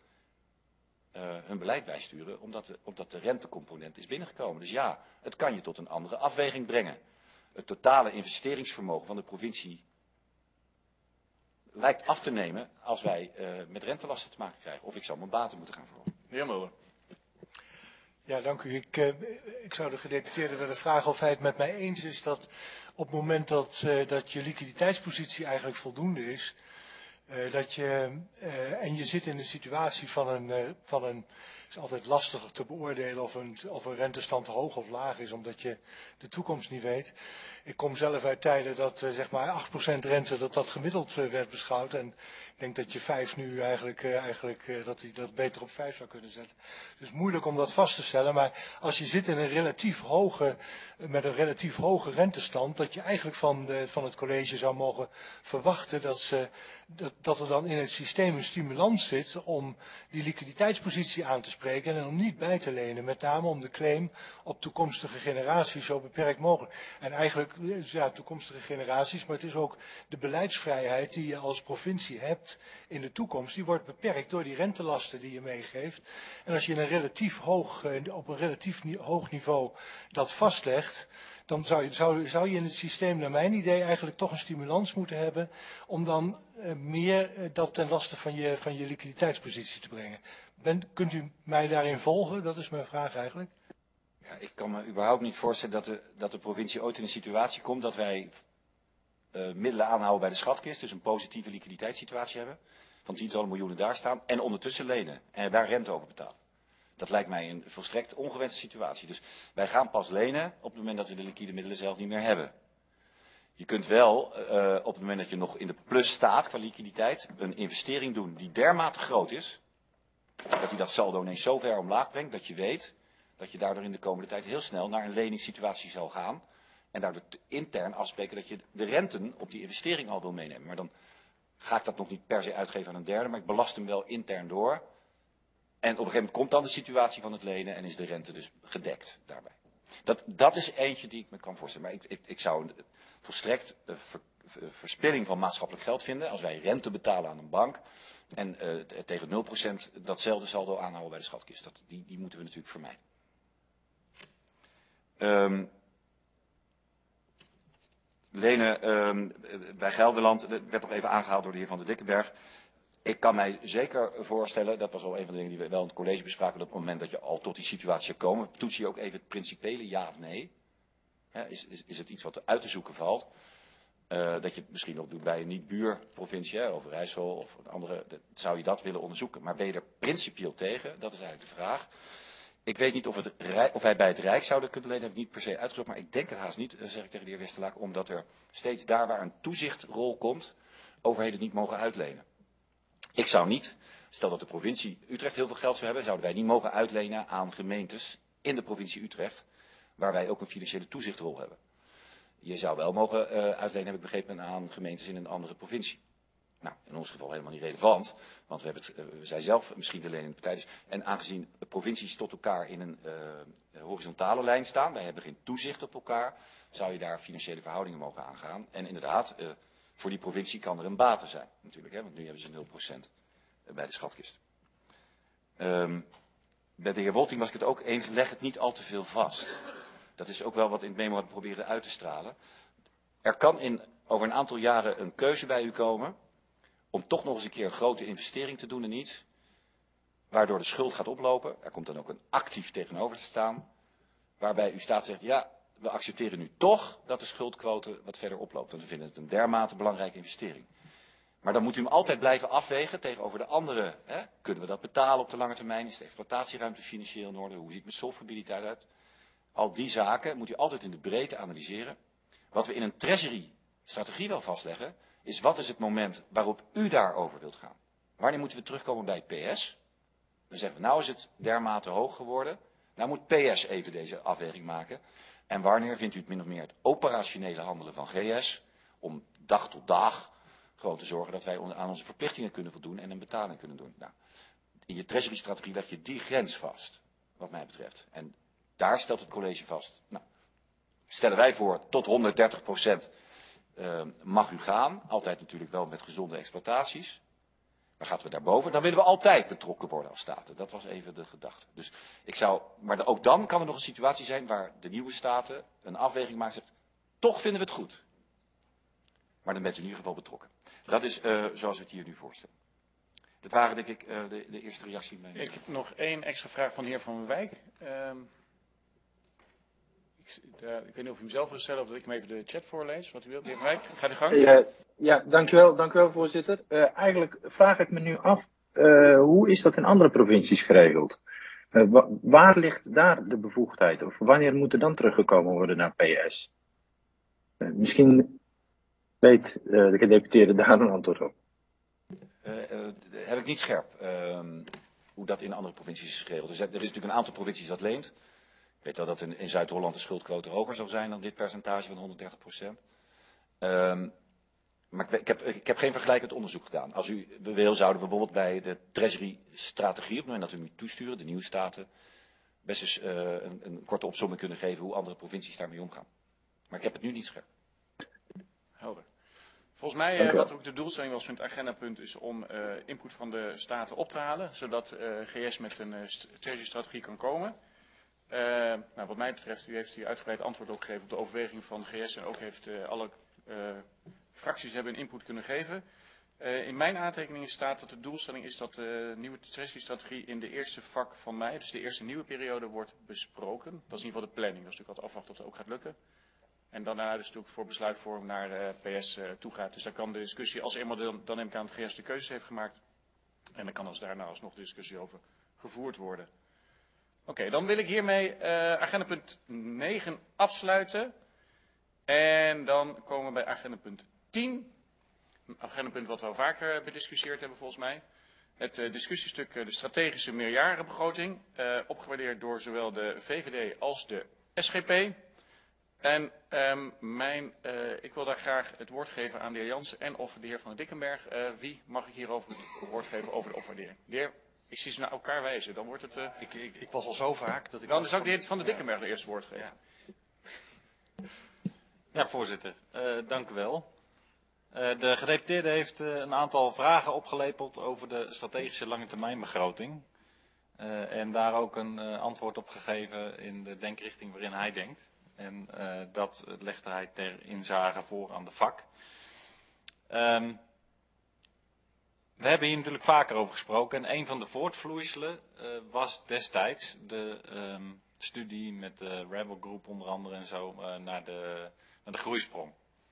uh, hun beleid bijsturen, omdat de, omdat de rentecomponent is binnengekomen. Dus ja, het kan je tot een andere afweging brengen. Het totale investeringsvermogen van de provincie lijkt af te nemen als wij uh, met rentelasten te maken krijgen. Of ik zou mijn baten moeten gaan verhogen. De heer Mulder. Ja, dank u. Ik, uh, ik zou de gedeputeerde willen vragen of hij het met mij eens is dat op het moment dat, uh, dat je liquiditeitspositie eigenlijk voldoende is, uh, dat je, uh, en je zit in een situatie van een, uh, van een, het is altijd lastig te beoordelen of een, of een rentestand hoog of laag is, omdat je de toekomst niet weet. Ik kom zelf uit tijden dat uh, zeg maar acht procent rente, dat dat gemiddeld uh, werd beschouwd. En ik denk dat je vijf nu eigenlijk, uh, eigenlijk uh, dat hij dat beter op vijf zou kunnen zetten. Dus moeilijk om dat vast te stellen. Maar als je zit in een relatief hoge, met een relatief hoge rentestand, dat je eigenlijk van, de, van het college zou mogen verwachten dat, ze, dat, dat er dan in het systeem een stimulans zit om die liquiditeitspositie aan te spreken en om niet bij te lenen. Met name om de claim op toekomstige generaties zo beperkt mogelijk. En eigenlijk, ja, toekomstige generaties, maar het is ook de beleidsvrijheid die je als provincie hebt in de toekomst. Die wordt beperkt door die rentelasten die je meegeeft. En als je in een relatief hoog, op een relatief hoog niveau dat vastlegt, dan zou je, zou, zou je in het systeem naar mijn idee eigenlijk toch een stimulans moeten hebben om dan uh, meer uh, dat ten laste van je, van je liquiditeitspositie te brengen. Ben, kunt u mij daarin volgen? Dat is mijn vraag eigenlijk. Ja, ik kan me überhaupt niet voorstellen dat de, dat de provincie ooit in een situatie komt dat wij uh, middelen aanhouden bij de schatkist, dus een positieve liquiditeitssituatie hebben, van tientallen miljoenen daar staan, en ondertussen lenen en daar rente over betalen. Dat lijkt mij een volstrekt ongewenste situatie. Dus wij gaan pas lenen op het moment dat we de liquide middelen zelf niet meer hebben. Je kunt wel, uh, op het moment dat je nog in de plus staat qua liquiditeit, een investering doen die dermate groot is, dat die dat saldo ineens zo ver omlaag brengt, dat je weet dat je daardoor in de komende tijd heel snel naar een leningssituatie zal gaan. En daardoor intern afspreken dat je de renten op die investering al wil meenemen. Maar dan ga ik dat nog niet per se uitgeven aan een derde, maar ik belast hem wel intern door. En op een gegeven moment komt dan de situatie van het lenen en is de rente dus gedekt daarbij. Dat, dat is eentje die ik me kan voorstellen. Maar ik, ik, ik zou volstrekt uh, ver, verspilling van maatschappelijk geld vinden als wij rente betalen aan een bank en uh, tegen nul procent datzelfde saldo aanhouden bij de schatkist. Dat, die, die moeten we natuurlijk vermijden. Um, Lenen um, bij Gelderland, dat werd nog even aangehaald door de heer Van der Dikkenberg. Ik kan mij zeker voorstellen, dat was al een van de dingen die we wel in het college bespraken, dat op het moment dat je al tot die situatie zou komen, toets je ook even het principiële ja of nee. He, is, is, is het iets wat uit te zoeken valt? Uh, dat je het misschien ook doet bij een niet-buurprovincie, Overijssel of een andere, dat, zou je dat willen onderzoeken. Maar ben je er principieel tegen? Dat is eigenlijk de vraag. Ik weet niet of, het, of wij bij het Rijk zouden kunnen lenen, heb ik niet per se uitgezocht, maar ik denk het haast niet, zeg ik tegen de heer Westerlaak, omdat er steeds daar waar een toezichtrol komt, overheden niet mogen uitlenen. Ik zou niet, stel dat de provincie Utrecht heel veel geld zou hebben, zouden wij niet mogen uitlenen aan gemeentes in de provincie Utrecht, waar wij ook een financiële toezichtrol hebben. Je zou wel mogen uh, uitlenen, heb ik begrepen, aan gemeentes in een andere provincie. Nou, in ons geval helemaal niet relevant, want we, hebben het, uh, we zijn zelf misschien de lenende partij. Dus, en aangezien de provincies tot elkaar in een uh, horizontale lijn staan, wij hebben geen toezicht op elkaar, zou je daar financiële verhoudingen mogen aangaan. En inderdaad, uh, voor die provincie kan er een bate zijn, natuurlijk, hè, want nu hebben ze nul procent bij de schatkist. Um, bij de heer Wolting was ik het ook eens, leg het niet al te veel vast. Dat is ook wel wat in het memo hebben proberen uit te stralen. Er kan in, over een aantal jaren een keuze bij u komen om toch nog eens een keer een grote investering te doen in iets, waardoor de schuld gaat oplopen. Er komt dan ook een actief tegenover te staan, waarbij uw staat zegt, ja, we accepteren nu toch dat de schuldquote wat verder oploopt, want we vinden het een dermate belangrijke investering. Maar dan moet u hem altijd blijven afwegen tegenover de andere. Hè? Kunnen we dat betalen op de lange termijn? Is de exploitatieruimte financieel in orde? Hoe ziet mijn solvabiliteit uit? Al die zaken moet u altijd in de breedte analyseren. Wat we in een treasury-strategie wel vastleggen, is wat is het moment waarop u daarover wilt gaan. Wanneer moeten we terugkomen bij het P S? Dan zeggen we, nou is het dermate hoog geworden. Nou moet P S even deze afweging maken. En wanneer vindt u het min of meer het operationele handelen van G S, om dag tot dag gewoon te zorgen dat wij aan onze verplichtingen kunnen voldoen en een betaling kunnen doen. Nou, in je treasury-strategie leg je die grens vast, wat mij betreft. En daar stelt het college vast. Nou, stellen wij voor, tot honderddertig procent uh, mag u gaan. Altijd natuurlijk wel met gezonde exploitaties. Maar gaan we daarboven, dan willen we altijd betrokken worden als staten. Dat was even de gedachte. Dus ik zou, maar ook dan kan er nog een situatie zijn waar de nieuwe staten een afweging maken en zegt, toch vinden we het goed. Maar dan bent u in ieder geval betrokken. Dat is uh, zoals we het hier nu voorstellen. Dat waren denk ik uh, de, de eerste reactie. Mee. Ik heb nog één extra vraag van de heer Van Wijk. Um, ik, uh, ik weet niet of u hem zelf wil stellen of dat ik hem even de chat voorlees. Wat u wilt, de heer Van Wijk. Ga de gang. Uh, ja, dankjewel, dankjewel voorzitter. Uh, eigenlijk vraag ik me nu af, uh, hoe is dat in andere provincies geregeld? Uh, wa waar ligt daar de bevoegdheid? Of wanneer moet er dan teruggekomen worden naar P S? Uh, misschien weet uh, de gedeputeerde daar een antwoord op. Uh, uh, heb ik niet scherp uh, hoe dat in andere provincies is geregeld. Dus er is natuurlijk een aantal provincies dat leent. Ik weet wel dat in, in Zuid-Holland de schuldquote hoger zal zijn dan dit percentage van honderddertig procent. Uh, maar ik, ik, heb, ik heb geen vergelijkend onderzoek gedaan. Als u wil, zouden we bijvoorbeeld bij de Treasury-strategie, op het moment dat we hem toesturen, de nieuwe staten, best eens uh, een, een korte opsomming kunnen geven hoe andere provincies daarmee omgaan. Maar ik heb het nu niet scherp. Helder. Volgens mij, uh, wat ook de doelstelling was van het agendapunt, is om uh, input van de staten op te halen, zodat uh, G S met een uh, treasury-strategie kan komen. Uh, nou, wat mij betreft, u heeft hier uitgebreid antwoord op gegeven op de overweging van G S en ook heeft uh, alle uh, fracties hebben een input kunnen geven. Uh, in mijn aantekeningen staat dat de doelstelling is dat de nieuwe treasury-strategie in de eerste vak van mei, dus de eerste nieuwe periode, wordt besproken. Dat is in ieder geval de planning, dat is natuurlijk wat afwachten of dat ook gaat lukken. En daarna dus natuurlijk voor besluitvorming naar uh, P S uh, toe gaat. Dus daar kan de discussie, als eenmaal dan, dan neem ik aan dat G S de keuzes heeft gemaakt. En dan kan als daarna alsnog de discussie over gevoerd worden. Oké, okay, dan wil ik hiermee uh, agendapunt negen afsluiten. En dan komen we bij agendapunt tien. Een agendapunt wat we al vaker bediscussieerd hebben volgens mij. Het uh, discussiestuk uh, de strategische meerjarenbegroting. Uh, opgewaardeerd door zowel de V V D als de S G P. En um, mijn, uh, ik wil daar graag het woord geven aan de heer Jansen en of de heer Van der Dikkenberg. Uh, wie mag ik hierover het woord geven over de opwaardering? De heer, ik zie ze naar elkaar wijzen, dan wordt het... Uh, ik, ik, ik was al zo vaak dat ik... Dan zou ik de heer Van der Dikkenberg ja. de eerste woord geven. Ja, ja voorzitter, uh, dank u wel. Uh, de gedeputeerde heeft uh, een aantal vragen opgelepeld over de strategische langetermijnbegroting. Uh, en daar ook een uh, antwoord op gegeven in de denkrichting waarin hij denkt. En uh, dat legde hij ter inzage voor aan de vak. Um, we hebben hier natuurlijk vaker over gesproken. En een van de voortvloeiselen uh, was destijds de um, studie met de Rebel Group onder andere en zo uh, naar, de, naar de groeisprong.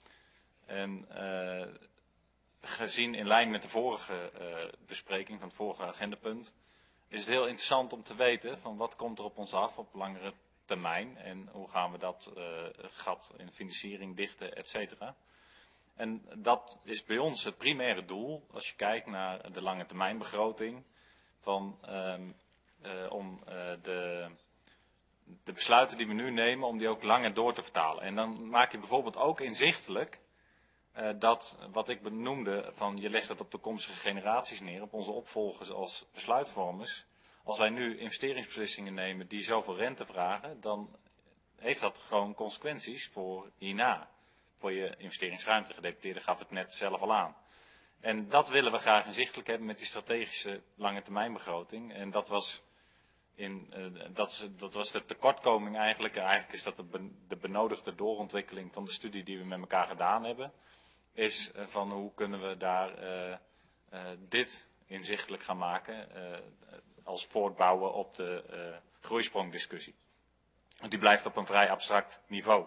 En uh, gezien in lijn met de vorige uh, bespreking van het vorige agendapunt, is het heel interessant om te weten van wat komt er op ons af op langere termijn en hoe gaan we dat uh, gat in financiering dichten, et cetera. En dat is bij ons het primaire doel als je kijkt naar de lange termijnbegroting van, um, uh, om uh, de, de besluiten die we nu nemen om die ook langer door te vertalen. En dan maak je bijvoorbeeld ook inzichtelijk Uh, dat wat ik benoemde van je legt het op toekomstige generaties neer, op onze opvolgers als besluitvormers. Als wij nu investeringsbeslissingen nemen die zoveel rente vragen, dan heeft dat gewoon consequenties voor hierna. Voor je investeringsruimte. Gedeputeerde gaf het net zelf al aan. En dat willen we graag inzichtelijk hebben met die strategische lange termijnbegroting. En dat was, in, uh, dat, is, dat was de tekortkoming eigenlijk. Eigenlijk is dat de, ben, de benodigde doorontwikkeling van de studie die we met elkaar gedaan hebben. Is van hoe kunnen we daar uh, uh, dit inzichtelijk gaan maken uh, als voortbouwen op de uh, groeisprongdiscussie. Want die blijft op een vrij abstract niveau.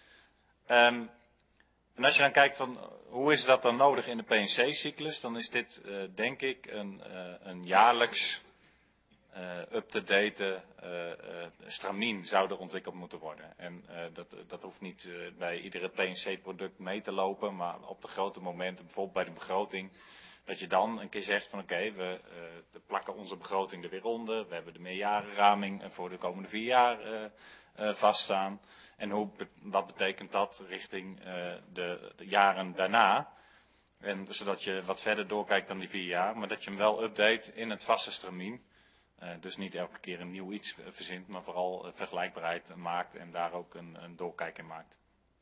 Um, en als je dan kijkt van hoe is dat dan nodig in de P en C-cyclus, dan is dit uh, denk ik een, uh, een jaarlijks uh, up-to-date uh, uh, stramien zou er ontwikkeld moeten worden. En uh, dat, dat hoeft niet uh, bij iedere P en C-product mee te lopen, maar op de grote momenten, bijvoorbeeld bij de begroting, dat je dan een keer zegt van oké, okay, we, uh, we plakken onze begroting er weer onder, we hebben de meerjarenraming voor de komende vier jaar uh, uh, vaststaan. En hoe, wat betekent dat richting uh, de, de jaren daarna? En zodat je wat verder doorkijkt dan die vier jaar, maar dat je hem wel update in het vaste stramien. Uh, dus niet elke keer een nieuw iets verzint, maar vooral uh, vergelijkbaarheid maakt en daar ook een, een doorkijk in maakt.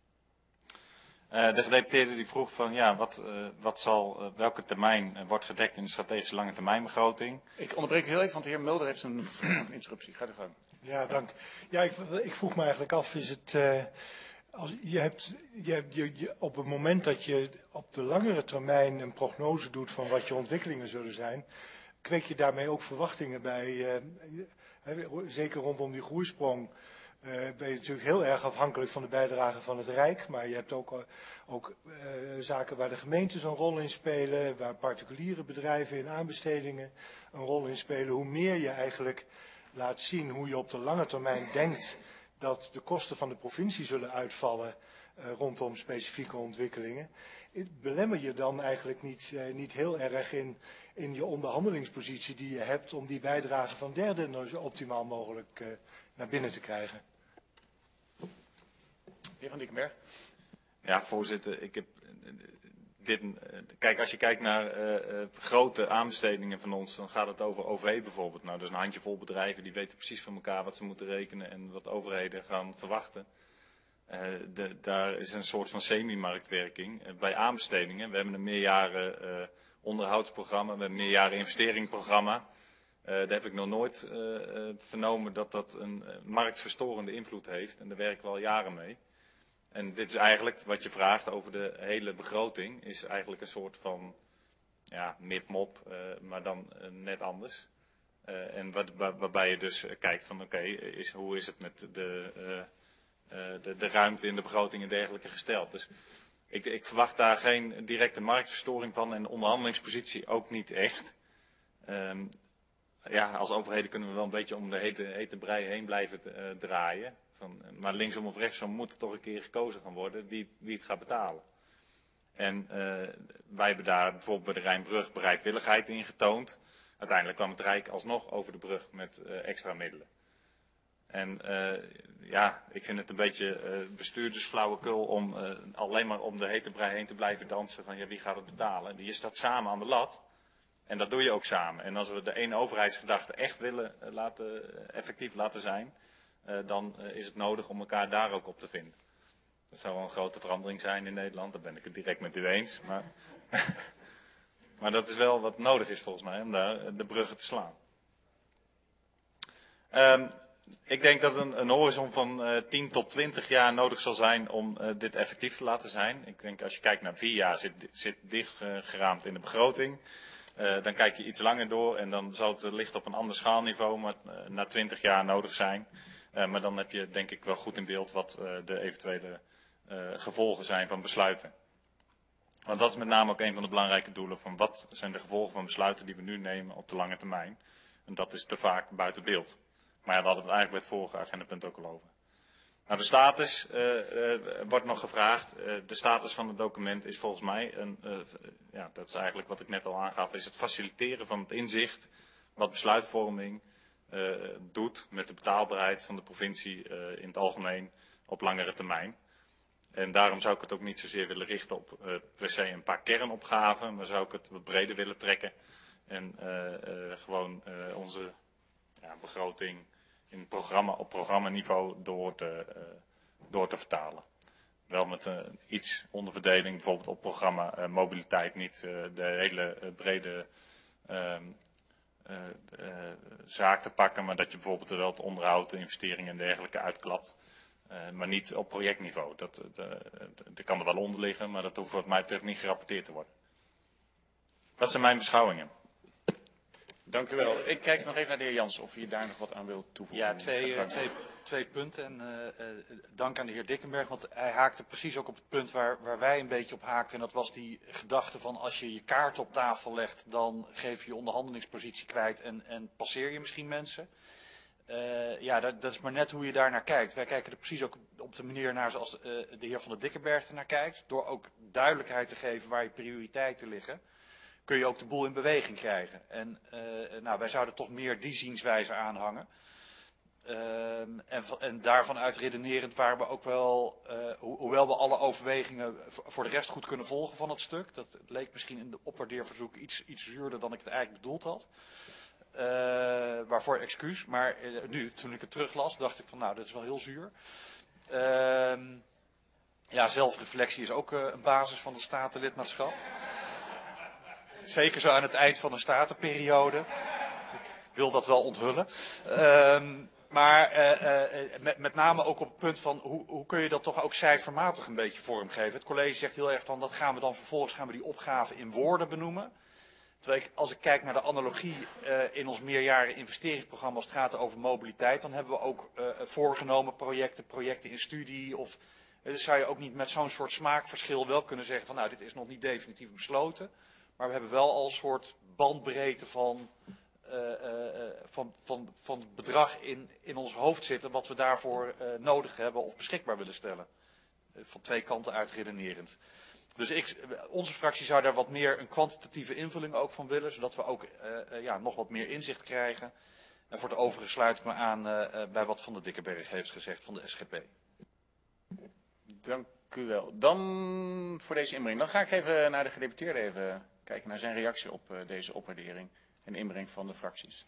Uh, de gedeputeerde die vroeg van ja, wat, uh, wat zal, uh, welke termijn uh, wordt gedekt in de strategische lange termijnbegroting? Ik onderbreek heel even, want de heer Mulder heeft een interruptie. Ga er gang. Ja, dank. Ja, ik, ik vroeg me eigenlijk af, is het, uh, als, je hebt, je, hebt je, je, op het moment dat je op de langere termijn een prognose doet van wat je ontwikkelingen zullen zijn, kweek je daarmee ook verwachtingen bij, uh, zeker rondom die groeisprong, uh, ben je natuurlijk heel erg afhankelijk van de bijdrage van het Rijk, maar je hebt ook, uh, ook uh, zaken waar de gemeentes een rol in spelen, waar particuliere bedrijven in aanbestedingen een rol in spelen. Hoe meer je eigenlijk laat zien hoe je op de lange termijn denkt dat de kosten van de provincie zullen uitvallen uh, rondom specifieke ontwikkelingen, belemmer je dan eigenlijk niet, uh, niet heel erg in, in je onderhandelingspositie die je hebt om die bijdrage van derden nou zo optimaal mogelijk uh, naar binnen te krijgen. Heer Van Diekenberg. Ja, voorzitter, ik heb dit, kijk, als je kijkt naar uh, grote aanbestedingen van ons, dan gaat het over O V bijvoorbeeld. Nou, dat is een handjevol bedrijven die weten precies van elkaar wat ze moeten rekenen en wat overheden gaan verwachten. Uh, de, daar is een soort van semi-marktwerking. Uh, bij aanbestedingen, we hebben een meerjaren uh, onderhoudsprogramma, we hebben een meerjaren investeringsprogramma. Uh, daar heb ik nog nooit uh, uh, vernomen dat dat een uh, marktverstorende invloed heeft en daar werken we al jaren mee. En dit is eigenlijk wat je vraagt over de hele begroting, is eigenlijk een soort van ja, mip-mop, uh, maar dan uh, net anders. Uh, en wat, waar, waarbij je dus uh, kijkt van oké, okay, is, hoe is het met de, uh, uh, de, de ruimte in de begroting en dergelijke gesteld. Dus ik, ik verwacht daar geen directe marktverstoring van en de onderhandelingspositie ook niet echt. Um, ja, als overheden kunnen we wel een beetje om de hete, hete brei heen blijven uh, draaien. Van, maar linksom of rechtsom moet er toch een keer gekozen gaan worden die, wie het gaat betalen. En uh, wij hebben daar bijvoorbeeld bij de Rijnbrug bereidwilligheid in getoond. Uiteindelijk kwam het Rijk alsnog over de brug met uh, extra middelen. En uh, ja, ik vind het een beetje uh, bestuurdersflauwekul om uh, alleen maar om de hete brei heen te blijven dansen van ja, wie gaat het betalen. Je staat samen aan de lat en dat doe je ook samen. En als we de ene overheidsgedachte echt willen uh, laten, uh, effectief laten zijn, Uh, dan uh, is het nodig om elkaar daar ook op te vinden. Dat zou wel een grote verandering zijn in Nederland, daar ben ik het direct met u eens. Maar, maar dat is wel wat nodig is volgens mij, om daar de bruggen te slaan. Um, ik denk dat een, een horizon van uh, tien tot twintig jaar nodig zal zijn om uh, dit effectief te laten zijn. Ik denk als je kijkt naar vier jaar zit, zit dicht uh, geraamd in de begroting. Uh, dan kijk je iets langer door en dan zal het wellicht op een ander schaalniveau maar, uh, na twintig jaar nodig zijn. Uh, maar dan heb je denk ik wel goed in beeld wat uh, de eventuele uh, gevolgen zijn van besluiten. Want dat is met name ook een van de belangrijke doelen van wat zijn de gevolgen van besluiten die we nu nemen op de lange termijn. En dat is te vaak buiten beeld. Maar ja, we hadden het eigenlijk bij het vorige agendapunt ook al over. Nou, de status uh, uh, wordt nog gevraagd. Uh, de status van het document is volgens mij, een, uh, ja, dat is eigenlijk wat ik net al aangaf, is het faciliteren van het inzicht wat besluitvorming uh, doet met de betaalbaarheid van de provincie uh, in het algemeen op langere termijn. En daarom zou ik het ook niet zozeer willen richten op uh, per se een paar kernopgaven, maar zou ik het wat breder willen trekken en uh, uh, gewoon uh, onze ja, begroting in programma, op programmaniveau door te, uh, door te vertalen. Wel met uh, iets onderverdeling, bijvoorbeeld op programma uh, mobiliteit, niet uh, de hele uh, brede uh, uh, uh, zaak te pakken, maar dat je bijvoorbeeld wel het onderhoud, de investeringen en dergelijke uitklapt. Uh, maar niet op projectniveau. Dat, uh, dat kan er wel onder liggen, maar dat hoeft wat mij betreft niet gerapporteerd te worden. Dat zijn mijn beschouwingen. Dank u wel. Ik kijk nog even naar de heer Jans of hij daar nog wat aan wil toevoegen. Ja, twee, uh, twee, twee punten. En uh, uh, dank aan de heer Dickenberg, want hij haakte precies ook op het punt waar, waar wij een beetje op haakten. En dat was die gedachte van als je je kaart op tafel legt, dan geef je je onderhandelingspositie kwijt en, en passeer je misschien mensen. Uh, ja, dat, dat is maar net hoe je daar naar kijkt. Wij kijken er precies ook op de manier naar zoals uh, de heer Van der Dickenberg er naar kijkt. Door ook duidelijkheid te geven waar je prioriteiten liggen, kun je ook de boel in beweging krijgen. En uh, nou, wij zouden toch meer die zienswijze aanhangen. Uh, en, en daarvan uit redenerend waren we ook wel, uh, ho hoewel we alle overwegingen voor de rest goed kunnen volgen van het stuk. Dat het leek misschien in de opwaardeerverzoek iets, iets zuurder dan ik het eigenlijk bedoeld had. Uh, waarvoor excuus, maar uh, nu, toen ik het teruglas, dacht ik van nou, dat is wel heel zuur. Uh, ja, zelfreflectie is ook uh, een basis van het statenlidmaatschap. Zeker zo aan het eind van de statenperiode. Ik wil dat wel onthullen. Uh, maar uh, uh, met, met name ook op het punt van hoe, hoe kun je dat toch ook cijfermatig een beetje vormgeven. Het college zegt heel erg van dat gaan we dan vervolgens gaan we die opgave in woorden benoemen. Terwijl ik, als ik kijk naar de analogie uh, in ons meerjaren investeringsprogramma als het gaat over mobiliteit, dan hebben we ook uh, voorgenomen projecten, projecten in studie. Of, uh, dus zou je ook niet met zo'n soort smaakverschil wel kunnen zeggen van nou dit is nog niet definitief besloten. Maar we hebben wel al een soort bandbreedte van, uh, uh, van, van, van het bedrag in, in ons hoofd zitten wat we daarvoor uh, nodig hebben of beschikbaar willen stellen. Uh, van twee kanten uit redenerend. Dus ik, onze fractie zou daar wat meer een kwantitatieve invulling ook van willen, zodat we ook uh, uh, ja, nog wat meer inzicht krijgen. En voor de overige sluit ik me aan uh, uh, bij wat Van der Dickenberg heeft gezegd van de S G P. Dank u wel. Dan voor deze inbreng. Dan ga ik even naar de gedeputeerde even kijken naar zijn reactie op uh, deze opwaardering en inbreng van de fracties.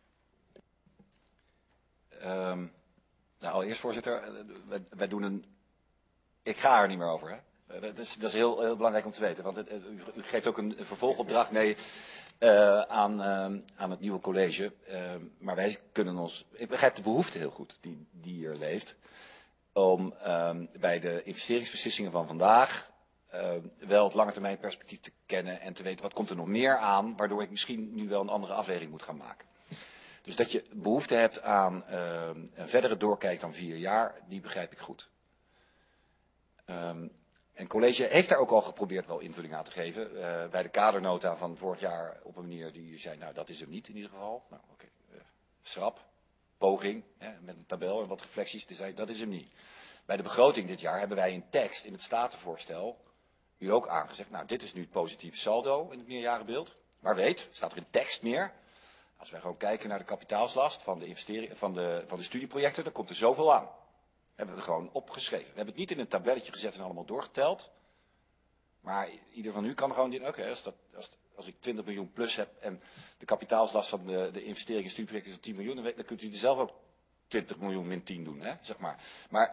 Um, nou, allereerst voorzitter, wij, wij doen een... Ik ga er niet meer over, hè. Dat is, dat is heel, heel belangrijk om te weten, want het, u, u geeft ook een, een vervolgopdracht mee uh, aan, uh, aan het nieuwe college. Uh, maar wij kunnen ons, ik begrijp de behoefte heel goed die, die hier leeft, om um, bij de investeringsbeslissingen van vandaag uh, wel het langetermijnperspectief te kennen en te weten wat komt er nog meer aan, waardoor ik misschien nu wel een andere afweging moet gaan maken. Dus dat je behoefte hebt aan uh, een verdere doorkijk dan vier jaar, die begrijp ik goed. Um, En het college heeft daar ook al geprobeerd wel invulling aan te geven. Uh, bij de kadernota van vorig jaar op een manier die zei, nou dat is hem niet in ieder geval. Nou oké, okay. uh, schrap, poging, hè, met een tabel en wat reflecties. Dus zei, dat is hem niet. Bij de begroting dit jaar hebben wij in tekst in het statenvoorstel u ook aangezegd, nou dit is nu het positieve saldo in het meerjarenbeeld. Maar weet, staat er in tekst meer. Als wij gewoon kijken naar de kapitaalslast van de, investering, van de, van de studieprojecten, dan komt er zoveel aan. Hebben we gewoon opgeschreven. We hebben het niet in een tabelletje gezet en allemaal doorgeteld. Maar ieder van u kan gewoon denken, oké, okay, als, als, als ik twintig miljoen plus heb en de kapitaalslast van de, de investering in studieprojecten is tien miljoen, dan, dan kunt u er zelf ook twintig miljoen min tien doen, hè, zeg maar. Maar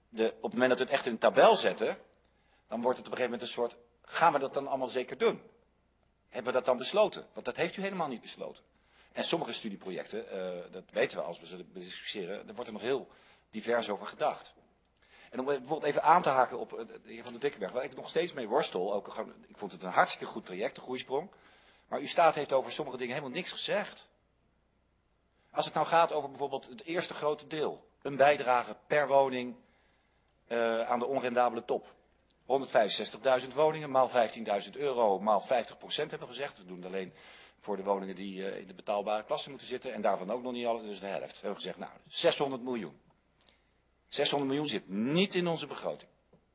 de, op het moment dat we het echt in een tabel zetten, dan wordt het op een gegeven moment een soort, gaan we dat dan allemaal zeker doen? Hebben we dat dan besloten? Want dat heeft u helemaal niet besloten. En sommige studieprojecten, uh, dat weten we als we ze discussiëren, daar wordt er nog heel divers over gedacht. En om bijvoorbeeld even aan te haken op de heer Van der Dikkenberg, waar ik nog steeds mee worstel, ook, ik vond het een hartstikke goed traject, de groeisprong, maar uw staat heeft over sommige dingen helemaal niks gezegd. Als het nou gaat over bijvoorbeeld het eerste grote deel, een bijdrage per woning uh, aan de onrendabele top. honderdvijfenzestigduizend woningen, maal vijftienduizend euro, maal vijftig procent hebben we gezegd. We doen het alleen voor de woningen die uh, in de betaalbare klasse moeten zitten en daarvan ook nog niet alles, dus de helft. We hebben gezegd, nou, zeshonderd miljoen. zeshonderd miljoen zit niet in onze begroting.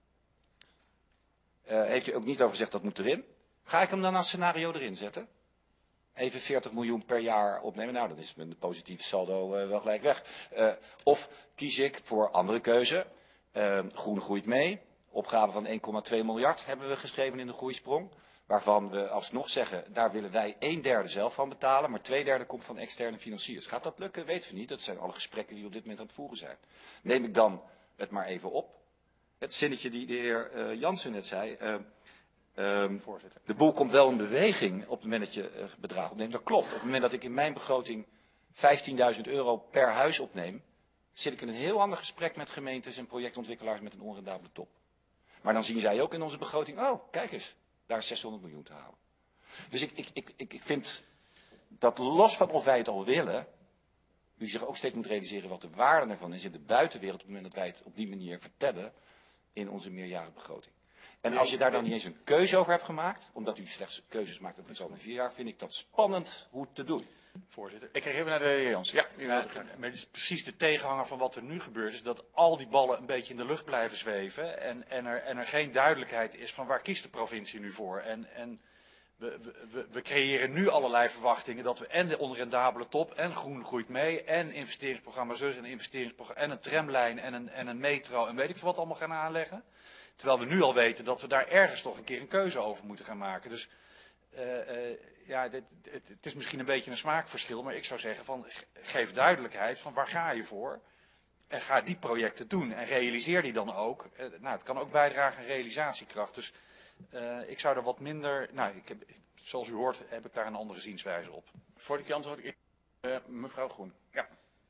Uh, heeft u ook niet over gezegd dat moet erin? Ga ik hem dan als scenario erin zetten? Even veertig miljoen per jaar opnemen. Nou, dan is met een positieve saldo uh, wel gelijk weg. Uh, of kies ik voor andere keuze. Uh, Groen groeit mee. Opgave van één komma twee miljard hebben we geschreven in de groeisprong. Waarvan we alsnog zeggen, daar willen wij een derde zelf van betalen. Maar twee derde komt van externe financiers. Gaat dat lukken? Weten we niet. Dat zijn alle gesprekken die we op dit moment aan het voeren zijn. Neem ik dan het maar even op. Het zinnetje die de heer uh, Jansen net zei. Uh, Um, de boel komt wel in beweging op het moment dat je uh, bedrag opneemt. Dat klopt. Op het moment dat ik in mijn begroting vijftienduizend euro per huis opneem, zit ik in een heel ander gesprek met gemeentes en projectontwikkelaars met een onrendabele top. Maar dan zien zij ook in onze begroting, oh, kijk eens, daar is zeshonderd miljoen te halen. Dus ik, ik, ik, ik vind dat los van of wij het al willen, u zich ook steeds moet realiseren wat de waarde ervan is in de buitenwereld op het moment dat wij het op die manier vertellen in onze meerjarenbegroting. En als je daar dan niet eens een keuze over hebt gemaakt, omdat u slechts keuzes maakt op de komende vier jaar, vind ik dat spannend hoe te doen. Voorzitter, ik krijg even naar de heer Jans. Ja, ja, maar het is precies de tegenhanger van wat er nu gebeurt, is dat al die ballen een beetje in de lucht blijven zweven en, en, er, en er geen duidelijkheid is van waar kiest de provincie nu voor. En, en we, we, we creëren nu allerlei verwachtingen dat we en de onrendabele top en groen groeit mee en investeringsprogramma zus en investeringsprogramma en een tramlijn en een, en een metro en weet ik veel wat allemaal gaan aanleggen. Terwijl we nu al weten dat we daar ergens toch een keer een keuze over moeten gaan maken. Dus uh, uh, ja, dit, het, het is misschien een beetje een smaakverschil, maar ik zou zeggen van geef duidelijkheid van waar ga je voor. En ga die projecten doen en realiseer die dan ook. Uh, nou, het kan ook bijdragen aan realisatiekracht. Dus uh, ik zou er wat minder, nou, ik heb, zoals u hoort heb ik daar een andere zienswijze op. Voordat ik je antwoord, uh, mevrouw Groen. Ja,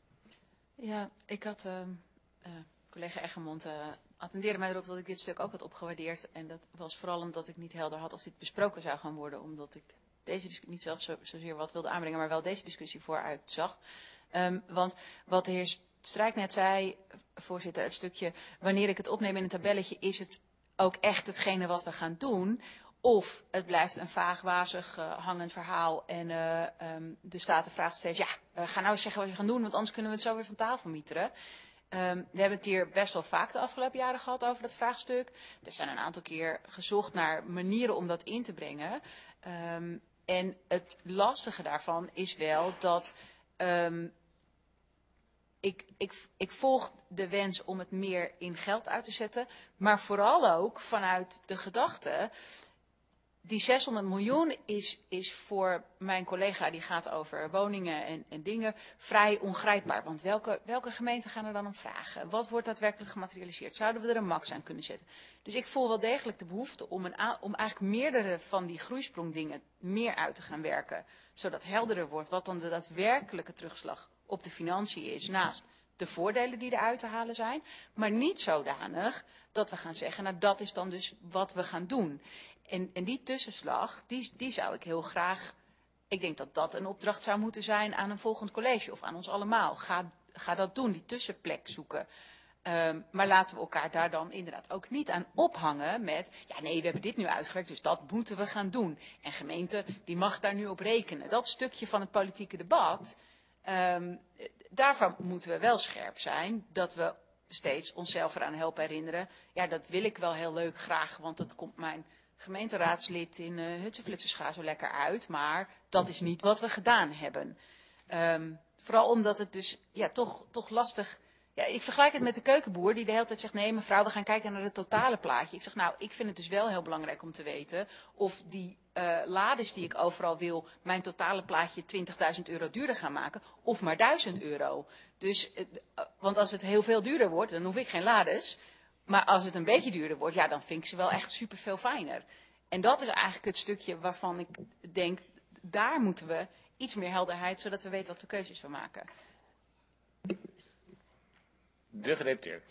ja ik had uh, uh, collega Eggermond... Uh, attendeerde mij erop dat ik dit stuk ook had opgewaardeerd. En dat was vooral omdat ik niet helder had of dit besproken zou gaan worden. Omdat ik deze discussie niet zelf zo, zozeer wat wilde aanbrengen, maar wel deze discussie vooruit zag. Um, want wat de heer Strijk net zei, voorzitter, het stukje, wanneer ik het opneem in een tabelletje, is het ook echt hetgene wat we gaan doen. Of het blijft een vaag, wazig, uh, hangend verhaal. En uh, um, de Staten vraagt steeds, ja, uh, ga nou eens zeggen wat je gaat doen, want anders kunnen we het zo weer van tafel mieteren. Um, we hebben het hier best wel vaak de afgelopen jaren gehad over dat vraagstuk. Er zijn een aantal keer gezocht naar manieren om dat in te brengen. Um, en het lastige daarvan is wel dat um, ik, ik, ik volg de wens om het meer in geld uit te zetten. Maar vooral ook vanuit de gedachte, die zeshonderd miljoen is, is voor mijn collega die gaat over woningen en, en dingen vrij ongrijpbaar. Want welke, welke gemeenten gaan er dan om vragen? Wat wordt daadwerkelijk gematerialiseerd? Zouden we er een max aan kunnen zetten? Dus ik voel wel degelijk de behoefte om, een, om eigenlijk meerdere van die groeisprongdingen meer uit te gaan werken. Zodat helderder wordt wat dan de daadwerkelijke terugslag op de financiën is. Naast de voordelen die eruit te halen zijn. Maar niet zodanig dat we gaan zeggen, nou dat is dan dus wat we gaan doen. En, en die tussenslag, die, die zou ik heel graag, ik denk dat dat een opdracht zou moeten zijn aan een volgend college of aan ons allemaal. Ga, ga dat doen, die tussenplek zoeken. Um, maar laten we elkaar daar dan inderdaad ook niet aan ophangen met, ja nee, we hebben dit nu uitgewerkt, dus dat moeten we gaan doen. En gemeente, die mag daar nu op rekenen. Dat stukje van het politieke debat, um, daarvan moeten we wel scherp zijn, dat we steeds onszelf eraan helpen herinneren. Ja, dat wil ik wel heel leuk graag, want dat komt mijn gemeenteraadslid in uh, Hutsenflitserscha zo lekker uit, maar dat is niet wat we gedaan hebben. Um, vooral omdat het dus ja, toch, toch lastig. Ja, ik vergelijk het met de keukenboer die de hele tijd zegt, nee mevrouw, we gaan kijken naar het totale plaatje. Ik zeg, nou, ik vind het dus wel heel belangrijk om te weten of die uh, lades die ik overal wil, mijn totale plaatje twintigduizend euro duurder gaan maken, of maar duizend euro. Dus, uh, want als het heel veel duurder wordt, dan hoef ik geen lades. Maar als het een beetje duurder wordt, ja, dan vind ik ze wel echt super veel fijner. En dat is eigenlijk het stukje waarvan ik denk, daar moeten we iets meer helderheid, zodat we weten wat we keuzes van maken. De gedeputeerde.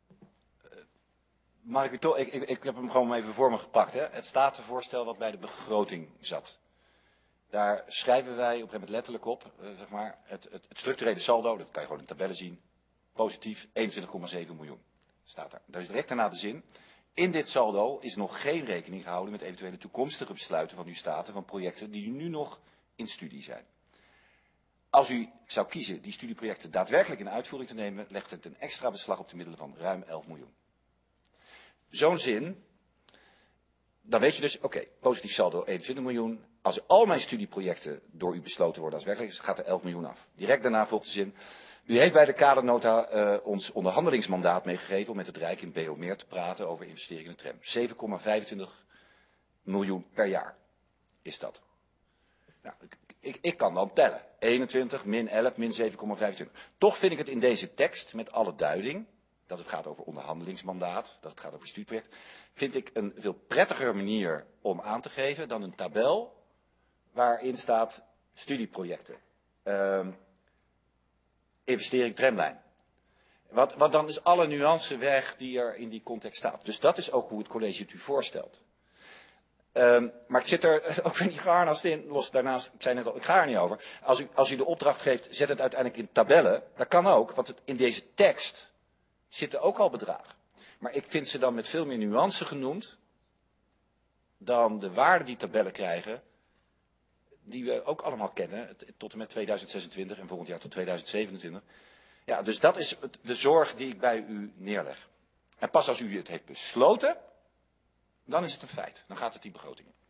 Mag ik u toch, ik, ik, ik heb hem gewoon even voor me gepakt. Hè? Het statenvoorstel wat bij de begroting zat. Daar schrijven wij op een gegeven moment letterlijk op, uh, zeg maar, het, het, het structurele saldo, dat kan je gewoon in tabellen zien, positief eenentwintig komma zeven miljoen. Staat daar. Daar is direct daarna de zin. In dit saldo is nog geen rekening gehouden met eventuele toekomstige besluiten van uw staten van projecten die nu nog in studie zijn. Als u zou kiezen die studieprojecten daadwerkelijk in uitvoering te nemen, legt het een extra beslag op de middelen van ruim elf miljoen. Zo'n zin, dan weet je dus, oké, okay, positief saldo eenentwintig miljoen. Als al mijn studieprojecten door u besloten worden als werkelijk is, gaat er elf miljoen af. Direct daarna volgt de zin, u heeft bij de kadernota uh, ons onderhandelingsmandaat meegegeven om met het Rijk in B O meer te praten over investeringen in de tram. zeven komma vijfentwintig miljoen per jaar is dat. Nou, ik, ik, ik kan dan tellen. eenentwintig, min elf, min zeven komma vijfentwintig. Toch vind ik het in deze tekst, met alle duiding, dat het gaat over onderhandelingsmandaat, dat het gaat over studieproject, vind ik een veel prettiger manier om aan te geven dan een tabel waarin staat studieprojecten. Uh, investering tramlijn. Want, want dan is alle nuance weg die er in die context staat. Dus dat is ook hoe het college het u voorstelt. Um, maar ik zit er ook weer niet geharnast in, los daarnaast, ik zei net al, ik ga er niet over. Als u, als u de opdracht geeft, zet het uiteindelijk in tabellen. Dat kan ook, want het, in deze tekst zitten ook al bedragen. Maar ik vind ze dan met veel meer nuance genoemd dan de waarden die tabellen krijgen, die we ook allemaal kennen, tot en met tweeduizend zesentwintig en volgend jaar tot tweeduizend zevenentwintig. Ja, dus dat is de zorg die ik bij u neerleg. En pas als u het heeft besloten, dan is het een feit. Dan gaat het die begroting in.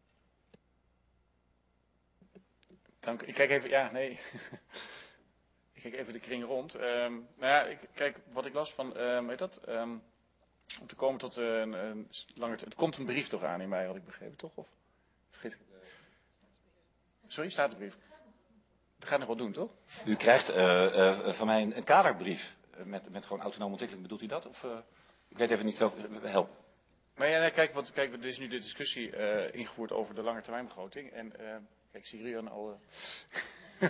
Dank. Ik kijk even, ja, nee. Ik kijk even de kring rond. Um, nou ja, ik, kijk, wat ik las van, um, weet dat, um, om te komen tot een, een langer, het komt een brief toch aan in mei, had ik begrepen, toch? Of vergeet ik? Sorry, staat de brief? Dat gaat nog wel doen, toch? U krijgt uh, uh, van mij een, een kaderbrief met, met gewoon autonome ontwikkeling. Bedoelt u dat? Of, uh, ik weet even niet welke, help. Maar ja, nee, kijk, want, kijk, er is nu de discussie uh, ingevoerd over de langetermijnbegroting. En uh, kijk, ik zie Rian al... Uh...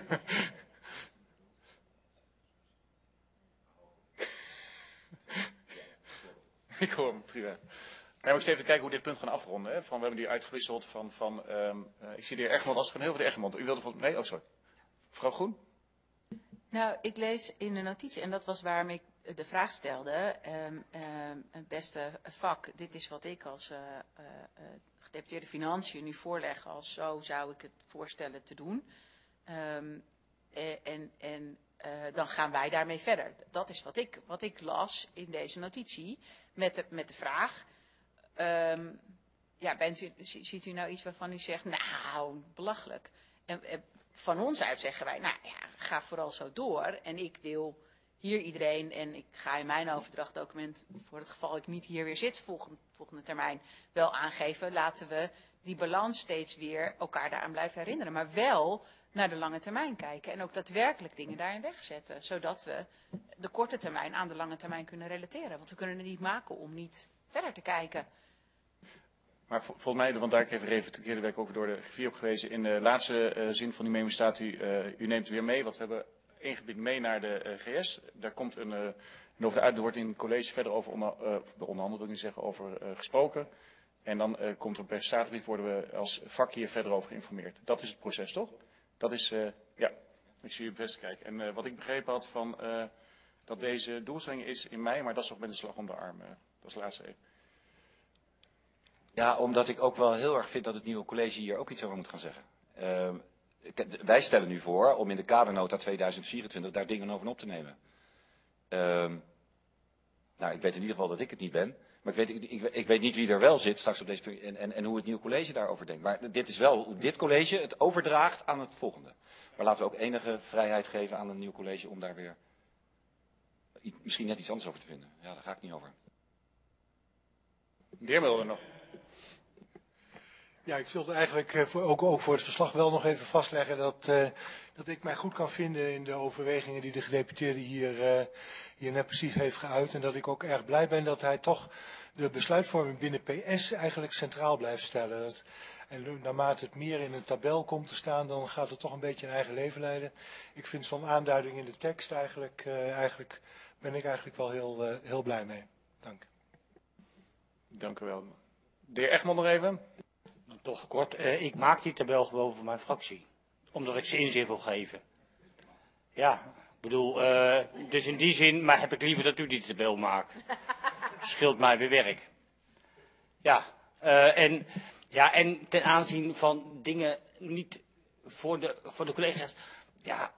Ik hoor hem, prima. Maar ik moet even kijken hoe dit punt gaan afronden. Hè. Van, we hebben die uitgewisseld van... van um, uh, ik zie de heer Egmond als van heel veel de Egmond. U wilde van... Nee, oh sorry. Mevrouw Groen? Nou, ik lees in de notitie, en dat was waarom ik de vraag stelde. Um, um, het beste vak, dit is wat ik als uh, uh, gedeputeerde Financiën nu voorleg. Als zo zou ik het voorstellen te doen. Um, en... en Uh, dan gaan wij daarmee verder. Dat is wat ik, wat ik las in deze notitie. Met de, met de vraag. Um, ja, bent u, ziet u nou iets waarvan u zegt. Nou, belachelijk. En, en van ons uit zeggen wij. Nou ja, ga vooral zo door. En ik wil hier iedereen. En ik ga in mijn overdrachtdocument. Voor het geval ik niet hier weer zit. Volgende, volgende termijn. Wel aangeven. Laten we die balans steeds weer elkaar daaraan blijven herinneren. Maar wel naar de lange termijn kijken en ook daadwerkelijk dingen daarin wegzetten. Zodat we de korte termijn aan de lange termijn kunnen relateren. Want we kunnen het niet maken om niet verder te kijken. Maar volgens mij, want daar heb ik even reflecteerde week ook door de griffier op gewezen. In de laatste uh, zin van die memo staat u, uh, u neemt weer mee, want we hebben ingebied mee naar de uh, G S. Daar komt een, uh, en over de uit, er wordt in het college verder over onder, uh, onderhandeld, wil ik niet zeggen, over uh, gesproken. En dan uh, komt er een presentatie, worden we als vak hier verder over geïnformeerd. Dat is het proces, toch? Dat is, uh, ja, ik zie u best kijken. En uh, wat ik begrepen had van, uh, dat deze doelstelling is in mei, maar dat is nog met een slag om de arm. Uh, dat is de laatste even. Ja, omdat ik ook wel heel erg vind dat het nieuwe college hier ook iets over moet gaan zeggen. Uh, wij stellen nu voor om in de kadernota tweeduizend vierentwintig daar dingen over op te nemen. Uh, nou, ik weet in ieder geval dat ik het niet ben. Maar ik weet, ik, ik weet niet wie er wel zit straks op deze en, en, en hoe het nieuwe college daarover denkt. Maar dit is wel hoe dit college het overdraagt aan het volgende. Maar laten we ook enige vrijheid geven aan een nieuw college om daar weer misschien net iets anders over te vinden. Ja, daar ga ik niet over. De heer Mulder nog. Ja, ik wilde eigenlijk uh, voor, ook, ook voor het verslag wel nog even vastleggen dat, uh, dat ik mij goed kan vinden in de overwegingen die de gedeputeerde hier, uh, hier net precies heeft geuit. En dat ik ook erg blij ben dat hij toch de besluitvorming binnen P S eigenlijk centraal blijft stellen. Dat, en naarmate het meer in een tabel komt te staan, dan gaat het toch een beetje een eigen leven leiden. Ik vind zo'n aanduiding in de tekst eigenlijk, uh, eigenlijk ben ik eigenlijk wel heel, uh, heel blij mee. Dank. Dank u wel. De heer Egmond nog even. Toch kort, uh, ik maak die tabel gewoon voor mijn fractie. Omdat ik ze inzicht wil geven. Ja, ik bedoel, uh, dus in die zin, maar heb ik liever dat u die tabel maakt. Scheelt mij weer werk. Ja, uh, en, ja, en ten aanzien van dingen niet voor de, voor de collega's. Ja,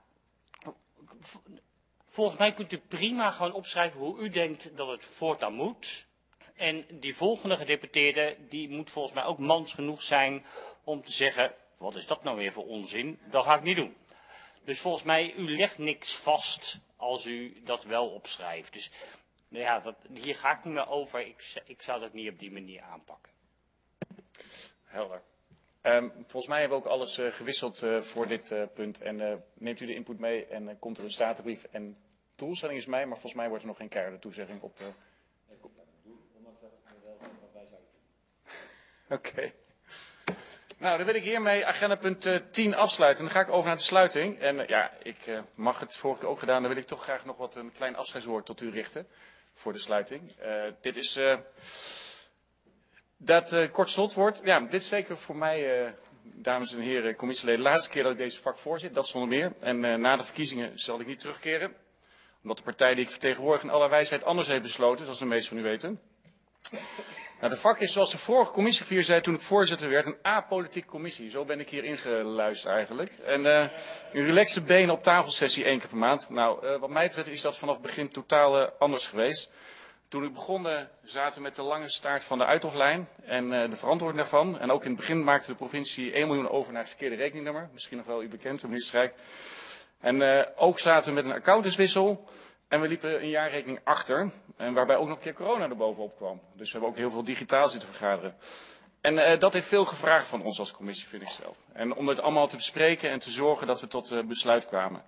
volgens mij kunt u prima gewoon opschrijven hoe u denkt dat het voortaan moet. En die volgende gedeputeerde, die moet volgens mij ook mans genoeg zijn om te zeggen, wat is dat nou weer voor onzin? Dat ga ik niet doen. Dus volgens mij, u legt niks vast als u dat wel opschrijft. Dus nou ja, dat, hier ga ik niet meer over. Ik, ik zou dat niet op die manier aanpakken. Helder. Um, volgens mij hebben we ook alles uh, gewisseld uh, voor dit uh, punt. En uh, neemt u de input mee en uh, komt er een statenbrief. En doelstelling is mij, maar volgens mij wordt er nog geen keiharde toezegging op. Uh... Oké. Okay. Nou, dan wil ik hiermee agenda punt uh, tien afsluiten. Dan ga ik over naar de sluiting. En uh, ja, ik uh, mag het vorige keer ook gedaan. Dan wil ik toch graag nog wat een klein afscheidswoord tot u richten voor de sluiting. Uh, dit is uh, dat uh, kort slotwoord. Ja, dit is zeker voor mij, uh, dames en heren commissieleden, de laatste keer dat ik deze vak voorzit. Dat zonder meer. En uh, na de verkiezingen zal ik niet terugkeren. Omdat de partij die ik vertegenwoordig in alle wijsheid anders heeft besloten, zoals de meesten van u weten. Nou, de vak is, zoals de vorige commissievier zei toen ik voorzitter werd, een apolitieke commissie. Zo ben ik hier ingeluisterd eigenlijk. En uh, een relaxte benen op tafelsessie één keer per maand. Nou, uh, wat mij betreft is dat vanaf het begin totaal uh, anders geweest. Toen ik begon uh, zaten we met de lange staart van de uithoflijn en uh, de verantwoording daarvan. En ook in het begin maakte de provincie één miljoen over naar het verkeerde rekeningnummer. Misschien nog wel u bekend, de minister Strijk. En uh, ook zaten we met een accountantswissel. En we liepen een jaarrekening achter, en waarbij ook nog een keer corona er bovenop kwam. Dus we hebben ook heel veel digitaal zitten vergaderen. En uh, dat heeft veel gevraagd van ons als commissie, vind ik zelf. En om het allemaal te bespreken en te zorgen dat we tot uh, besluit kwamen.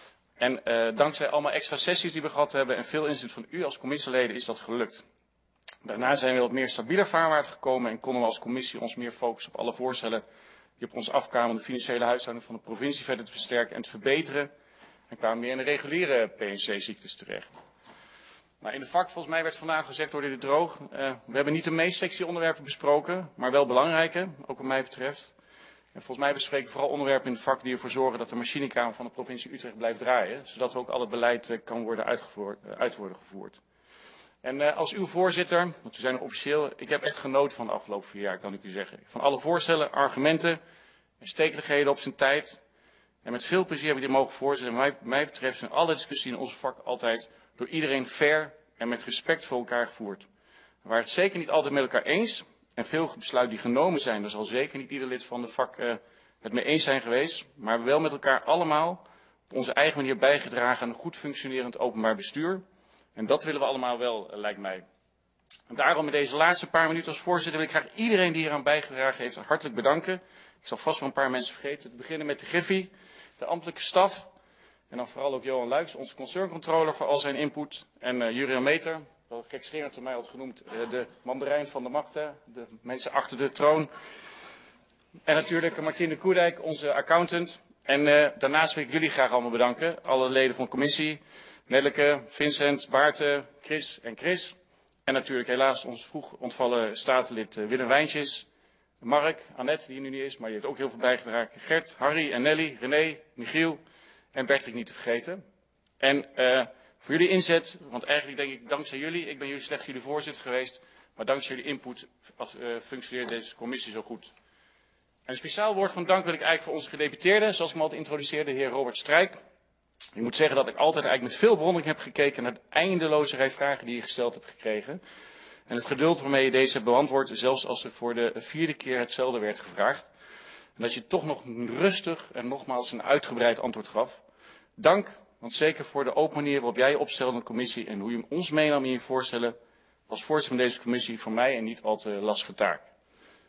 En uh, dankzij allemaal extra sessies die we gehad hebben en veel inzet van u als commissieleden is dat gelukt. Daarna zijn we wat meer stabieler vaarwater gekomen en konden we als commissie ons meer focussen op alle voorstellen die op ons afkwamen om de financiële huishouding van de provincie verder te versterken en te verbeteren. En kwamen meer in de reguliere P en C-ziektes terecht. Nou, in de vak, volgens mij werd vandaag gezegd door de heer De Droog, uh, we hebben niet de meest sexy onderwerpen besproken, maar wel belangrijke, ook wat mij betreft. En volgens mij bespreken we vooral onderwerpen in de vak die ervoor zorgen dat de machinekamer van de provincie Utrecht blijft draaien, zodat ook al het beleid uh, kan worden uitgevoerd, uh, uit worden gevoerd. En uh, als uw voorzitter, want we zijn nog officieel, ik heb echt genoten van de afgelopen vier jaar, kan ik u zeggen. Van alle voorstellen, argumenten en stekeligheden op zijn tijd. En met veel plezier heb ik dit mogen voorzitten. Wat mij betreft zijn alle discussies in ons vak altijd door iedereen fair en met respect voor elkaar gevoerd. We waren het zeker niet altijd met elkaar eens. En veel besluiten die genomen zijn, daar zal zeker niet ieder lid van het vak uh, het mee eens zijn geweest. Maar we hebben wel met elkaar allemaal op onze eigen manier bijgedragen aan een goed functionerend openbaar bestuur. En dat willen we allemaal wel, uh, lijkt mij. En daarom met deze laatste paar minuten als voorzitter wil ik graag iedereen die hieraan bijgedragen heeft hartelijk bedanken. Ik zal vast wel een paar mensen vergeten. Te beginnen met de Griffie, de ambtelijke staf. En dan vooral ook Johan Luijks, onze concerncontroller, voor al zijn input. En uh, Jurian Meter, wel gekscherend door mij had genoemd, uh, de mandarijn van de machten, de mensen achter de troon. En natuurlijk Martine Koerdijk, onze accountant. En uh, daarnaast wil ik jullie graag allemaal bedanken. Alle leden van de commissie, Nelleke, Vincent, Baarten, Chris en Chris. En natuurlijk helaas ons vroeg ontvallen statenlid uh, Willem Wijntjes. Mark, Annette, die er nu niet is, maar die heeft ook heel veel bijgedragen. Gert, Harry en Nelly, René, Michiel en Bertrik niet te vergeten. En uh, voor jullie inzet, want eigenlijk denk ik dankzij jullie, ik ben jullie slechts jullie voorzitter geweest, maar dankzij jullie input uh, functioneert deze commissie zo goed. En een speciaal woord van dank wil ik eigenlijk voor onze gedeputeerde, zoals ik hem altijd introduceerde, de heer Robert Strijk. Ik moet zeggen dat ik altijd eigenlijk met veel bewondering heb gekeken naar de eindeloze rij vragen die je gesteld hebt gekregen. En het geduld waarmee je deze hebt beantwoord, zelfs als er voor de vierde keer hetzelfde werd gevraagd. En dat je toch nog rustig en nogmaals een uitgebreid antwoord gaf. Dank, want zeker voor de open manier waarop jij je opstelde in de commissie en hoe je ons meenam in je voorstellen, was voorzitter van deze commissie voor mij een niet al te lastige taak.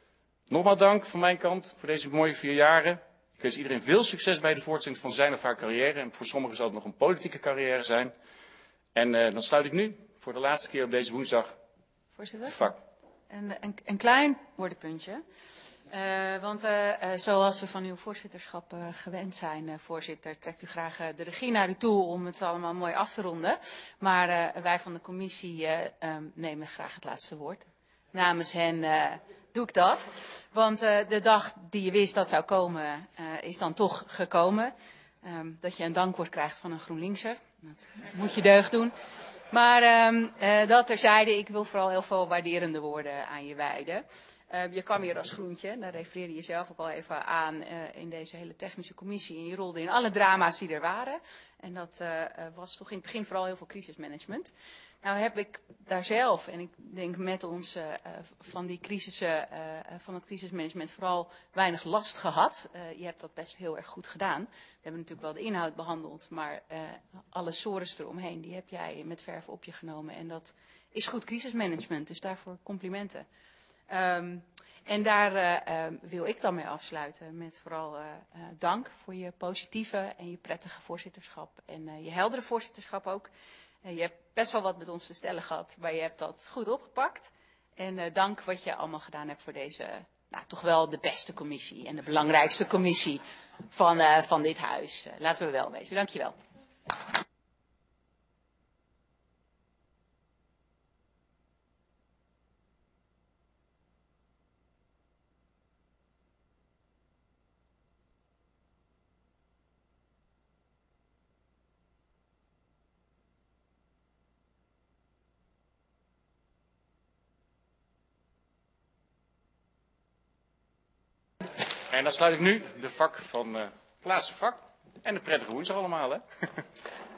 Nogmaals dank van mijn kant voor deze mooie vier jaren. Ik wens iedereen veel succes bij de voortzetting van zijn of haar carrière. En voor sommigen zal het nog een politieke carrière zijn. En uh, dan sluit ik nu voor de laatste keer op deze woensdag Voorzitter? het vak. Een, een, een klein woordenpuntje. Uh, want uh, uh, zoals we van uw voorzitterschap uh, gewend zijn, uh, voorzitter, trekt u graag uh, de regie naar u toe om het allemaal mooi af te ronden. Maar uh, wij van de commissie uh, um, nemen graag het laatste woord. Namens hen uh, doe ik dat. Want uh, de dag die je wist dat zou komen, uh, is dan toch gekomen. Um, dat je een dankwoord krijgt van een GroenLinkser. Dat moet je deugd doen. Maar um, uh, dat terzijde, ik wil vooral heel veel waarderende woorden aan je wijden. Uh, je kwam hier als groentje, daar refereerde je zelf ook al even aan uh, in deze hele technische commissie. En je rolde in alle drama's die er waren. En dat uh, was toch in het begin vooral heel veel crisismanagement. Nou heb ik daar zelf, en ik denk met ons uh, van, die crisissen, uh, van het crisismanagement vooral weinig last gehad. Uh, je hebt dat best heel erg goed gedaan. We hebben natuurlijk wel de inhoud behandeld, maar uh, alle sores eromheen, die heb jij met verf op je genomen. En dat is goed crisismanagement, dus daarvoor complimenten. Um, en daar uh, uh, wil ik dan mee afsluiten met vooral uh, uh, dank voor je positieve en je prettige voorzitterschap. En uh, je heldere voorzitterschap ook. Uh, je hebt best wel wat met ons te stellen gehad, maar je hebt dat goed opgepakt. En uh, dank wat je allemaal gedaan hebt voor deze, nou, toch wel de beste commissie en de belangrijkste commissie van, uh, van dit huis. Uh, laten we wel wezen. Dank je wel. En dan sluit ik nu de vak van uh, het laatste vak. En de prettige woensdag allemaal, hè.